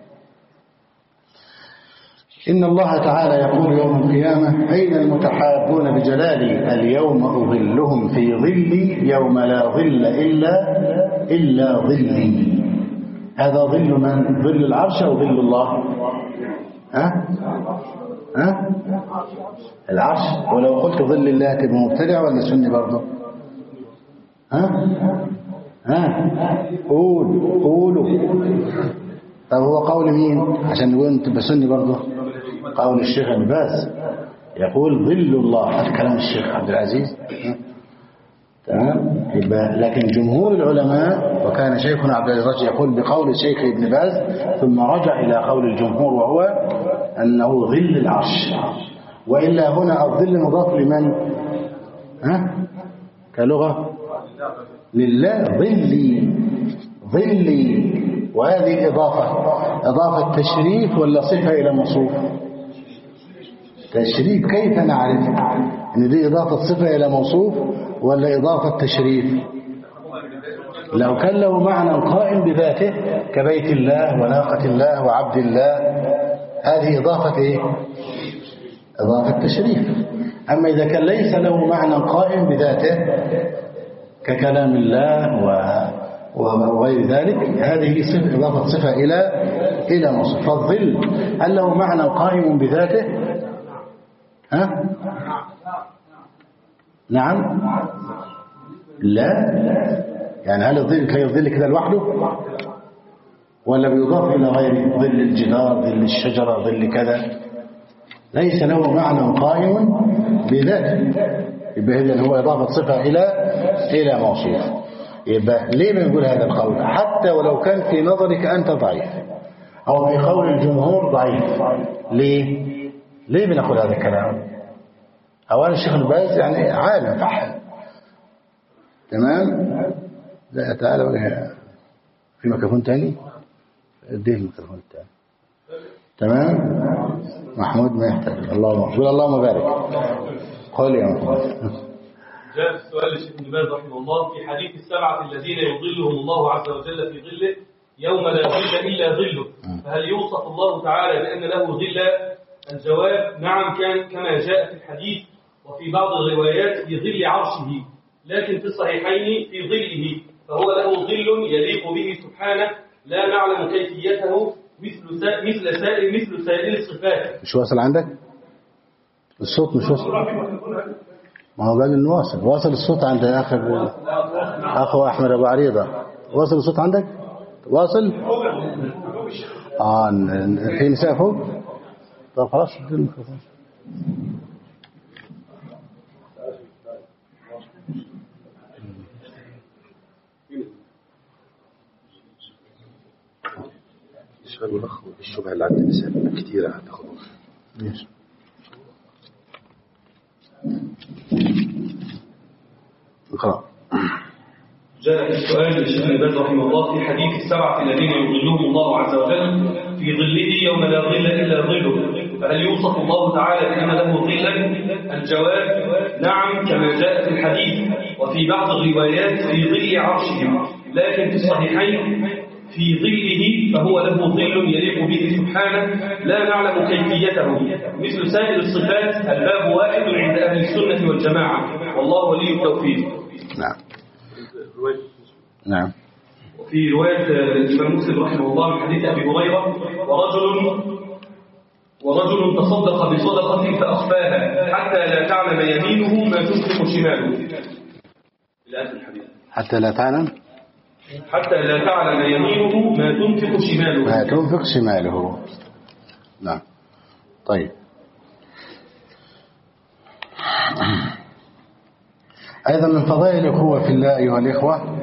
إن الله تعالى يقول يوم القيامة: أين المتحابون بجلالي؟ اليوم أظلهم في ظلي يوم لا ظل إلا إلا ظلي. هذا ظل من؟ ظل العرش أو ظل الله؟ ها؟ ها؟ العرش. ولو قلت ظل الله تبقى مبتدع ولا سني برضه؟ ها؟ ها؟ قول قولوا. طب هو قول مين عشان نقول انت بسني برضه؟ قول الشيخ ابن باز يقول ظل الله. هذا كلام الشيخ عبد العزيز. تمام. يبقى لكن جمهور العلماء، وكان شيخنا عبد العزيز يقول بقول الشيخ ابن باز ثم رجع الى قول الجمهور، وهو انه ظل العرش. والا هنا الظل مضاف لمن؟ ها؟ كلغه لله. ظلي ظلي وهذه إضافة إضافة تشريف ولا صفة إلى موصوف؟ تشريف. كيف نعرف إن دي إضافة صفة إلى موصوف ولا إضافة تشريف؟ لو كان له معنى قائم بذاته كبيت الله وناقة الله وعبد الله، هذه إضافة إيه؟ إضافة تشريف. أما إذا كان ليس له معنى قائم بذاته ككلام الله وغير ذلك، هذه صفة إضافة صفة إلى إلى موصوف. فالظل هل له معنى قائم بذاته؟ ها؟ نعم؟ لا. يعني هل الظل كي الظل كده لوحده ولا بيضاف إلى غيره؟ ظل الجدار، ظل الشجرة، ظل كذا، ليس له معنى قائم بذاته. يبقى إذن هو إضافة صفة إلى إلى موصوف. يبقى ليه بنقول هذا القول حتى ولو كان في نظرك أنت ضعيف أو في قول الجمهور ضعيف؟ ليه ليه بنقول هذا الكلام؟ أولا الشيخ ابن باز يعني عالم فحل، تمام؟ لا تعالى بقى في ميكروفون تاني، اديه الميكروفون التاني، تمام؟ محمود ما يحتاج. اللهم قول اللهم بارك. قول يا محمود. جاء السؤال للشيخ ابن باز رحمه الله في حديث السبعة الذين يظلهم الله عز وجل في ظله يوم لا ظل إلا ظله، فهل يوصف الله تعالى بأن له ظلا؟ الجواب نعم، كان كما جاء في الحديث وفي بعض الروايات في ظل عرشه، لكن في الصحيحين في ظله، فهو له ظل يليق به سبحانه لا نعلم كيفيته مثل سائر مثل سائر مثل سائر الصفات. مش واصل عندك الصوت؟ مش واصل. ما هو قال انه واصل واصل الصوت عند اخر اخو احمد ابو عريضه. واصل الصوت عندك؟ واصل؟ اه في نساء فوق. طب خلاص ادي الميكروفون. السؤال ملخص الشبهة اللي عند النساء كتيرة هتاخدوها. ماشي. اقرأ. جاء السؤال للشيخ ابن باز رحمه الله في حديث السبعة الذين يظلهم الله عز وجل في ظله يوم لا ظل إلا ظله، فهل يوصف الله تعالى بأن له ظلا؟ الجواب نعم، كما جاء في الحديث وفي بعض الروايات في ظل عرشه، لكن في الصحيحين في ظله، فهو له ظل يليق به سبحانه لا نعلم كيفيته مثل سائر الصفات. الباب واحد عند أهل السنة والجماعة، والله ولي التوفيق. نعم نعم. وفي رواية الإمام مسلم رحمه الله من حديث أبي هريرة ورجل ورجل تصدق بصدقة فأخفاها حتى لا تعلم يمينه ما تنفق شماله، إلى آخر الحديث. حتى لا تعلم حتى لا تعلم يمينه ما تنفق شماله ما تنفق شماله. نعم. طيب، أيضا من فضائل الأخوة في الله أيها الإخوة،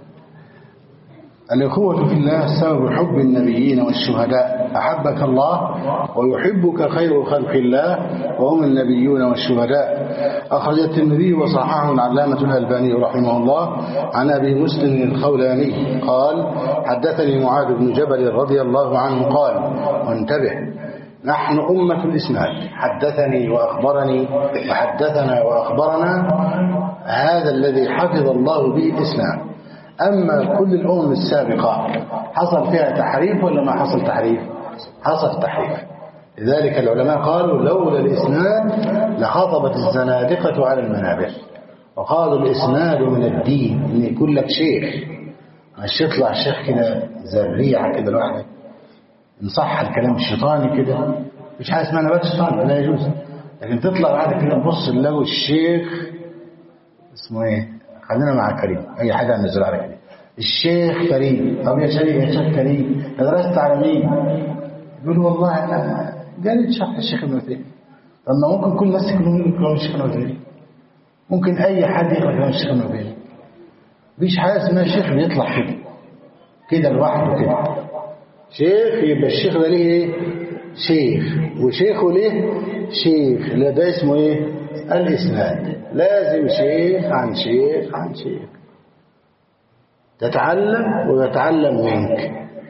الأخوة في الله سبب حب النبيين والشهداء. أحبك الله ويحبك خير خلق الله وهم النبيون والشهداء. أخرج الترمذي وصححه العلامة الألباني رحمه الله عن أبي مسلم الخولاني قال حدثني معاذ بن جبل رضي الله عنه قال، وانتبه، نحن أمة الإسناد، حدثني وأخبرني وحدثنا وأخبرنا، هذا الذي حفظ الله به الإسلام. أما كل الأمم السابقة حصل فيها تحريف ولا ما حصل تحريف؟ حصل تحريف. لذلك العلماء قالوا لولا الإسناد لخطبت الزنادقة على المنابر، وقالوا الإسناد من الدين، إن يكون لك شيخ، مش يطلع شيخ كده زريعة كده لوحده، إن صح الكلام الشيطاني كده، مش حاجة اسمها نبات شيطاني، لا يجوز. لكن تطلع بعد كده تبص تلاقوا الشيخ اسمه ايه، خلينا مع كريم، اي حاجه هنزل على كريم، الشيخ كريم. طب يا شيخ يا شيخ كريم درست على مين؟ يقول والله انا قالت شرح الشيخ ابن عثيمين. طب ما ممكن كل الناس يكونوا يقولوا الشيخ ابن عثيمين، ممكن اي حد يقرا كلام الشيخ ابن عثيمين. مفيش حاجه اسمها شيخ بيطلع كده كده لوحده كده شيخ. يبقى الشيخ ده ليه ايه؟ شيخ، وشيخه ليه شيخ. لا ده اسمه ايه؟ الإسناد. لازم شيخ عن شيخ عن شيخ، تتعلم ويتعلم منك.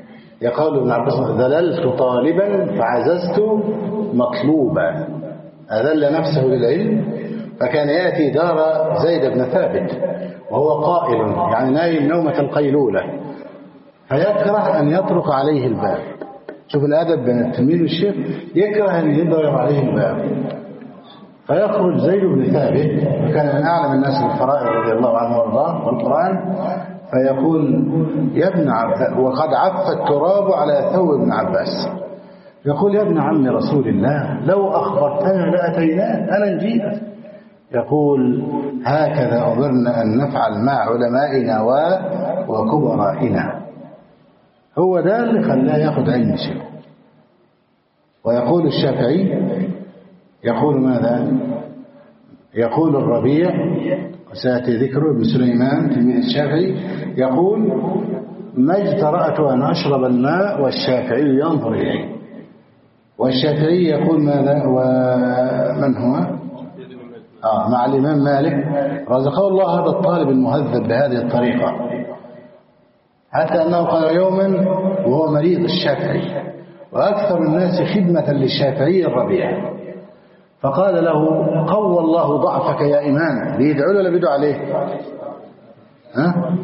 يقول ابن عباس ذللت طالبا فعززت مطلوبا، أذل نفسه للعلم، فكان يأتي دار زيد بن ثابت وهو قائل يعني نايم نومة القيلولة، فيكره أن يطرق عليه الباب. شوف الأدب بين التلميذ والشيخ، يكره أن يضرب عليه الباب، فيخرج زيد بن ثابت وكان من أعلم الناس بالفرائض رضي الله عنه وارضاه والقرآن، فيقول يا ابن عباس، وقد عف التراب على ثوب ابن عباس، يقول يا ابن عم رسول الله لو أخبرتنا لأتيناك أنا نجيت. يقول هكذا أمرنا أن نفعل مع علمائنا وكبرائنا. هو ده اللي خلاه ياخد علم شيء. ويقول الشافعي يقول ماذا؟ يقول الربيع وسيأتي ذكره ابن سليمان تلميذ الشافعي، يقول ما اجترأت أن أشرب الماء والشافعي ينظر إليه. والشافعي يقول ماذا؟ ومن هو؟ آه مع الإمام مالك رزقه الله هذا الطالب المهذب بهذه الطريقة، حتى أنه قال يوما وهو مريض الشافعي وأكثر الناس خدمة للشافعي الربيع، فقال له قوى الله ضعفك يا إمام. بيدعو له ولا بيدعو عليه؟ ها؟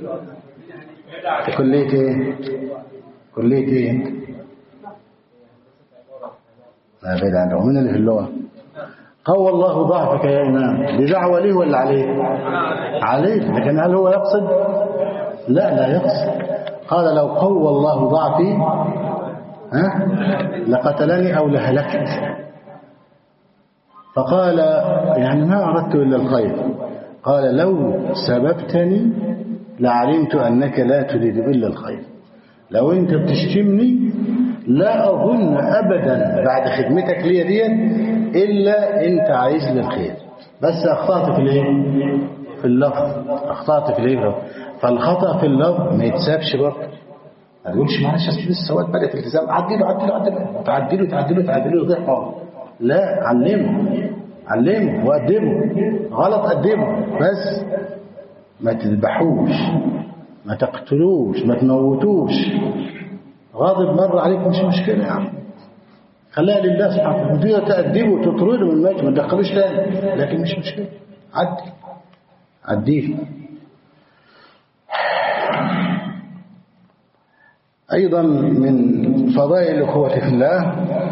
كلية ايه؟ كلية ايه؟ لا بعيد عنه. من اللي في اللغة؟ قوى الله ضعفك يا إمام، بدعوة ليه ولا عليه؟ عليه. لكن هل هو يقصد؟ لا لا يقصد. قال لو قوى الله ضعفي ها لقتلني أو لهلكت. فقال يعني ما أردت إلا الخير. قال لو سببتني لعلمت أنك لا تريد إلا الخير. لو أنت بتشتمني لا أظن أبدا بعد خدمتك لي دي إلا أنت عايز لي الخير، بس أخطأت في الإيه؟ في اللفظ. أخطأت في الإيه؟ فالخطأ في اللفظ ما يتسابش برضه. ما تقولش معلش أصل لسه وقت بدأت الالتزام، عدله عدله عدله تعدله تعدله تعدله ضعفه. لا، علمه علمه وأدبه. غلط أدبه، بس ما تذبحوش، ما تقتلوش، ما تموتوش. غاضب مرة عليكم مش مشكلة يا عم، خليها لله سبحانه وتعالى. تأدبه وتطرده من المجد، ما تدخلوش تاني، لكن مش مشكلة. عدي عديه. أيضا من فضائل الأخوة في الله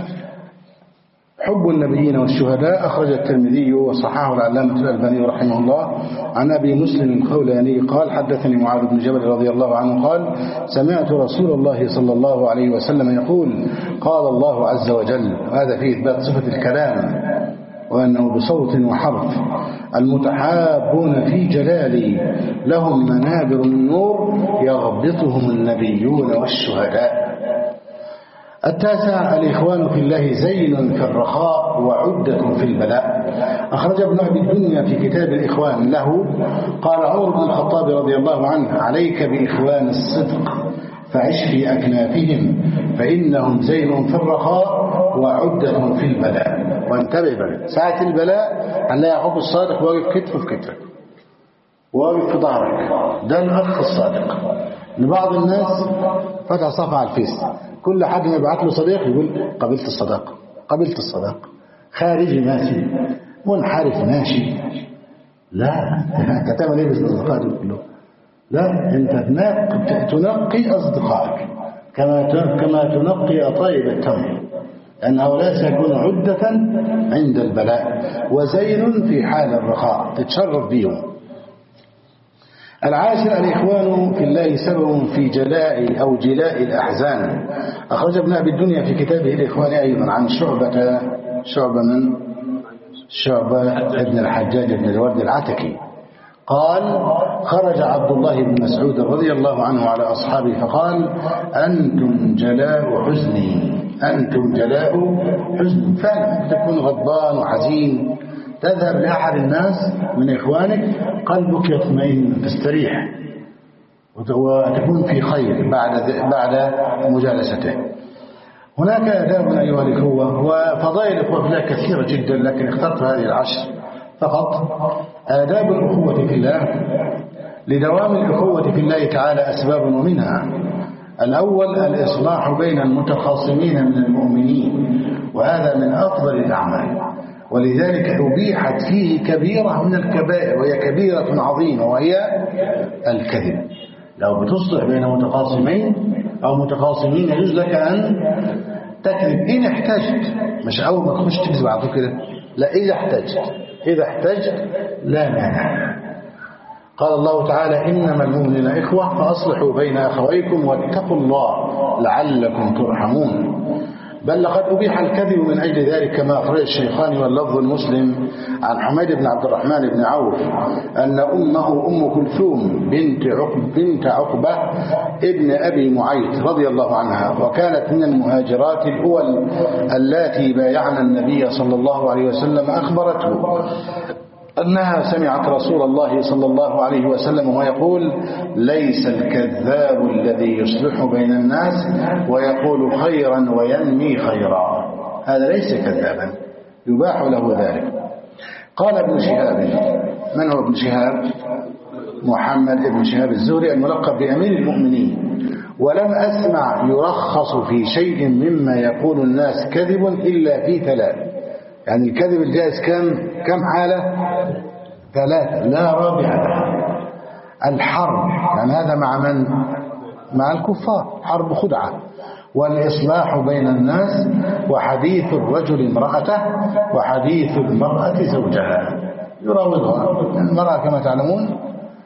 حب النبيين والشهداء. أخرج الترمذي وصححه العلامة الألباني رحمه الله عن أبي مسلم الخولاني قال حدثني معاذ بن جبل رضي الله عنه قال سمعت رسول الله صلى الله عليه وسلم يقول قال الله عز وجل، هذا فيه إثبات صفة الكلام وأنه بصوت وحرف، المتحابون في جلالي لهم منابر من نور يغبطهم النبيون والشهداء. التاسع الإخوان في الله زين في الرخاء وعدة في البلاء. أخرج ابن أبي الدنيا في كتاب الإخوان له قال عمر بن الخطاب رضي الله عنه عليك بإخوان الصدق فعش في أكنافهم فإنهم زين في الرخاء وعدة في البلاء. وانتبه بقى ساعة البلاء هنلاقي يعقوب الصادق واقف كتفه في كتفك واقف في ظهرك، ده الأخ الصادق. لبعض الناس فتح صفحة على الفيس كل حد ما يبعت له صديق يقول قبلت الصداقة قبلت الصداقة، خارجي ماشي منحرف ماشي. لا، انت تعمل ايه بالاصدقاء دول كلهم؟ لا، انت تنقي اصدقائك كما كما تنقي اطايب التمر، لان هؤلاء سيكون عدة عند البلاء وزين في حال الرخاء تتشرف بهم. العاشر الإخوان في الله سبب في جلاء أو جلاء الأحزان. أخرج ابن أبي الدنيا في كتابه الإخوان أيضا عن شعبة شعبة من شعبة ابن الحجاج بن الورد العتكي قال خرج عبد الله بن مسعود رضي الله عنه على أصحابه فقال أنتم جلاء حزني أنتم جلاء حزن. فعلا تكون غضبان وحزين تذهب لأحد الناس من إخوانك قلبك يطمئن تستريح وتكون في خير بعد بعد مجالسته. هناك آداب أيها الأخوة وفضائل الأخوة في الله كثيرة جدا، لكن اخترت هذه العشر فقط. آداب الأخوة في الله لدوام الأخوة في الله تعالى أسباب، ومنها الأول الإصلاح بين المتخاصمين من المؤمنين، وهذا من أفضل الأعمال، ولذلك أبيحت فيه كبيرة من الكبائر، وهي كبيرة عظيمة، وهي الكذب. لو بتصلح بين متخاصمين أو متخاصمين يجوز لك أن تكذب إن احتجت، مش أول ما تخش تكذب على طول كده، لا، إذا احتجت إذا احتجت لا مانع. قال الله تعالى: إنما المؤمنون إخوة فأصلحوا بين أخويكم واتقوا الله لعلكم ترحمون. بل لقد أبيح الكذب من أجل ذلك، كما أخرج الشيخان واللفظ المسلم عن حميد بن عبد الرحمن بن عوف أن أمه أم كلثوم بنت عقبة, بنت عقبة ابن أبي معيط رضي الله عنها، وكانت من المهاجرات الأول اللاتي بايعن النبي صلى الله عليه وسلم، أخبرته أنها سمعت رسول الله صلى الله عليه وسلم ويقول: ليس الكذاب الذي يصلح بين الناس ويقول خيرا وينمي خيرا، هذا ليس كذابا، يباح له ذلك. قال ابن شهاب، من هو ابن شهاب؟ محمد بن شهاب الزهري الملقب بأمير المؤمنين: ولم أسمع يرخص في شيء مما يقول الناس كذب إلا في ثلاث. يعني الكذب الجائز كم كم حالة؟ ثلاثة لا رابعة لها. الحرب، يعني هذا مع من؟ مع الكفار، حرب خدعة، والإصلاح بين الناس، وحديث الرجل امرأته، وحديث المرأة زوجها يراودها. المرأة كما تعلمون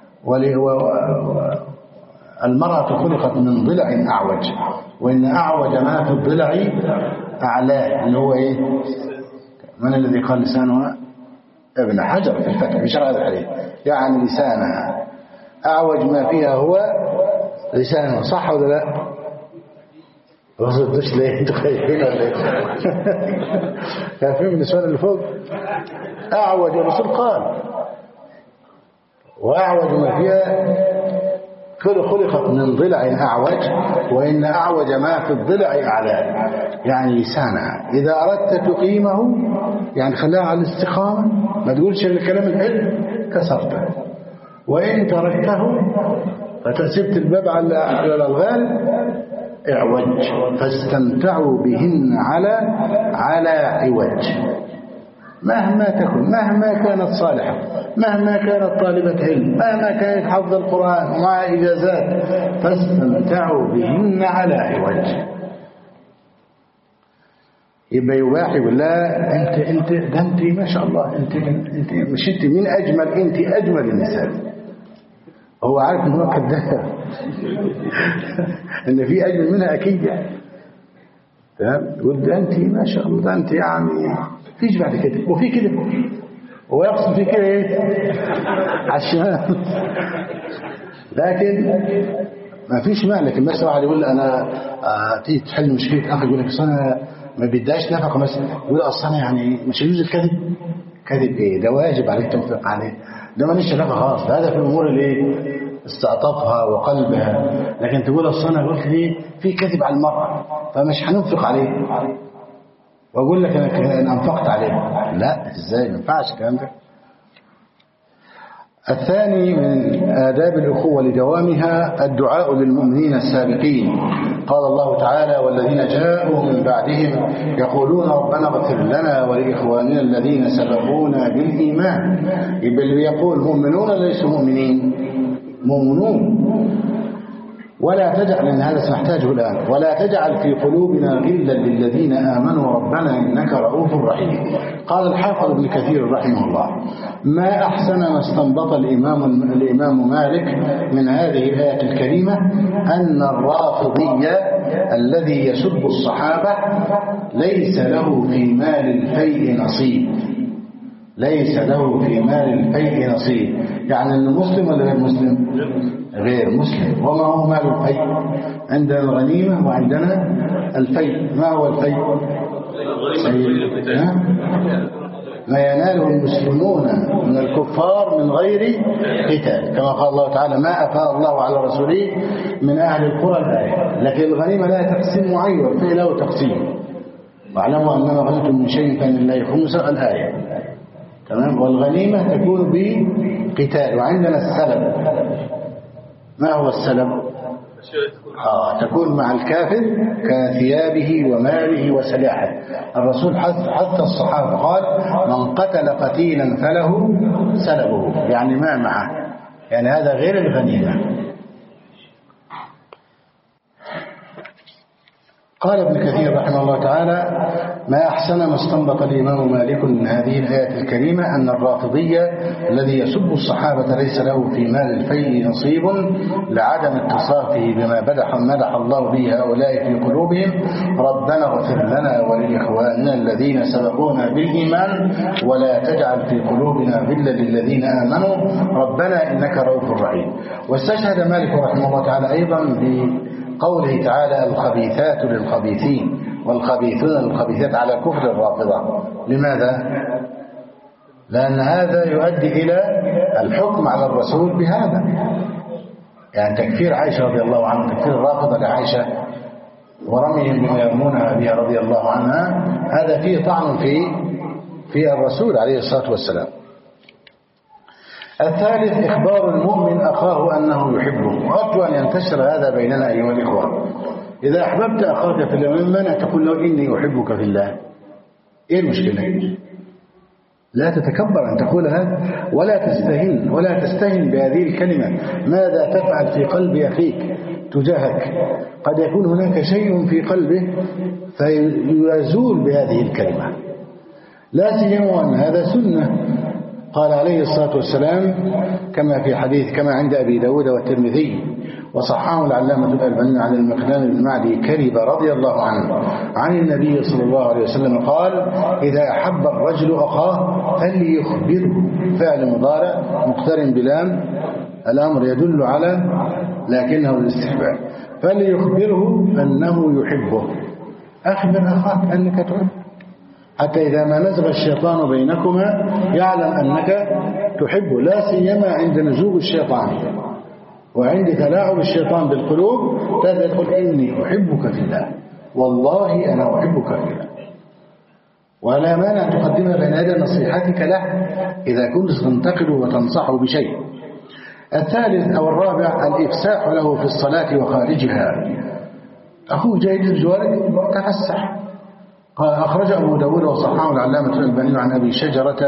المرأة خلقت من ضلع أعوج، وإن أعوج ما في الضلع أعلاه، اللي هو إيه؟ من الذي قال لسانها؟ ابن حجر في الفتح بشرح هذا الحديث، يعني لسانها أعوج ما فيها هو لسانها، صح ولا لا؟ وصلتش ليه؟ انتوا خايفين ولا ايه؟ خايفين من النسوان اللي فوق؟ أعوج، الرسول قال: وأعوج ما فيها خلقت من ضلع أعوج، وإن أعوج ما في الضلع أعلاه، يعني لسانها. إذا أردت تقيمه يعني خلاها على الاستقامة، ما تقولش الكلام الحلو، كسرته. وإن تركته فتسبت الباب على الألغال اعوج، فاستمتعوا بهن على على عوج. مهما تكن، مهما كانت صالحة، مهما كانت طالبة علم، مهما كانت حفظ القرآن ومع إجازات، فاستمتعوا بهن على عوج. يبقى يباح يقول: لا انت انت ده انت ما شاء الله، انت انت مش انت من اجمل، انت اجمل النساء. هو عارف ان هو كذاب ان في اجمل منها اكيد يعني. تمام؟ يقول: ده انت ما شاء الله، ده انت يعني فيش بعد كده، وفي كده، هو يقصد في كده ايه؟ على الشمال. لكن ما فيش مال. لكن مثلا واحد يقول: انا آه تيجي تحل مشكله اخي، يقول لك اصل انا ما بيداش نفقه مثلا، يقول: اصل انا يعني مش هيجوز الكذب. كذب ايه؟ ده واجب عليك تنفق عليه، ده ماليش نفقه خالص، هذا في الامور اللي استعطفها وقلبها. لكن تقول: اصل انا قلت لي في كذب على المرأة فمش هننفق عليه، واقول لك انا انفقت عليه. لا، ازاي؟ ما ينفعش الكلام ده. الثاني من آداب الأخوة لدوامها الدعاء للمؤمنين السابقين. قال الله تعالى: والذين جاءوا من بعدهم يقولون ربنا اغفر لنا ولإخواننا الذين سبقونا بالإيمان. يبقى اللي بيقول مؤمنون ليسوا مؤمنين؟ مؤمنون. ولا تجعل، لأن هذا سنحتاجه الآن، ولا تجعل في قلوبنا غلا للذين آمنوا ربنا إنك رؤوف رحيم. قال الحافظ ابن كثير رحمه الله: ما أحسن ما استنبط الإمام, الإمام مالك من هذه الآية الكريمة أن الرافضي الذي يسب الصحابة ليس له في مال الفيء نصيب، ليس له في مال الفيء نصيب. يعني أنه مسلم ولا غير مسلم؟ غير مسلم. وما هو مال الفيء؟ عندنا الغنيمة وعندنا الفيء. ما هو الفيء؟ ما يناله المسلمون من الكفار من غير قتال، كما قال الله تعالى: ما أفاء الله على رسوله من أهل القرى الآية. لكن الغنيمة لها تقسيم معين، والفيء له تقسيم. واعلموا أنما غنمتم من شيء فإن لله خمسه الآية. تمام؟ والغنيمة تكون بقتال. وعندنا السلب. ما هو السلب؟ آه تكون مع الكافر كثيابه وماله وسلاحه. الرسول حث, حث الصحابة قال من قتل قتيلا فله سلبه، يعني ما معه، يعني هذا غير الغنيمة. قال ابن كثير رحمه الله تعالى ما أحسن ما استنبط الإمام مالك من هذه الآية الكريمة أن الرافضية الذي يسب الصحابة ليس له في مال الفيء نصيب لعدم اتصافه بما مدح مدح الله به هؤلاء في قلوبهم. ربنا اغفر لنا ولإخواننا الذين سبقونا بالإيمان ولا تجعل في قلوبنا غلا للذين آمنوا ربنا إنك رؤوف رحيم. واستشهد مالك رحمه الله تعالى أيضا بقوله تعالى الخبيثات للخبيثين والخبيثون للخبيثات على كفر الرافضة. لماذا؟ لأن هذا يؤدي إلى الحكم على الرسول بهذا، يعني تكفير عائشة رضي الله عنها، تكفير الرافضة لعائشة ورميهم بما يرمونها بها رضي الله عنها، هذا فيه طعن في في الرسول عليه الصلاة والسلام. الثالث إخبار المؤمن أخاه أنه يحبه، وأرجو أن ينتشر هذا بيننا أيها الإخوة. إذا أحببت أخاك في الله من منع تقول له إني أحبك في الله، إيه المشكلة؟ لا تتكبر أن تقول هذا ولا تستهن ولا تستهن بهذه الكلمة. ماذا تفعل في قلب أخيك تجاهك؟ قد يكون هناك شيء في قلبه فيزول بهذه الكلمة، لا سيما أن هذا سنة. قال عليه الصلاة والسلام كما في حديث كما عند أبي داود والترمذي وصححه العلامة الألباني عن المقدام بن معدي كرب رضي الله عنه عن النبي صلى الله عليه وسلم قال إذا أحب الرجل أخاه فليخبره، فعل مضارع مقترن بلام الأمر يدل على لكنه الاستحباب، فليخبره أنه يحبه. أخبر أخاك أنك تحب، حتى إذا ما نزغ الشيطان بينكما يعلم أنك تحبه، لا سيما عند نزوغ الشيطان وعند تلاعب الشيطان بالقلوب تقول إني أحبك في الله، والله أنا أحبك في الله، ولا مانع أن تقدمها بين يدي نصيحتك له إذا كنت تنتقده وتنصحه بشيء. الثالث أو الرابع الإفساح له في الصلاة وخارجها. أخوه جيد الجوارك تفسح. قال أخرج أبو داود وصححه العلامة الألباني عن أبي شجرة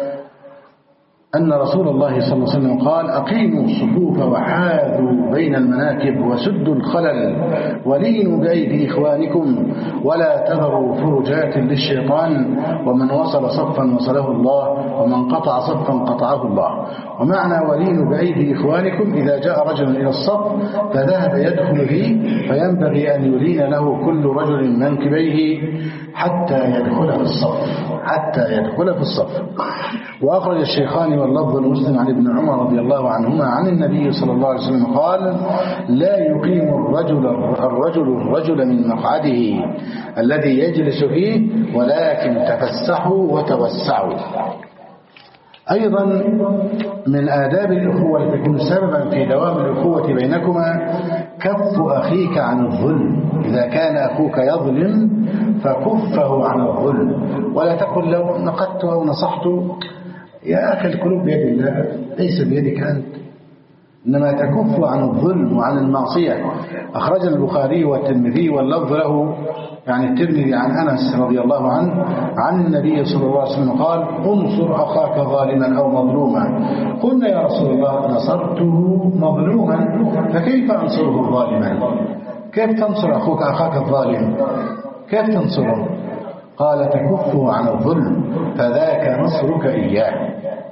أن رسول الله صلى الله عليه وسلم قال أقيموا الصفوف وحاذوا بين المناكب وسدوا الخلل ولينوا بأيدي إخوانكم ولا تذروا فرجات للشيطان، ومن وصل صفا وصله الله ومن قطع صفا قطعه الله. ومعنى ولينوا بأيدي إخوانكم إذا جاء رجل إلى الصف فذهب يدخل فيه فينبغي أن يلين له كل رجل منكبيه حتى يدخل في الصف حتى يدخل في الصف. وأخرج الشيخان واللفظ المسلم عن ابن عمر رضي الله عنهما عن النبي صلى الله عليه وسلم قال لا يقيم الرجل الرجل الرجل من مقعده الذي يجلس فيه ولكن تفسحوا وتوسعوا. أيضا من آداب الأخوة التي تكون سببا في دوام الأخوة بينكما كف أخيك عن الظلم. إذا كان أخوك يظلم فكفه عن الظلم، ولا تقل لو نقدته أو نصحته يا أخي القلوب بيد الله ليس بيدك أنت، إنما تكف عن الظلم وعن المعصية. أخرج البخاري والترمذي واللفظ له يعني الترمذي عن أنس رضي الله عنه عن النبي صلى الله عليه وسلم قال انصر أخاك ظالما أو مظلوما. قلنا يا رسول الله نصرته مظلوما فكيف أنصره ظالما؟ كيف تنصر أخوك أخاك الظالم؟ كيف تنصره؟ قال تكفه عن الظلم فذاك نصرك إياه.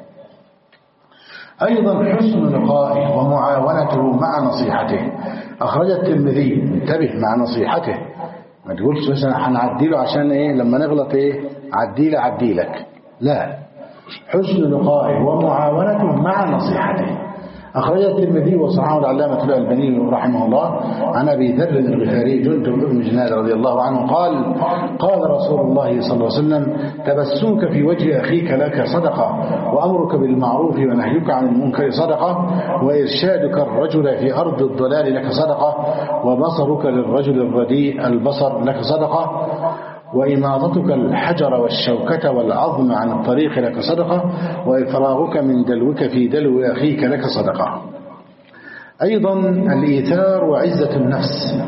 أيضا حسن لقائه ومعاونته مع نصيحته. أخرج الترمذي انتبه مع نصيحته، ما تقولش مثلا هنعديله عشان ايه لما نغلط ايه عديله عديلك، لا، حسن لقائه ومعاونته مع نصيحته. أخرج الترمذي وصححه العلامة الألباني رحمه الله عن أبي ذر الغفاري جندب بن جنادة رضي الله عنه قال قال رسول الله صلى الله عليه وسلم تبسمك في وجه أخيك لك صدقة، وأمرك بالمعروف ونهيك عن المنكر صدقة، وإرشادك الرجل في أرض الضلال لك صدقة، وبصرك للرجل الرديء البصر لك صدقة، وإماطتك الحجر والشوكة والعظم عن الطريق لك صدقة، وإفراغك من دلوك في دلو أخيك لك صدقة. أيضا الإيثار وعزة النفس.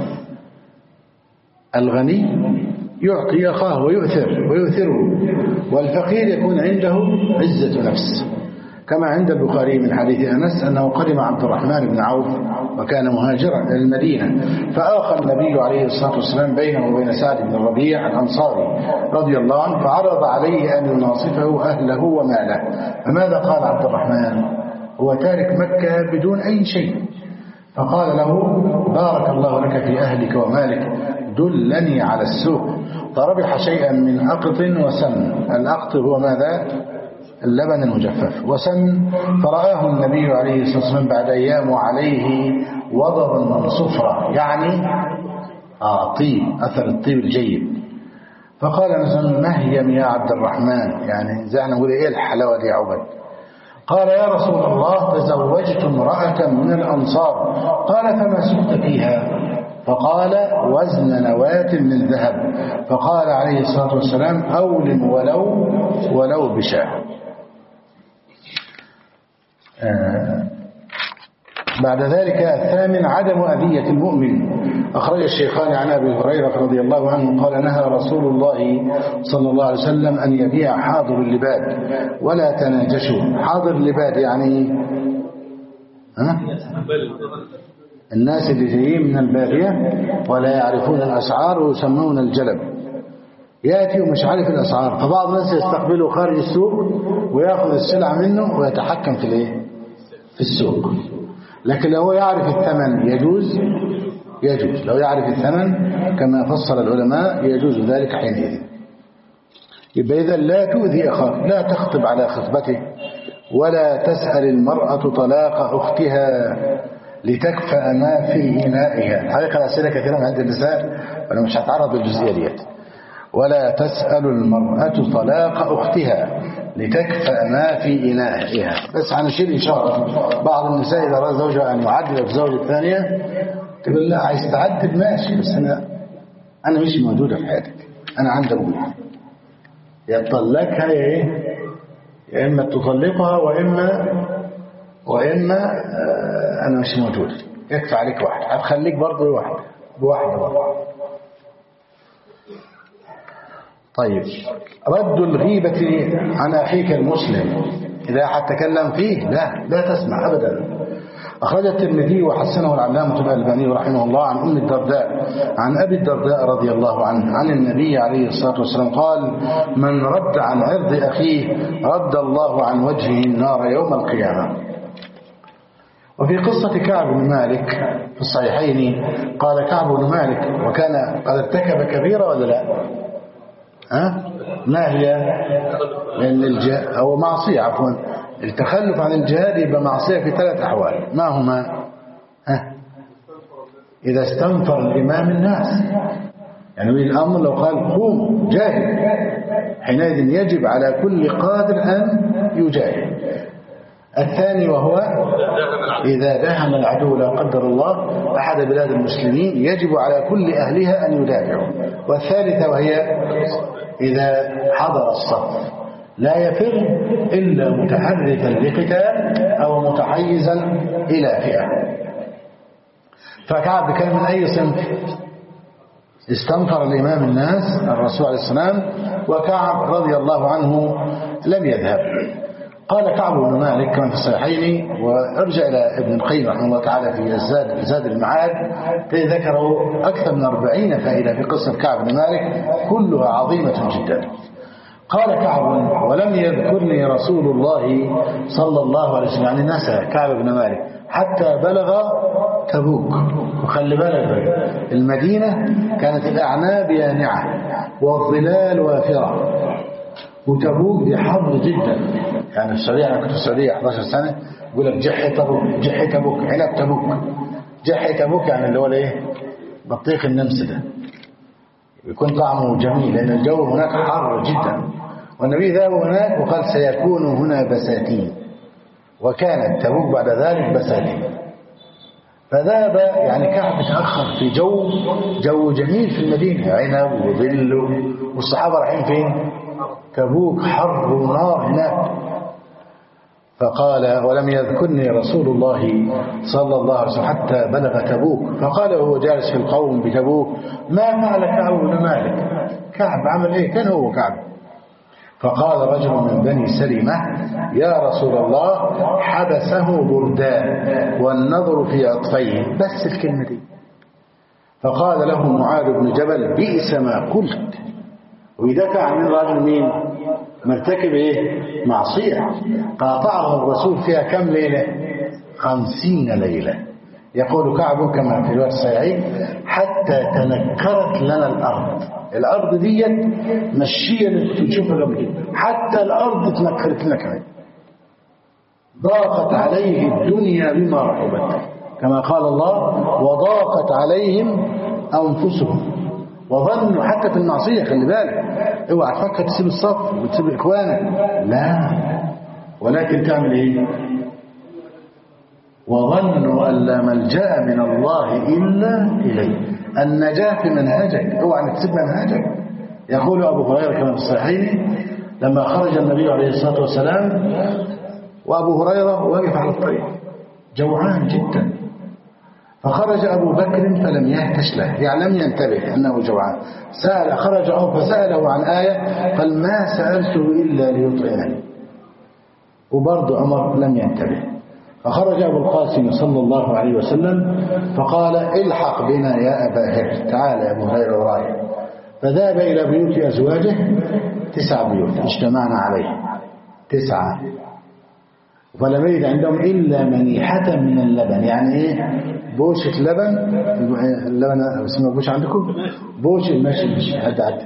الغني يعطي أخاه ويؤثر ويؤثره، والفقير يكون عنده عزة نفس، كما عند البخاري من حديث أنس أنه قدم عبد الرحمن بن عوف وكان مهاجرا إلى المدينة، فآخى النبي عليه الصلاة والسلام بينه وبين سعد بن الربيع الأنصاري رضي الله عنه، فعرض عليه أن يناصفه أهله وماله. فماذا قال عبد الرحمن؟ هو تارك مكة بدون أي شيء، فقال له: بارك الله لك في أهلك ومالك، دلني على السوق. فربح شيئا من أقط وسمن. الأقط هو ماذا؟ اللبن المجفف، وسمن. فرآه النبي عليه الصلاة والسلام بعد أيام وعليه وضب من صفرة، يعني آه طيب، أثر الطيب الجيد. فقال مثلا: مهيم يا عبد الرحمن، يعني زي ما نقول إيه الحلاوة دي يا عبد؟ قال: يا رسول الله تزوجت امرأة من الأنصار. قال: فما سقت فيها؟ فقال: وزن نواة من ذهب. فقال عليه الصلاة والسلام: أولم ولو ولو بشاه. آه بعد ذلك الثامن عدم أذية المؤمن. أخرج الشيخان عن أبي هريرة رضي الله عنه قال: نهى رسول الله صلى الله عليه وسلم أن يبيع حاضر اللباد ولا تناجشوا. حاضر اللباد يعني ها؟ الناس اللي جايين من البادية ولا يعرفون الأسعار ويسمون الجلب، يأتي ومش عارف الأسعار، فبعض الناس يستقبله خارج السوق ويأخذ السلعة منه ويتحكم في الايه؟ في السوق. لكن لو يعرف الثمن يجوز يجوز لو يعرف الثمن كما فصل العلماء يجوز ذلك حينئذ. يبقى إذا لا تؤذي أخاك، لا تخطب على خطبته، ولا تسأل المرأة طلاق أختها لتكفأ ما في إنائها. حقيقة الأسئلة كثيرة من عند النساء وأنا مش هتعرض للجزئية ديت. ولا تسأل المرأة طلاق أختها لتكفأ ما في إنائها. بس هنشير إشارة: بعض النساء إذا رأى زوجها أن يعدل الزوجة الثانية تقول: لا، عايز تعدل ماشي، بس أنا أنا مش موجودة في حياتك، أنا عندي أبويا. يطلقها يا إيه؟ يا إما تطلقها وإما وإما أنا مش موجود، يكفي عليك واحد، هتخليك برضه واحد بواحدة برضه. طيب، رد الغيبة عن أخيك المسلم إذا هتكلم فيه لا لا تسمع أبدا. أخرج الترمذي وحسنه العلامة الألباني رحمه الله عن أم الدرداء عن أبي الدرداء رضي الله عنه عن النبي عليه الصلاة والسلام قال: من رد عن عرض أخيه رد الله عن وجهه النار يوم القيامة. وفي قصة كعب بن مالك في الصحيحين قال كعب بن مالك: وكان قد ارتكب كبيرة ولا لا؟ ها؟ ما هي؟ لأن الجهاد أو معصية، عفوا، التخلف عن الجهاد يبقى معصية في ثلاث أحوال. ما هما؟ ها؟ إذا استنفر الإمام الناس، يعني الأمر لو قال قوم جاهد، حينئذ يجب على كل قادر أن يجاهد. الثاني وهو إذا داهم العدو لا قدر الله أحد بلاد المسلمين يجب على كل أهلها أن يدافعوا. والثالثة وهي إذا حضر الصف لا يفر إلا متحرفا لقتال أو متحيزا إلى فئة. فكعب كان من أي صنف؟ استنفر الإمام الناس الرسول عليه السلام، وكعب رضي الله عنه لم يذهب. قال كعب بن مالك كما في الصحيحين، وارجع إلى ابن القيم رحمه الله تعالى في الزاد, زاد المعاد، ذكروا أكثر من أربعين فائدة في قصة كعب بن مالك كلها عظيمة جدا. قال كعب: ولم يذكرني رسول الله صلى الله عليه وسلم، يعني نسى كعب بن مالك حتى بلغ تبوك. وخلي بالك، المدينة كانت الأعناب يانعة والظلال وافرة، وتبوك دي حر جدا. يعني في السعودية، أنا كنت في السعودية إحدى عشرة سنة، يقول لك جحي تبوك جحي تبوك عنب تبوك. جحي تبوك يعني اللي هو الايه؟ بطيخ النمس ده، يكون طعمه جميل لأن الجو هناك حار جدا. والنبي ذهب هناك وقال: سيكون هنا بساتين. وكانت تبوك بعد ذلك بساتين. فذهب يعني كعب تأخر في جو جو جميل في المدينة، عنب وظل، والصحابة رايحين فين؟ تبوك، حر ونار هناك. فقال ولم يذكرني رسول الله صلى الله عليه وسلم حتى بلغ تبوك. فقال وهو جالس في القوم بتبوك ما فعل كعب بن مالك؟ كعب عمل ايه؟ كان هو كعب. فقال رجل من بني سلمة يا رسول الله حبسه بردان والنظر في عطفيه، بس الكلمة دي. فقال له معاذ بن جبل بئس ما قلت. ويدافع عن الرجل مين؟ مرتكب ايه؟ معصية قاطعه الرسول فيها كم ليلة؟ خمسين ليلة. يقول كعب كما في رواية الصحيحين حتى تنكرت لنا الأرض. الأرض ديت مشية اللي تشوفها قبل كده، حتى الأرض تنكرت لنا كمان. ضاقت عليه الدنيا بما رحبت كما قال الله وضاقت عليهم أنفسهم وظنوا. حتى في المعصية خلي بالك، اوعى تفكر تسيب الصف وتسيب إخوانك، لا، ولكن تعمل ايه؟ وظنوا أن لا ملجأ من الله إلا إليه. النجاة في منهجك، اوعى تسيب منهجك. يقول أبو هريرة كما في الصحيحين لما خرج النبي عليه الصلاة والسلام وأبو هريرة واقف على الطريق جوعان جدا، فخرج أبو بكر فلم يهتش له، يعني لم ينتبه أنه جوعان. سأل خرج أو فسأله عن آية قال ما سألته إلا ليطعمني، وبرضه عمر لم ينتبه. فخرج أبو القاسم صلى الله عليه وسلم فقال الحق بنا يا أبا هر، تعال يا أبو هريرة وراي. فذهب إلى بيوت أزواجه، تسع بيوت اجتمعنا عليه، تسعة، فلم يجد عندهم إلا منيحة من اللبن. يعني إيه؟ بوشة لبن. اللبن اسمه بوشة عندكم؟ بوشة ماشي ماشي عد عد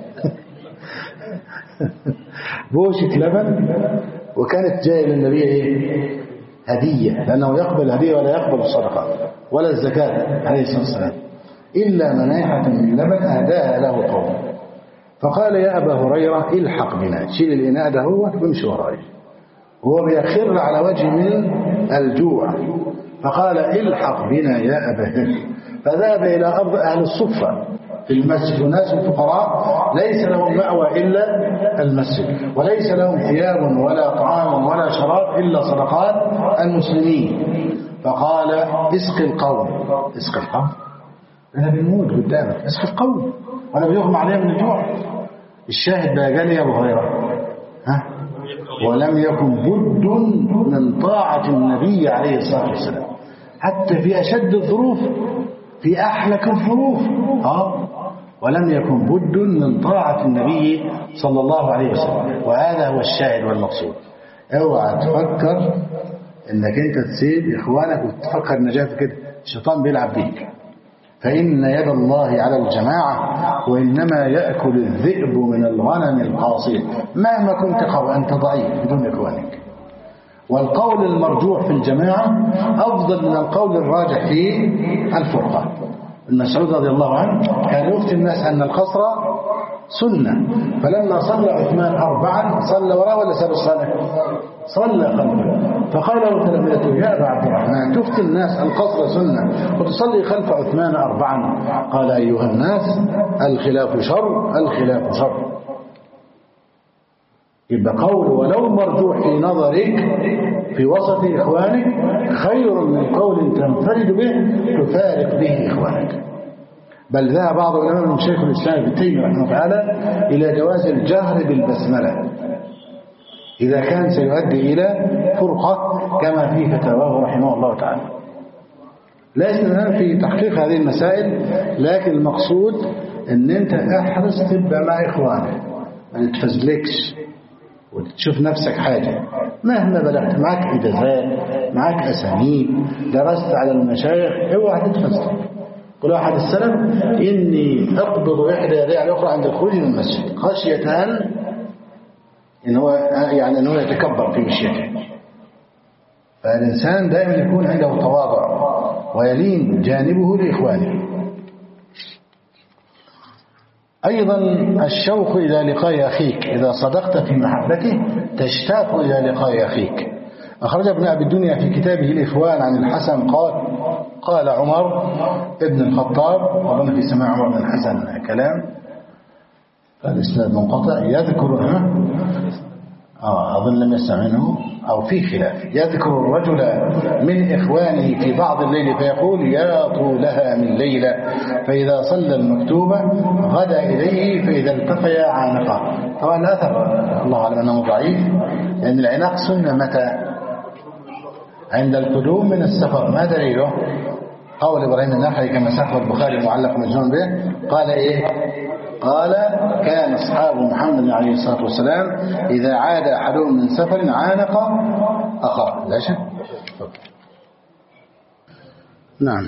بوشة لبن. وكانت جاية للنبي إيه؟ هدية، لأنه يقبل هدية ولا يقبل الصدقة ولا الزكاة عليه الصلاة والسلام، إلا منيحة من لبن أهداها له قوم. فقال يا أبا هريرة الحق بنا، شيل الإناء ده هو وامشي وراي. هو بيخر على وجه من الجوع. فقال الحق بنا يا أبا هر. فذهب إلى أرض أهل الصفة في المسجد، وناس الفقراء ليس لهم مأوى إلا المسجد، وليس لهم ثياب ولا طعام ولا شراب إلا صدقات المسلمين. فقال اسقي القوم. اسقي القوم؟ أنا بنموت قدامك، اسقي القوم وأنا بيغمى عليهم من الجوع. الشاهد بقى قال يا أبو هريرة ها ولم يكن بد من طاعة النبي عليه الصلاة والسلام حتى في أشد الظروف، في أحلك الظروف. آه ولم يكن بد من طاعة النبي صلى الله عليه وسلم. وهذا هو الشاهد والمقصود. اوعى تفكر انك انت تسيب اخوانك وتفكر النجاة في كده، الشيطان بيلعب بيك. فإن يد الله على الجماعة وإنما يأكل الذئب من الغنم القاصية. مهما كنت قوي أنت ضعيف بدون إخوانك. والقول المرجوح في الجماعة أفضل من القول الراجح في الفرقة. ابن مسعود رضي الله عنه كان يفتي الناس أن القصر سنة، فلما صلى عثمان أربعا صلى وراه ولا ساب الصلاة؟ صلى خلفه. فقال له تلاميذته يا أبا عبد الرحمن تفتي الناس القصر سنة وتصلي خلف عثمان أربعا؟ قال أيها الناس الخلاف شر، الخلاف شر. يبقى قول ولو مرجوح في نظرك في وسط إخوانك خير من قول تنفرد به تفارق به إخوانك. بل ذهب بعض العلماء من شيخ الإسلام ابن تيمية رحمه الله تعالى إلى جواز الجهر بالبسملة إذا كان سيؤدي إلى فرقة كما في فتاواه رحمه الله تعالى. ليس الآن في تحقيق هذه المسائل، لكن المقصود أن أنت احرص تبقى مع إخوانك، ما تتفزلكش وتشوف نفسك حاجة. مهما بلغت معك إجازات، معك أسانيد، درست على المشايخ، اوعى تتفزلك. قل أحد السلف إني أقبض إحدى يدي على الأخرى عند الخروج من المسجد خشية أن إن هو يعني أنه يتكبر في مشيته. فالإنسان دائما يكون عنده تواضع ويلين جانبه لإخوانه. أيضا الشوق إلى لقاء أخيك، إذا صدقت في محبته تشتاق إلى لقاء أخيك. أخرج ابن أبي الدنيا في كتابه الإخوان عن الحسن قال قال عمر ابن الخطاب، أظن في سماع عمر بن الحسن كلام، فالإسناد منقطع، يذكر آه أظن لم يسمع منه أو في خلاف. يذكر الرجل من إخوانه في بعض الليل فيقول يا طولها من ليلة، فإذا صلى المكتوبة غدا إليه فإذا التقيا عانقه. طبعا الأثر الله أعلم أنه ضعيف، لأن العناق سنة متى؟ عند القدوم من السفر. ما دليله؟ قول إبراهيم النخعي كما ساق البخاري المعلق مجنون به قال إيه؟ قال كان أصحاب محمد عليه الصلاة والسلام إذا عاد أحدهم من سفر عانق أخاه. لا شك. نعم.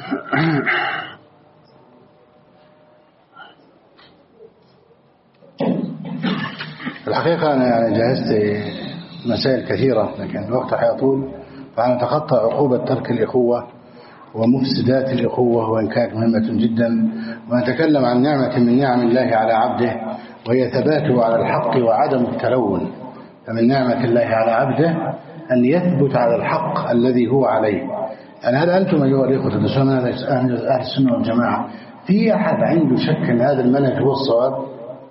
الحقيقة أنا يعني جهزت مسائل كثيرة لكن الوقت حيطول، فنتخطى عقوبة ترك الإخوة ومفسدات الإخوة وإن كانت مهمة جدا، ونتكلم عن نعمة من نعم الله على عبده وهي ثباته على الحق وعدم التلون. فمن نعمة الله على عبده أن يثبت على الحق الذي هو عليه. يعني هل أنتم أيها الإخوة تدرسون أهل السنة والجماعة في أحد عنده شك أن هذا المنهج هو الصواب؟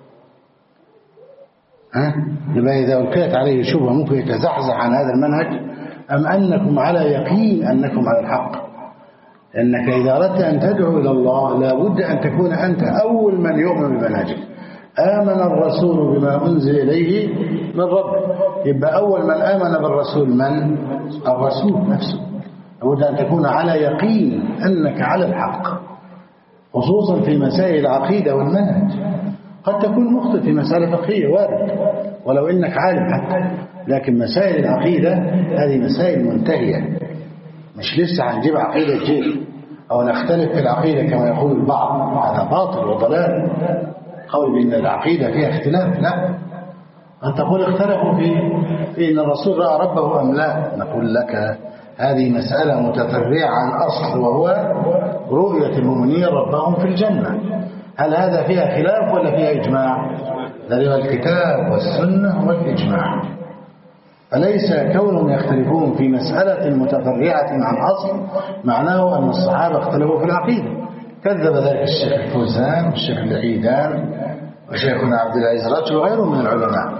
ها؟ يبقى إذا ألقيت عليه شبهة ممكن يتزحزح عن هذا المنهج، أم أنكم على يقين أنكم على الحق؟ لأنك إذا أردت أن تدعو إلى الله لابد أن تكون أنت أول من يؤمن بمنهجك. آمن الرسول بما أنزل إليه من ربه، يبقى أول من آمن بالرسول من؟ الرسول نفسه. لابد أن تكون على يقين أنك على الحق، خصوصا في مسائل العقيدة والمنهج. قد تكون مخطئ في مسألة فقهية وارد ولو إنك عالم حتى، لكن مسائل العقيدة هذه مسائل منتهية، مش لسه هنجيب عقيدة جديدة أو نختلف في العقيدة كما يقول البعض. هذا باطل وضلال. قول بأن العقيدة فيها اختلاف، لا. أن تقول اختلفوا في, في أن الرسول رأى ربه أم لا، نقول لك هذه مسألة متفرعة عن أصل وهو رؤية المؤمنين ربهم في الجنة. هل هذا فيها خلاف ولا فيها إجماع؟ دليل الكتاب والسنة والإجماع. فليس كونهم يختلفون في مسألة متفرعة عن أصل معناه أن الصحابة اختلفوا في العقيدة. كذب ذلك الشيخ الفوزان والشيخ العيدان وشيخنا عبد العزيز رجل وغيره من العلماء.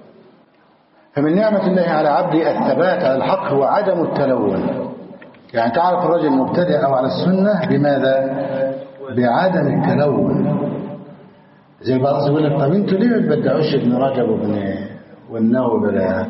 فمن نعمة الله على عبده الثبات على الحق وعدم التلون. يعني تعرف الرجل المبتدئ أو على السنة بماذا؟ بعدم التلون. زي بعض يقول لك طب انتوا ليه ما تبدعوش ابن رجب وابن والنووي بلا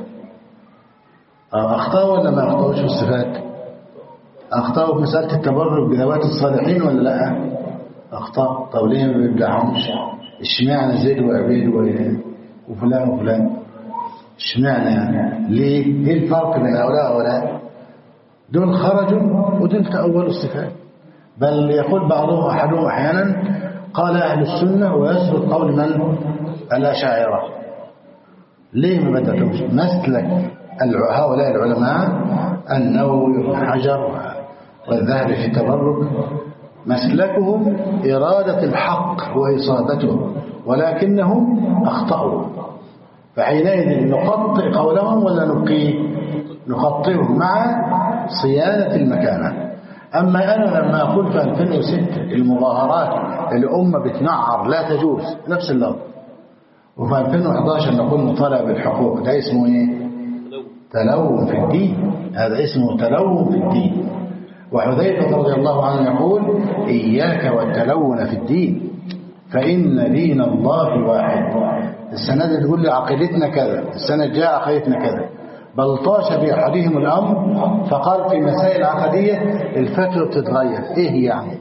أخطأوا ولا ما أخطأوش في الصفات؟ أخطأوا في مسألة التبرك بذوات الصالحين ولا لا؟ أخطأوا. طب ليه ما بيبدعهمش؟ اشمعنى زيد وعبيد وفلان وفلان؟ اشمعنى يعني؟ ليه؟ ايه الفرق بين هؤلاء وهؤلاء؟ دول خرجوا ودول تأولوا الصفات. بل يقول بعضهم أحدهم أحيانا قال أهل السنة ويسرد قول من؟ الأشاعرة. ليه ما بدأتهمش؟ مسلك هؤلاء العلماء النووي وابن حجر والذهبي في التبرك مسلكهم إرادة الحق وإصابته، ولكنهم أخطأوا. فحينئذ نقطع قولهم ولا نبقيه؟ نقطعهم مع صيانة المكانة. أما أنا لما أقول في ألفين وستة المظاهرات الأمة بتنعر لا تجوز نفس اللفظ، وفي ألفين وإحدى عشر نقول مطالبة بالحقوق، ده اسمه إيه؟ تلون في الدين. هذا اسمه تلون في الدين. وحذيفة رضي الله عنه يقول إياك والتلون في الدين فإن دين الله واحد. السنة دي تقول لي عقيدتنا كذا، السنة الجاية عقيدتنا كذا. بل طاش بأحدهم الأمر فقال في مسائل عقدية الفتوى بتتغير. إيه يعني؟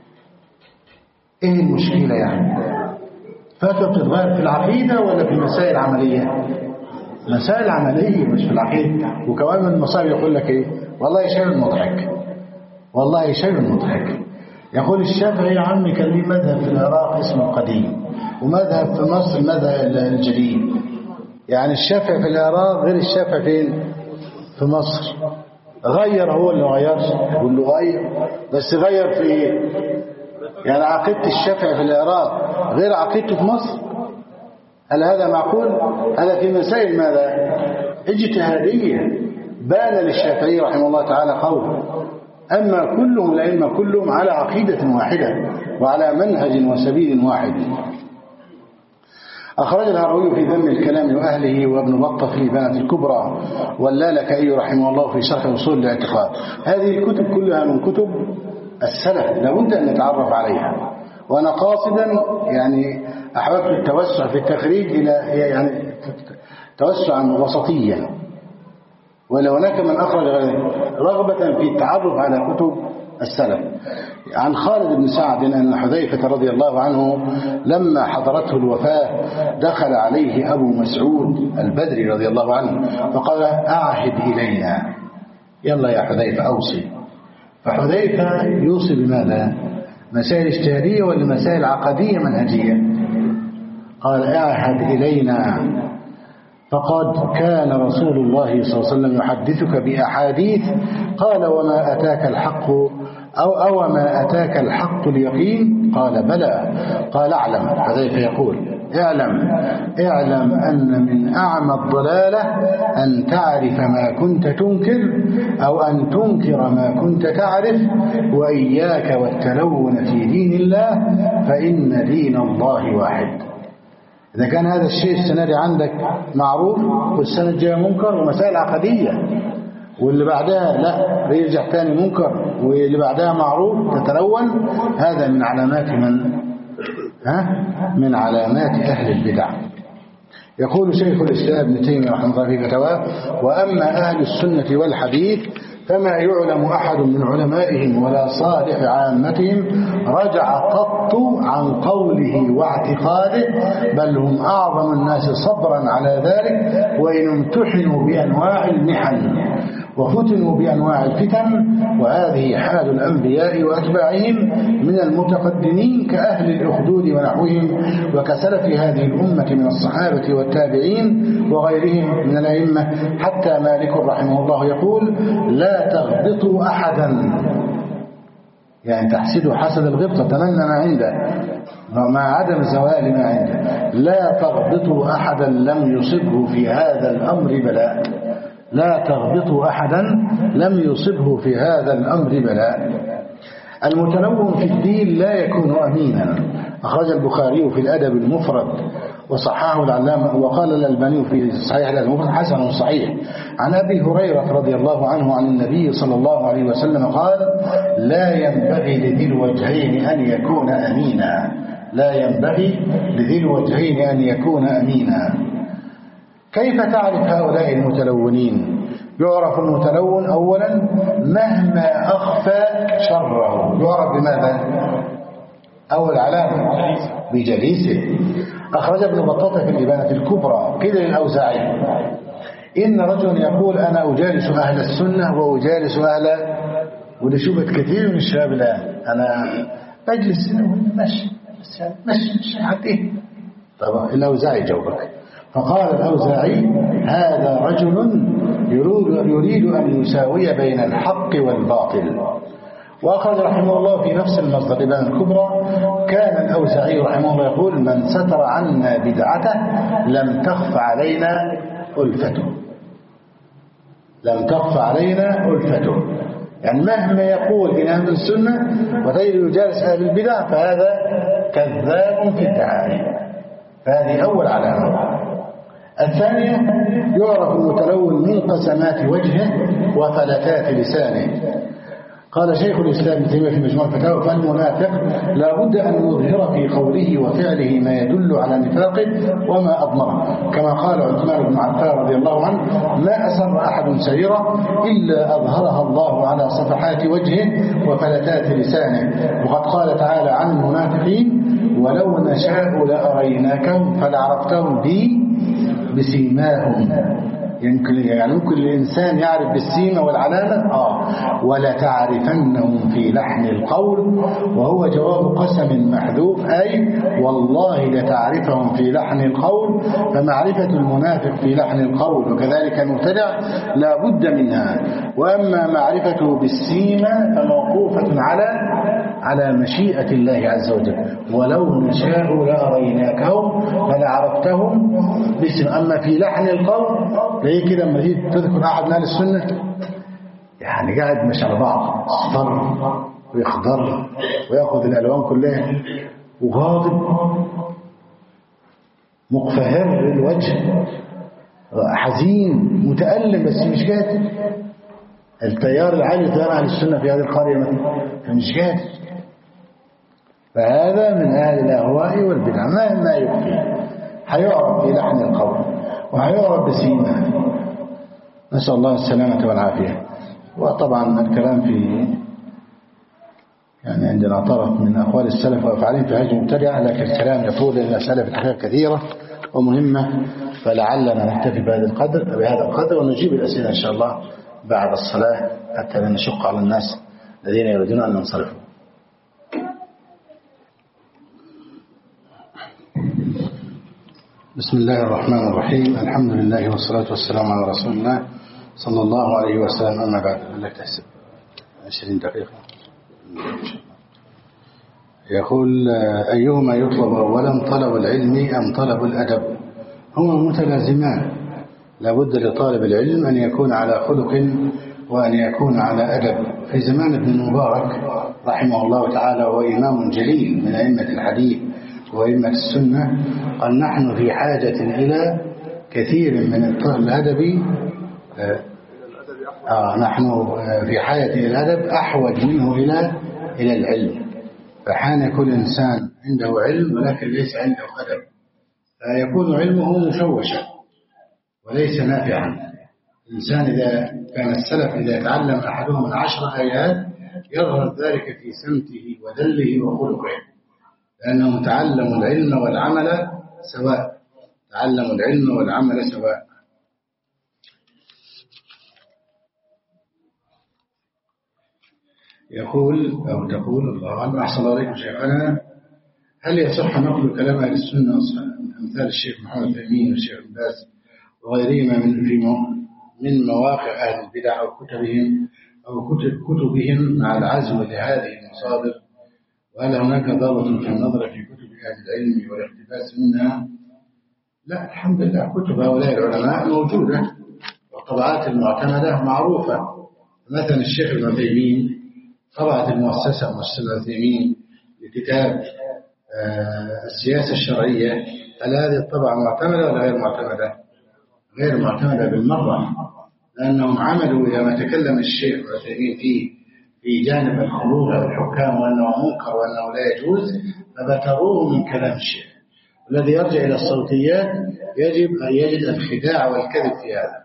إيه المشكلة يعني؟ فتوى بتتغير في العقيدة ولا في المسائل العملية؟ مسائل عملية مش في العقيدة. وكمان من المصائب يقول لك إيه؟ والله شيء مضحك، والله شيء مضحك. يقول الشافعي يا عمي كان ليه مذهب في العراق اسمه القديم، ومذهب في مصر مذهب الجديد. يعني الشافعي في العراق غير الشافعي فين؟ في مصر. غير هو اللي غيرش؟ يقول له غير، بس غير في ايه؟ يعني عقيدة الشافعي في العراق غير عقيدته في مصر. هل هذا معقول؟ هذا في مسائل ماذا؟ اجتهادية. بان للشافعي رحمه الله تعالى قوله. أما كلهم الأئمة كلهم على عقيدة واحدة وعلى منهج وسبيل واحد. أخرج الهروي في ذم الكلام وأهله، وابن بطة في الإبانة الكبرى، واللالكائي رحمه الله في شرح أصول الاعتقاد. هذه الكتب كلها من كتب السلف، لابد أن نتعرف عليها. وأنا قاصدا يعني أحببت التوسع في التخريج إلى يعني توسعا وسطيا، ولو هناك من أخرج رغبة في التعرف على كتب السلف. عن خالد بن سعد أن حذيفة رضي الله عنه لما حضرته الوفاة دخل عليه أبو مسعود البدري رضي الله عنه فقال: أعهد إلينا، يلا يا حذيفة أوصي. فحذيفة يوصي بماذا؟ مسائل اجتهادية ولا مسائل عقدية منهجية؟ قال: أعهد إلينا، فقد كان رسول الله صلى الله عليه وسلم يحدثك بأحاديث. قال: وما أتاك الحق أو أو ما أتاك الحق اليقين؟ قال: بلى. قال: اعلم، حذيفة يقول: اعلم اعلم أن من أعمى الضلالة أن تعرف ما كنت تنكر أو أن تنكر ما كنت تعرف، وإياك والتلون في دين الله فإن دين الله واحد. إذا كان هذا الشيء السنة دي عندك معروف والسنة الجاية منكر ومسائل عقدية، واللي بعدها لا بيرجع تاني منكر، واللي بعدها معروف تتلون، هذا من علامات من ها من علامات أهل البدع. يقول شيخ الإسلام ابن تيمية رحمه الله في فتاواه: وأما أهل السنة والحديث فما يعلم أحد من علمائهم ولا صالح عامتهم رجع قط عن قوله واعتقاده، بل هم أعظم الناس صبرا على ذلك، وإن امتحنوا بأنواع المحن وفتنوا بأنواع الفتن. وهذه حال الأنبياء وأتباعهم من المتقدمين كأهل الأخدود ونحوهم، وكسلف هذه الأمة من الصحابة والتابعين وغيرهم من الأئمة، حتى مالك رحمه الله يقول: لا تغبطوا أحدا، يعني تحسدوا حسد الغبطة، تمنى ما عنده مع عدم زوال ما عنده. لا تغبطوا أحدا لم يصبه في هذا الأمر بلاء، لا تغبطوا أحدا لم يصبه في هذا الأمر بلاء. المتلون في الدين لا يكون أمينا. أخرج البخاري في الأدب المفرد وصححه العلامة، وقال الألباني في صحيح الأدب المفرد حسن صحيح. عن أبي هريرة رضي الله عنه عن النبي صلى الله عليه وسلم قال: لا ينبغي لذي الوجهين أن يكون أمينا، لا ينبغي لذي الوجهين أن يكون أمينا. كيف تعرف هؤلاء المتلونين؟ يعرف المتلون أولا مهما أخفى شره، يعرف بماذا؟ أول علامة بجليسه. أخرج ابن بطة في الإبانة الكبرى قيل للأوزاعي: إن رجلا يقول أنا أجالس أهل السنة وأجالس أهل، وده شبهة كثير من الشباب الآن، أنا أجلس ماشي ماشي ماشي حتى. طبعا الأوزاعي جاوبك، فقال الأوزاعي: هذا رجل يريد أن يساوي بين الحق والباطل. وأخرج رحمه الله في نفس المصدر الإبانة الكبرى: كان الأوزاعي رحمه الله يقول: من ستر عنا بدعته لم تخف علينا ألفته، لم تخف علينا ألفته. يعني مهما يقول إن أهل السنة وغير يجالس أهل البدع فهذا كذاب في الدعاية، فهذه أول علامة. الثانية يعرف المتلون من قسمات وجهه وفلتات لسانه. قال شيخ الإسلام ابن تيمية في مجموع الفتاوى: فالمنافق لا بد أن يظهر في قوله وفعله ما يدل على نفاقه وما أضمره، كما قال عثمان بن عفان رضي الله عنه: ما أسر أحد سريرة إلا أظهرها الله على صفحات وجهه وفلتات لسانه. وقد قال تعالى عن المنافقين: ولو نشاء لأريناكهم فلعرفتهم بي بسيماهم. يمكن يعني ممكن الإنسان يعرف بالسيمة والعلامة آه ولا تعرفنهم في لحن القول، وهو جواب قسم محذوف، أي والله لتعرفهم في لحن القول. فمعرفة المنافق في لحن القول وكذلك المبتدع لا بد منها. وأما معرفته بالسيمة فموقوفة على على مشيئة الله عز وجل. ولو نشاء لأريناكهم فلعرفتهم باسم. أما في لحن القول ليه كده لما تيجي تذكر أحد من أهل السنة يعني قاعد مش على بعض، اصفر ويخضر ويأخذ الألوان كلها وغاضب، مقفهر الوجه، حزين متألم بس مش قادر. التيار العالي تيار أهل السنة في هذه القرية مثلا مش قادر. فهذا من أهل الأهواء والبدع ما ما يكفي، هيعرف في لحن القول وهيعرف بسيمه. نسأل الله السلامة والعافية. وطبعا الكلام في يعني عندنا طرف من أقوال السلف وأفعالهم في هذه المبتدعة، لكن الكلام يطول إلى مسألة في الحقيقة كثيرة ومهمة، فلعلنا نكتفي بهذا القدر بهذا القدر ونجيب الأسئلة إن شاء الله بعد الصلاة حتى لا نشق على الناس الذين يريدون أن ينصرفوا. بسم الله الرحمن الرحيم. الحمد لله والصلاة والسلام على رسول الله صلى الله عليه وسلم. أما بعد، لك تحسب عشرين دقيقة. يقول: أيهما يطلب أولا، طلب العلم أم طلب الأدب؟ هما متلازمان، لابد لطالب العلم أن يكون على خلق وأن يكون على أدب. في زمان ابن المبارك رحمه الله تعالى، وهو إمام جليل من أئمة الحديث وأئمة السنة، قال: نحن في حاجة إلى كثير من الأدب. آه نحن في حاجة إلى الأدب أحوج منه إلى إلى العلم. فحان يكون إنسان عنده علم ولكن ليس عنده أدب، فيكون علمه مشوشا وليس نافعا. الإنسان إذا كان السلف إذا يتعلم أحدهم من عشر آيات يظهر ذلك في سمته ودله وخلقه، لأنهم تعلموا العلم والعمل سواء تعلموا العلم والعمل سواء. يقول أو تقول: الله أعلم، أحسن الله عليكم شيخنا، هل يصح نقل كلام أهل السنة أمثال الشيخ محمد الأمين والشيخ ابن باز وغيرهما من في من مواقع أهل البدع أو كتبهم أو كتب كتبهم مع العزم لهذه المصادر؟ وهل هناك ضابط في النظر في كتب أهل العلم والاقتباس منها؟ لا، الحمد لله كتب هؤلاء العلماء موجودة والطبعات المعتمدة معروفة. مثلا الشيخ ابن عثيمين طبعت المؤسسة مؤسسة ابن عثيمين لكتاب آه السياسة الشرعية. هل هذه الطبعة معتمدة ولا غير معتمدة؟ غير معتمدة بالمرة، لأنهم عملوا إلى ما تكلم الشيخ ابن عثيمين فيه في جانب الخروج على الحكام وأنه منكر وأنه لا يجوز، فبتروه من كلام الشيخ. الذي يرجع إلى الصوتيات يجب أن يجد الخداع والكذب في هذا.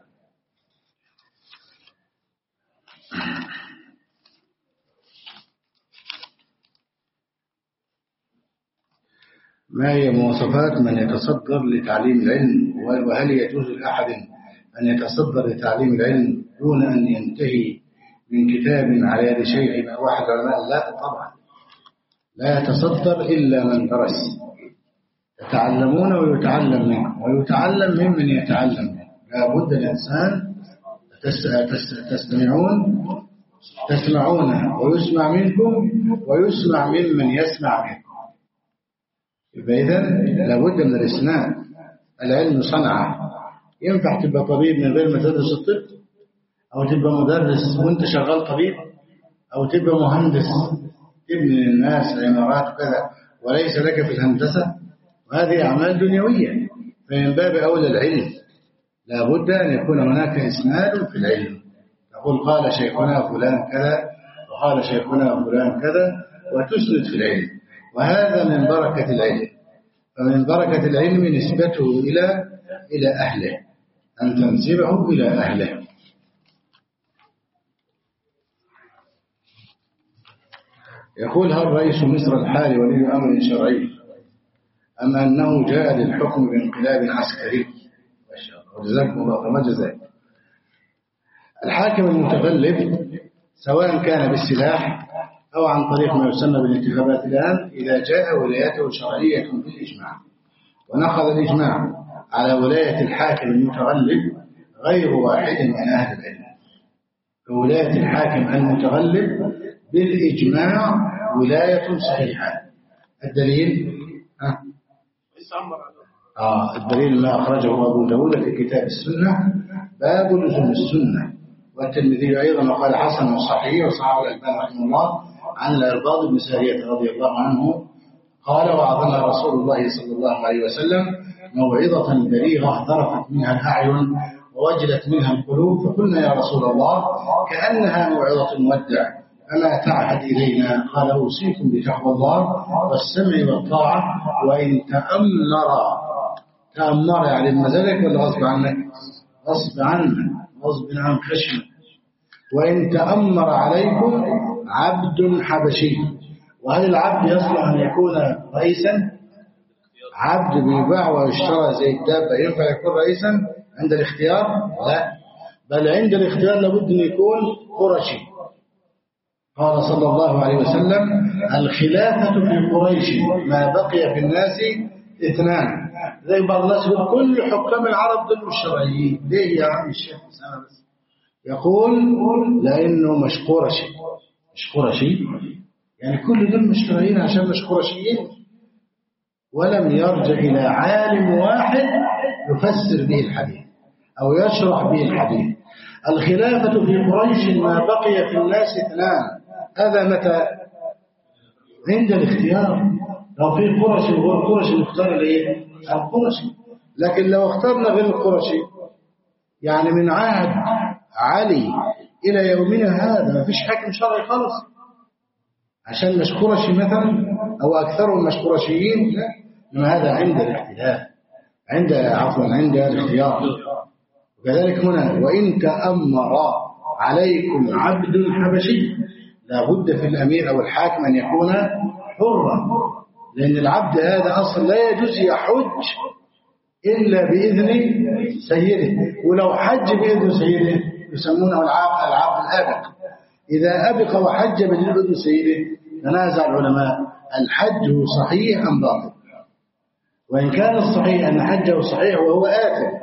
ما هي مواصفات من يتصدر لتعليم العلم؟ وهل يجوز لأحد أن يتصدر لتعليم العلم دون أن ينتهي من كتاب على يد شيخ أو واحد علماء؟ لا طبعا، لا يتصدر إلا من درس. يتعلمون ويتعلم منهم ويتعلم ممن يتعلم منه. لا بد الإنسان تستمعون تسمعون ويسمع منكم ويسمع ممن يسمع منكم. إذن لابد من الإسناد. العلم صنعة. ينفع تبقى طبيب من غير ما تدرس الطب، أو تبقى مدرس وانت شغال طبيب، أو تبقى مهندس تبني للناس عمارات وكذا وليس لك في الهندسة، وهذه أعمال دنيوية. فمن باب أولى العلم لابد أن يكون هناك إسناد في العلم. تقول قال شيخنا فلان كذا وقال شيخنا فلان كذا وتسند في العلم، وهذا من بركة العلم. فمن بركة العلم نسبته إلى إلى أهله، أن تنسبه إلى أهله. يقول: هل رئيس مصر الحالي ولي أمر شرعي أم أنه جاء للحكم بانقلاب عسكري؟ ما شاء الله، وجزاكم الله خير جزاك. الحاكم المتغلب سواء كان بالسلاح أو عن طريق ما يسمى بالانتخابات الآن، إذا جاء ولايته شرعية بالإجماع ونقض الإجماع على ولاية الحاكم المتغلب غير واحد من أهل العلم. فولاية الحاكم المتغلب بالإجماع ولاية صحيحة. الدليل ها؟ آه الدليل ما أخرجه أبو داود في كتاب السنة باب لزوم السنة، والترمذي أيضا وقال حسن صحيح وصححه الألباني رحمه الله عن الإرباض بن سارية رضي الله عنه قال: وعظنا رسول الله صلى الله عليه وسلم موعظة بليغة ذرفت منها الأعين ووجلت منها القلوب، فقلنا يا رسول الله كأنها موعظة مودع، أما تعهد إلينا؟ قال أوصيكم بتقوى الله والسمع والطاعة وإن تأمر. تأمر يعني بمزاجك ولا غصب عنك؟ غصب عنك، غصب عن خشمك. وإن تأمر عليكم عبد حبشي. وهل العبد يصلح أن يكون رئيسا؟ عبد بيباع ويشترى زي الدابة ينفع يكون رئيسا عند الاختيار؟ لا، بل عند الاختيار لابد أن يكون قرشي. قال صلى الله عليه وسلم الخلافة في قريش ما بقي في الناس اثنان. زي بعض الناس يقول كل حكام العرب ضمن الشرعيين. ليه يا عم الشيخ؟ سنة بس. يقول لأنه مش قرشي. مش قرشي يعني كل دول مش شرعيين عشان مش قرشيين. ولم يرجع إلى عالم واحد يفسر به الحديث أو يشرح به الحديث. الخلافة في قريش ما بقي في الناس اثنان. هذا متى؟ عند الاختيار. لو في قرشي وغير قرشي نختار الايه؟ القرشي. لكن لو اخترنا غير القرشي يعني من عهد علي إلى يومنا هذا ما فيش حاكم شرعي خالص عشان مش قرشي مثلا أو أكثرهم مش قرشيين. لا، إنما هذا عند الاختلاف، عند عفوا عند الاختيار. وكذلك هنا وإن تأمر عليكم عبد حبشي، لا بد في الأمير أو الحاكم أن يكون حرا، لأن العبد هذا أصلا لا يجوز يحج إلا بإذن سيده، ولو حج بإذن سيده يسمونه العبد العبد الآبق. إذا أبق وحج بإذن سيده تنازع العلماء الحج صحيح أم باطل، وإن كان الصحيح أن حجه صحيح وهو آثم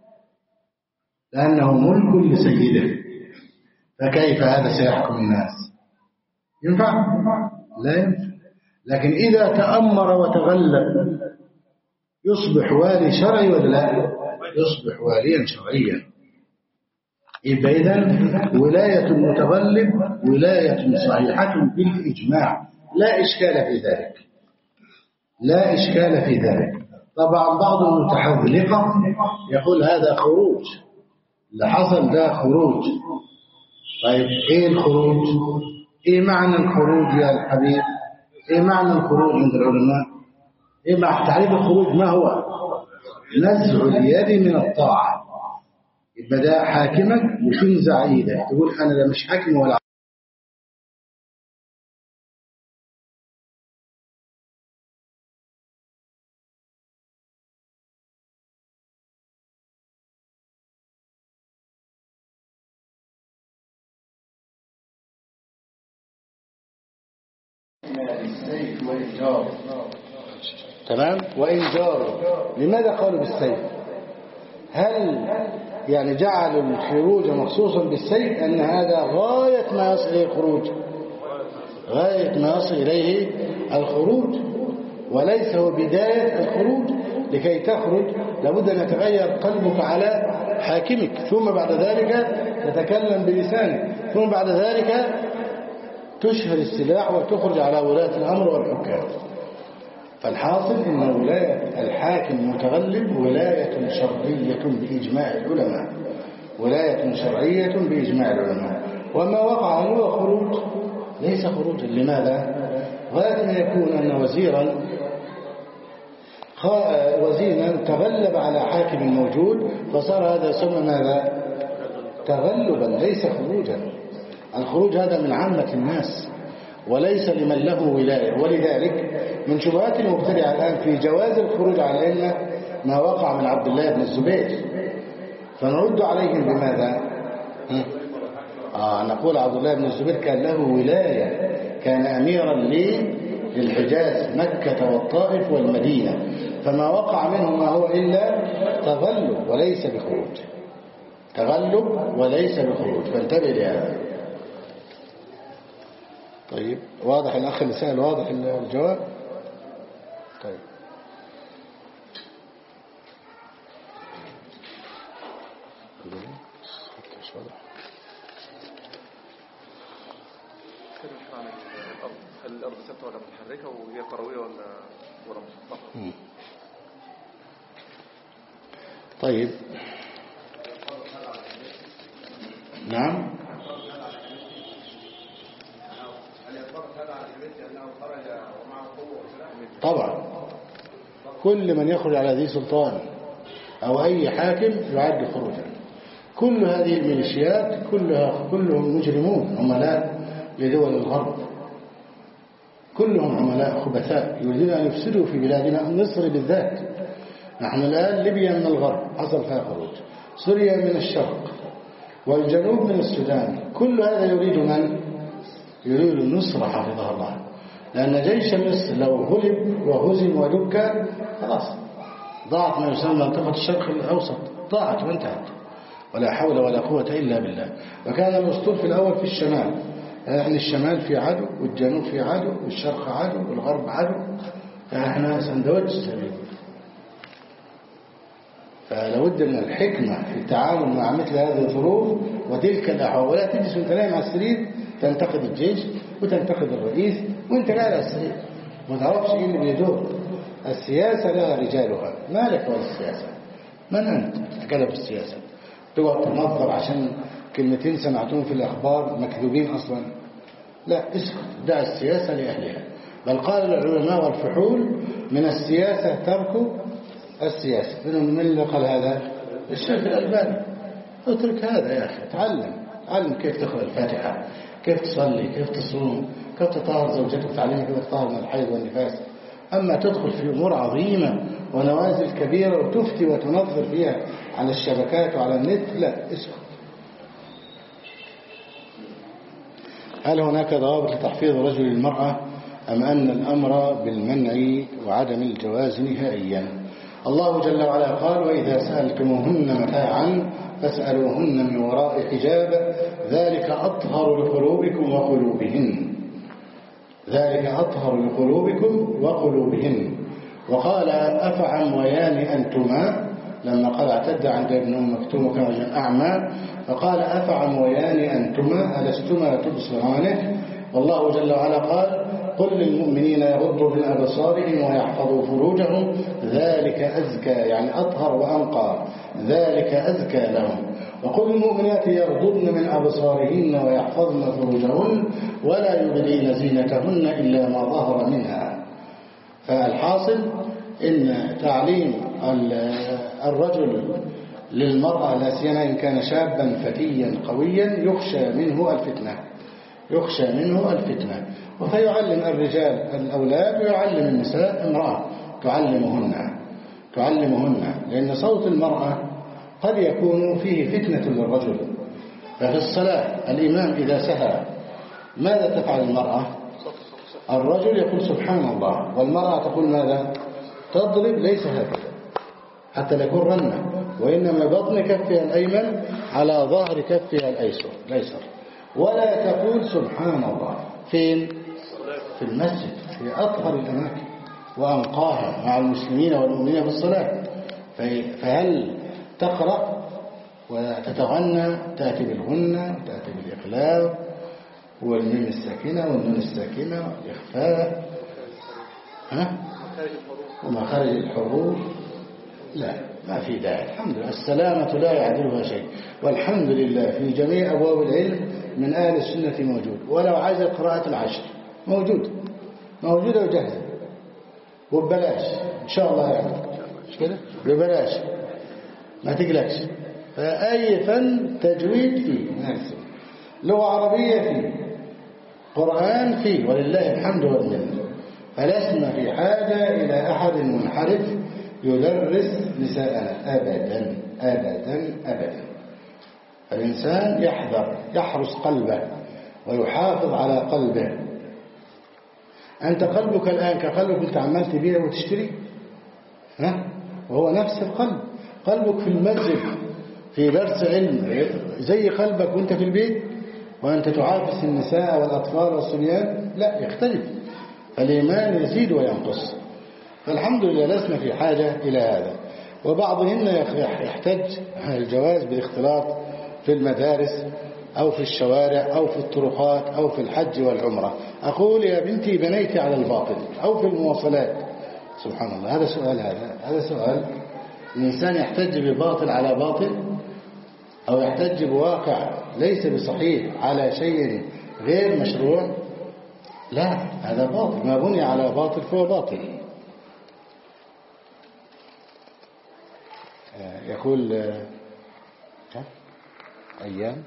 لأنه ملك لسيده، فكيف هذا سيحكم الناس؟ ينفع؟ لا ينفع. لكن إذا تأمر وتغلب يصبح والي شرعي ولا لا؟ يصبح واليا شرعيا. يبقى إذن ولاية المتغلب ولاية صحيحة بالإجماع، لا إشكال في ذلك، لا إشكال في ذلك. طبعا بعض المتحذلقة يقول هذا خروج، اللي حصل ده خروج. طيب إيه الخروج؟ إيه معنى الخروج يا الحبيب؟ إيه معنى الخروج عند العلماء؟ إيه مع تعريف الخروج؟ ما هو؟ نزع اليد من الطاعة. يبقى ده حاكمك وتنزع ايدك تقول أنا ده مش حاكم ولا بالسيف والإنجار. تمام؟ وإنجار. لماذا قالوا بالسيف؟ هل يعني جعلوا الخروج مخصوصا بالسيف أن هذا غاية ما يصل إليه الخروج، غاية ما يصل إليه الخروج، وليس هو بداية الخروج؟ لكي تخرج لابد أن يتغير قلبك على حاكمك، ثم بعد ذلك تتكلم بلسانك، ثم بعد ذلك تشهر السلاح وتخرج على ولاة الأمر والحكام. فالحاصل إن ولاية الحاكم المتغلب ولاية شرعية بإجماع العلماء، ولاية شرعية بإجماع العلماء. وما وقع هو خروج ليس خروجا. لماذا؟ غاية أن يكون أن وزيرا وزيرا تغلب على حاكم موجود فصار هذا يسمى ماذا؟ تغلبا ليس خروجا. الخروج هذا من عامة الناس وليس لمن له ولاية. ولذلك من شبهات المبتدعة الآن في جواز الخروج على الأئمة ما وقع من عبد الله بن الزبير، فنرد عليهم بماذا؟ آه نقول عبد الله بن الزبير كان له ولاية، كان أميرا للحجاز مكة والطائف والمدينة، فما وقع منه ما هو إلا تغلب وليس بخروج، تغلب وليس بخروج، فانتبه لهذا. طيب واضح الأخ اللي سأل؟ واضح الجواب؟ طيب هل الأرض ثابتة ولا متحركة وهي كروية ولا ولا مسطحة؟ طيب نعم طبعا كل من يخرج على ذي سلطان أو أي حاكم يعد خروجا. كل هذه الميليشيات كلها كلهم مجرمون عملاء لدول الغرب، كلهم عملاء خبثاء يريدون أن يفسدوا في بلادنا، مصر بالذات. نحن الآن ليبيا من الغرب حصل فيها خروج، سوريا من الشرق، والجنوب من السودان. كل هذا يريد من؟ يريد النصر حفظه الله، لأن جيش مصر لو غلب وهزم ودك خلاص ضاعت ما يسمى منطقة الشرق الأوسط، ضاعت وانتهت، ولا حول ولا قوة إلا بالله. وكان الأسطول في الأول في الشمال، يعني الشمال في عدو والجنوب في عدو والشرق عدو والغرب عدو، فإحنا سندوتش سبيل. فلابد من الحكمة في التعامل مع مثل هذه الظروف وتلك الأحوال، ولا تجلس وانت نايم على السرير تنتقد الجيش وتنتقد الرئيس وانت قاعد على السرير ما تعرفش ايه اللي بيدور. السياسة لها رجالها، ما لك ولا السياسة، من أنت تتكلم في السياسة؟ تقعد تنظر عشان كلمتين سمعتهم في الأخبار مكذوبين أصلا؟ لا، اسكت، دع السياسة لأهلها. بل قال العلماء والفحول من السياسة ترك السياسة. منهم من اللي قال هذا؟ الشيخ الألباني. اترك هذا يا أخي، تعلم تعلم كيف تقرأ الفاتحة، كيف تصلي، كيف تصوم، كيف تطهر زوجتك، تعلمها كيف تطهر من الحيض والنفاس. أما تدخل في أمور عظيمة ونوازل كبيرة وتفتي وتنظر فيها على الشبكات وعلى النت، لا، اسكت. هل هناك ضوابط لتحفيظ رجل المرأة أم أن الأمر بالمنع وعدم الجواز نهائيا؟ الله جل وعلا قال: وإذا سألتموهن متاعا فاسألوهن من وراء حجاب ذلك أطهر لقلوبكم وقلوبهن ذلك أطهر لقلوبكم وقلوبهن. وقال: أفعميان أنتما، لما قال اعتد عند ابن أم مكتوم وكان رجلا أعمى، فقال: أفعميان أنتما ألستما تبصرانه. والله جل وعلا قال: قل للمؤمنين يغضوا من أبصارهم ويحفظوا فروجهم ذلك أزكى، يعني أطهر وأنقى، ذلك أزكى لهم. وقل للمؤمنات يغضضن من أبصارهن ويحفظن فروجهن ولا يبدين زينتهن إلا ما ظهر منها. فالحاصل إن تعليم الرجل للمرأة لا سيما إن كان شابا فتيا قويا يخشى منه الفتنة يخشى منه الفتنة فيعلم الرجال الأولاد ويعلم النساء امرأة تعلمهن تعلمهن لأن صوت المرأة قد يكون فيه فتنة للرجل. ففي الصلاة الإمام إذا سهى ماذا تفعل المرأة؟ الرجل يقول سبحان الله، والمرأة تقول ماذا؟ تضرب، ليس هكذا حتى لا يكون رنة، وإنما بطن كفها الأيمن على ظهر كفها الأيسر الأيسر ولا تقول سبحان الله. فين؟ في المسجد، في أطهر الأماكن وأنقاها مع المسلمين والمؤمنين في الصلاة. فهل تقرأ وتتغنى، تأتي بالغنى وتأتي بالإقلاب والميم الساكنة والنون الساكنة والإخفاء ها؟ ومخارج الحروف؟ لا، ما في داعي. الحمد لله، السلامة لا يعدلها شيء، والحمد لله في جميع أبواب العلم من أهل السنة موجود. ولو عايز قراءة العشر موجود موجودة وجاهزة وببلاش إن شاء الله، يعني مش كده؟ ببلاش، ما تقلقش. فأي فن تجويد فيه، لغة عربية فيه، قرآن فيه، ولله الحمد والمنة. فلسنا في حاجة إلى أحد منحرف يدرس نساءنا أبدا أبدا أبدا. الإنسان يحذر، يحرس قلبه ويحافظ على قلبه. أنت قلبك الآن كقلبك أنت عمال تبيع وتشتري، ها؟ وهو نفس القلب. قلبك في المسجد في درس علم زي قلبك وانت في البيت وأنت تعافس النساء والأطفال والصبيان، لا، يختلف. فالإيمان يزيد وينقص. فالحمد لله لسنا في حاجة إلى هذا. وبعضهن يحتج الجواز بالاختلاط في المدارس أو في الشوارع أو في الطرقات أو في الحج والعمرة. أقول يا بنتي بنيتي على الباطل، أو في المواصلات. سبحان الله، هذا سؤال هذا هذا سؤال الإنسان يحتج بباطل على باطل، أو يحتج بواقع ليس بصحيح على شيء غير مشروع؟ لا، هذا باطل، ما بني على باطل فهو باطل. يقول أيام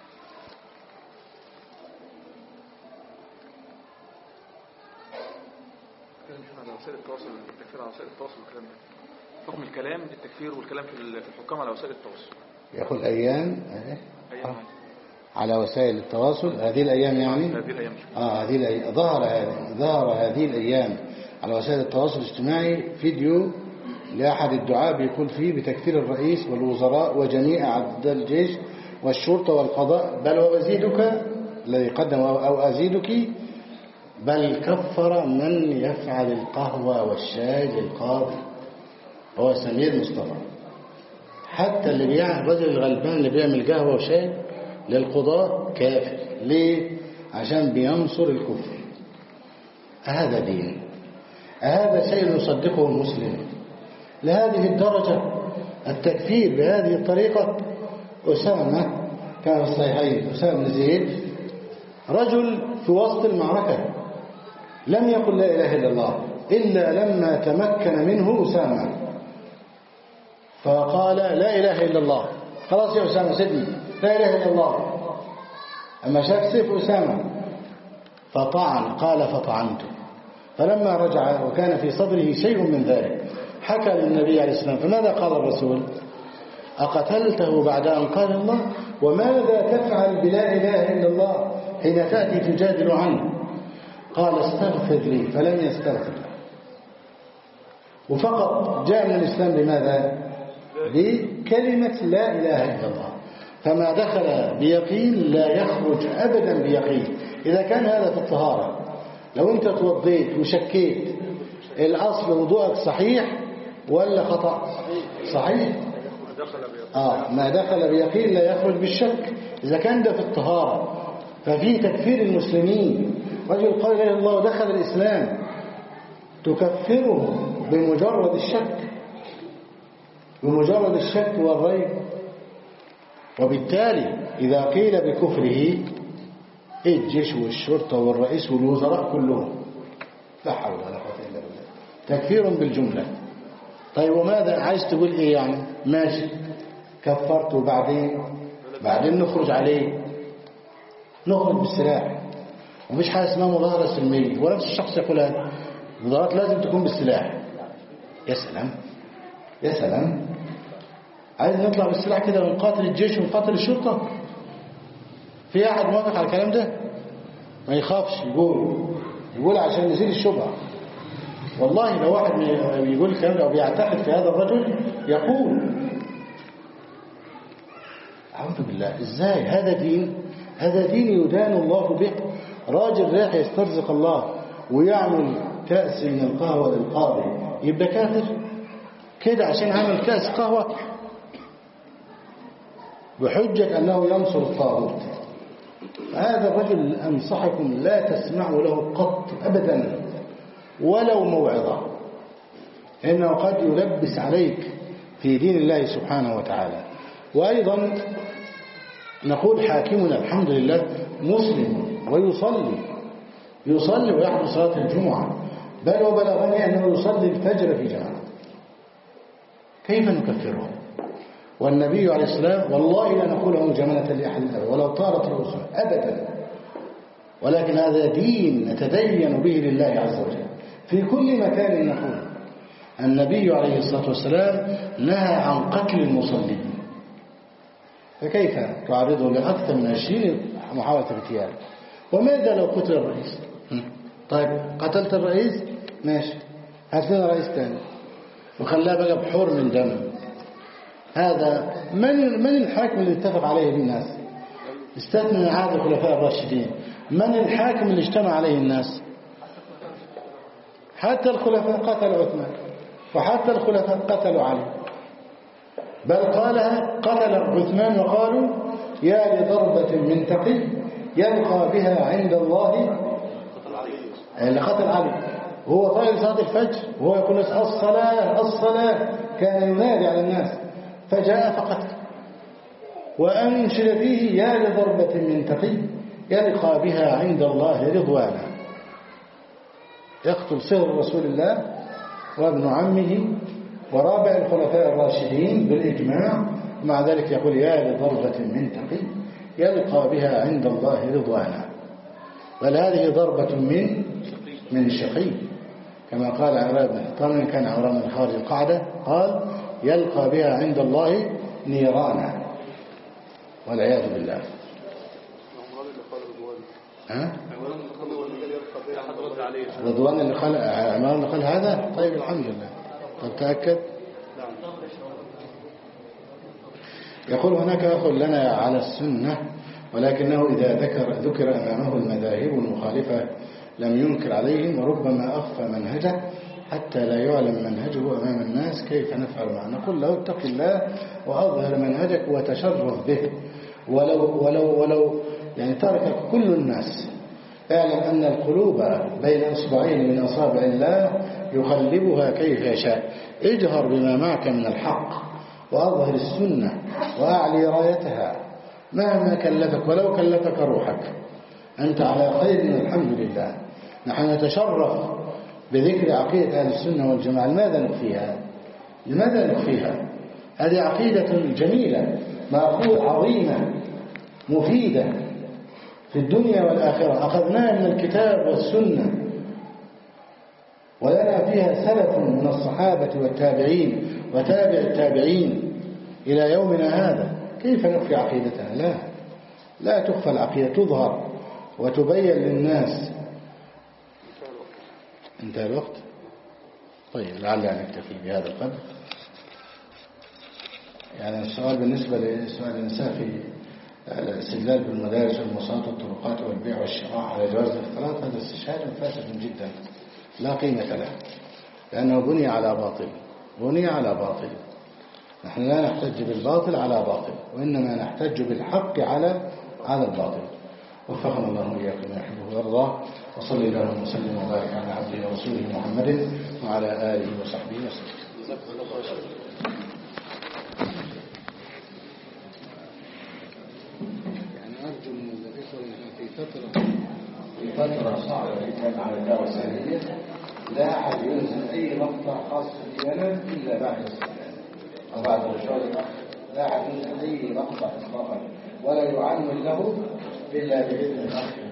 على وسائل التواصل، التكفير على وسائل التواصل والكلام ده، حكم الكلام التكفير والكلام في الحكام على وسائل التواصل. يقول أيام أيام على وسائل التواصل، هذه الأيام يعني هذه الأيام آه هذه الأيام ظهر هذه ظهر هذه الأيام على وسائل التواصل الاجتماعي فيديو لأحد الدعاة بيقول فيه بتكفير الرئيس والوزراء وجميع عدد الجيش والشرطة والقضاء، بل وأزيدك الذي قدم أو أزيدك، بل كفر من يفعل القهوة والشاي للقاضي، هو سمير مصطفى. حتى اللي بيعمل الرجل الغلبان اللي بيعمل قهوة وشاي للقضاء كافر. ليه؟ عشان بينصر الكفر. هذا دين؟ هذا شيء يصدقه المسلم لهذه الدرجة؟ التكفير بهذه الطريقة. أسامة كان في الصحيحين، أسامة بن زيد رجل في وسط المعركة لم يقل لا إله إلا الله إلا لما تمكن منه أسامة فقال لا إله إلا الله. خلاص يا أسامة سيدني، لا إله إلا الله. أما شاف سيف أسامة فطعن، قال فطعنته. فلما رجع وكان في صدره شيء من ذلك حكى للنبي عليه السلام، فماذا قال الرسول؟ أقتلته بعد أن قال الله؟ وماذا تفعل بلا إله إلا الله حين تأتي تجادل عنه؟ قال استغفر لي، فلم يستغفر له. وفقط جاء من الإسلام بماذا؟ بكلمة لا إله إلا الله. فما دخل بيقين لا يخرج أبدا بيقين. إذا كان هذا في الطهارة، لو أنت توضيت وشكيت الأصل وضوءك صحيح ولا خطأ؟ صحيح. آه ما دخل بيقين لا يخرج بالشك. إذا كان ده في الطهارة ففي تكفير المسلمين. رجل قال لا إله إلا الله ودخل الإسلام تكفره بمجرد الشك، بمجرد الشك والريب. وبالتالي إذا قيل بكفره الجيش والشرطة والرئيس والوزراء كلهم، لا حول ولا قوة إلا بالله، تكفير بالجملة. طيب وماذا عايز تقول إيه يعني؟ ماشي كفرت، وبعدين بعدين نخرج عليه، نخرج بالسلاح. ومفيش حاجة اسمها مظاهرة سلمية، ولا نفس الشخص يقول هذا المظاهرات لازم تكون بالسلاح. يا سلام يا سلام، عايز نطلع بالسلاح كده ونقاتل الجيش ونقاتل الشرطة؟ في أحد موافق على الكلام ده؟ ما يخافش يقول يقول عشان يزيل الشبهة. والله لو واحد يقول الكلام ده أو بيعتقد في هذا الرجل يقول أعوذ بالله، إزاي هذا دين؟ هذا دين يدان الله به. راجل رايح يسترزق الله ويعمل كأس من القهوة للقاضي يبقى كافر كده عشان عمل كأس قهوة بحجة أنه ينصر الطاغوت؟ هذا الرجل أنصحكم لا تسمعوا له قط أبدا ولو موعظة، إنه قد يلبس عليك في دين الله سبحانه وتعالى. وأيضا نقول حاكمنا الحمد لله مسلم ويصلي، يصلي ويحضر صلاة الجمعة، بل وبلغني أنه يصلي الفجر في جماعة. كيف نكفره؟ والنبي عليه السلام والله لا نقوله جملة لأحد ولو طارت رؤوسه أبدا، ولكن هذا دين نتدين به لله عز وجل في كل مكان. نقول النبي عليه الصلاة والسلام نهى عن قتل المصلين، فكيف تعرضه لأكثر من عشرين محاولة اغتيال؟ وماذا لو قتل الرئيس؟ طيب قتلت الرئيس ماشي، هات لنا رئيس ثاني وخلاه بقى بحور من دم. هذا من من الحاكم اللي اتفق عليه الناس؟ استثنى عهد الخلفاء الراشدين، من الحاكم اللي اجتمع عليه الناس؟ حتى الخلفاء قتلوا عثمان، وحتى الخلفاء قتلوا علي، بل قالها قتل عثمان وقالوا يا لضربة من تقي يلقى بها عند الله اللي قتل علي. وهو طالب صلاة الفجر وهو يقول الصلاة الصلاة، كان ينادي على الناس، فجاء فقتل وأنشد فيه يا لضربة من تقي يلقى بها عند الله رضوانا. يقتل صهر رسول الله وابن عمه ورابع الخلفاء الراشدين بالإجماع، مع ذلك يقول يا لضربة من تقي يلقى بها عند الله رضوانا. بل هذه ضربة من من شقي، كما قال عمران بن حطام كان عمران من خارج القاعدة قال يلقى بها عند الله نيرانا والعياذ بالله. ها؟ رضوان اللي قال عمران اللي قال هذا؟ طيب الحمد لله. طب تأكد. يقول هناك أخ لنا على السنة ولكنه إذا ذكر ذكر أمامه المذاهب المخالفة لم ينكر عليهم وربما أخفى منهجه حتى لا يعلم منهجه أمام الناس، كيف نفعل معه؟ نقول له اتق الله وأظهر منهجك وتشرف به، ولو ولو ولو يعني ترك كل الناس. اعلم أن القلوب بين أصبعين من أصابع الله يقلبها كيف يشاء. اجهر بما معك من الحق وأظهر السنة وأعلي رايتها مهما كلفك، ولو كلفك روحك أنت على خير الحمد لله. نحن نتشرف بذكر عقيدة أهل السنة والجماعة. لماذا نخفيها؟ لماذا نخفيها؟ هذه عقيدة جميلة مأخوذ عظيمة مفيدة في الدنيا والآخرة، أخذناها من الكتاب والسنة ولنا فيها سلف من الصحابة والتابعين وتابع التابعين إلى يومنا هذا. كيف نخفي عقيدتنا؟ لا لا تخفى العقيدة، تظهر وتبين للناس. انتهى الوقت. طيب لعلنا نكتفي بهذا القدر. يعني السؤال بالنسبة لسؤال النساء في الاستدلال بالمدارس والمواصلات والطرقات والبيع والشراء على جواز الاختلاط، هذا استشهاد فاسد جدا لا قيمة له، لأنه بني على باطل، بني على باطل. نحن لا نحتج بالباطل على باطل، وإنما نحتج بالحق على على الباطل. وفقنا الله وإياكم ما يحبه ويرضاه، وصلى الله وسلم وبارك على عبده ورسوله محمد وعلى آله وصحبه وسلم. يعني أرجو من الإخوة في فترة في فترة صعبة جدا على الدعوة السلفية لا أحد ينزل أي مقطع خاص بنا إلا بعد الصلاة أو بعد رجال الأخ. لا أحد ينزل أي مقطع إطلاقا ولا يعمل له إلا بإذن الأخ.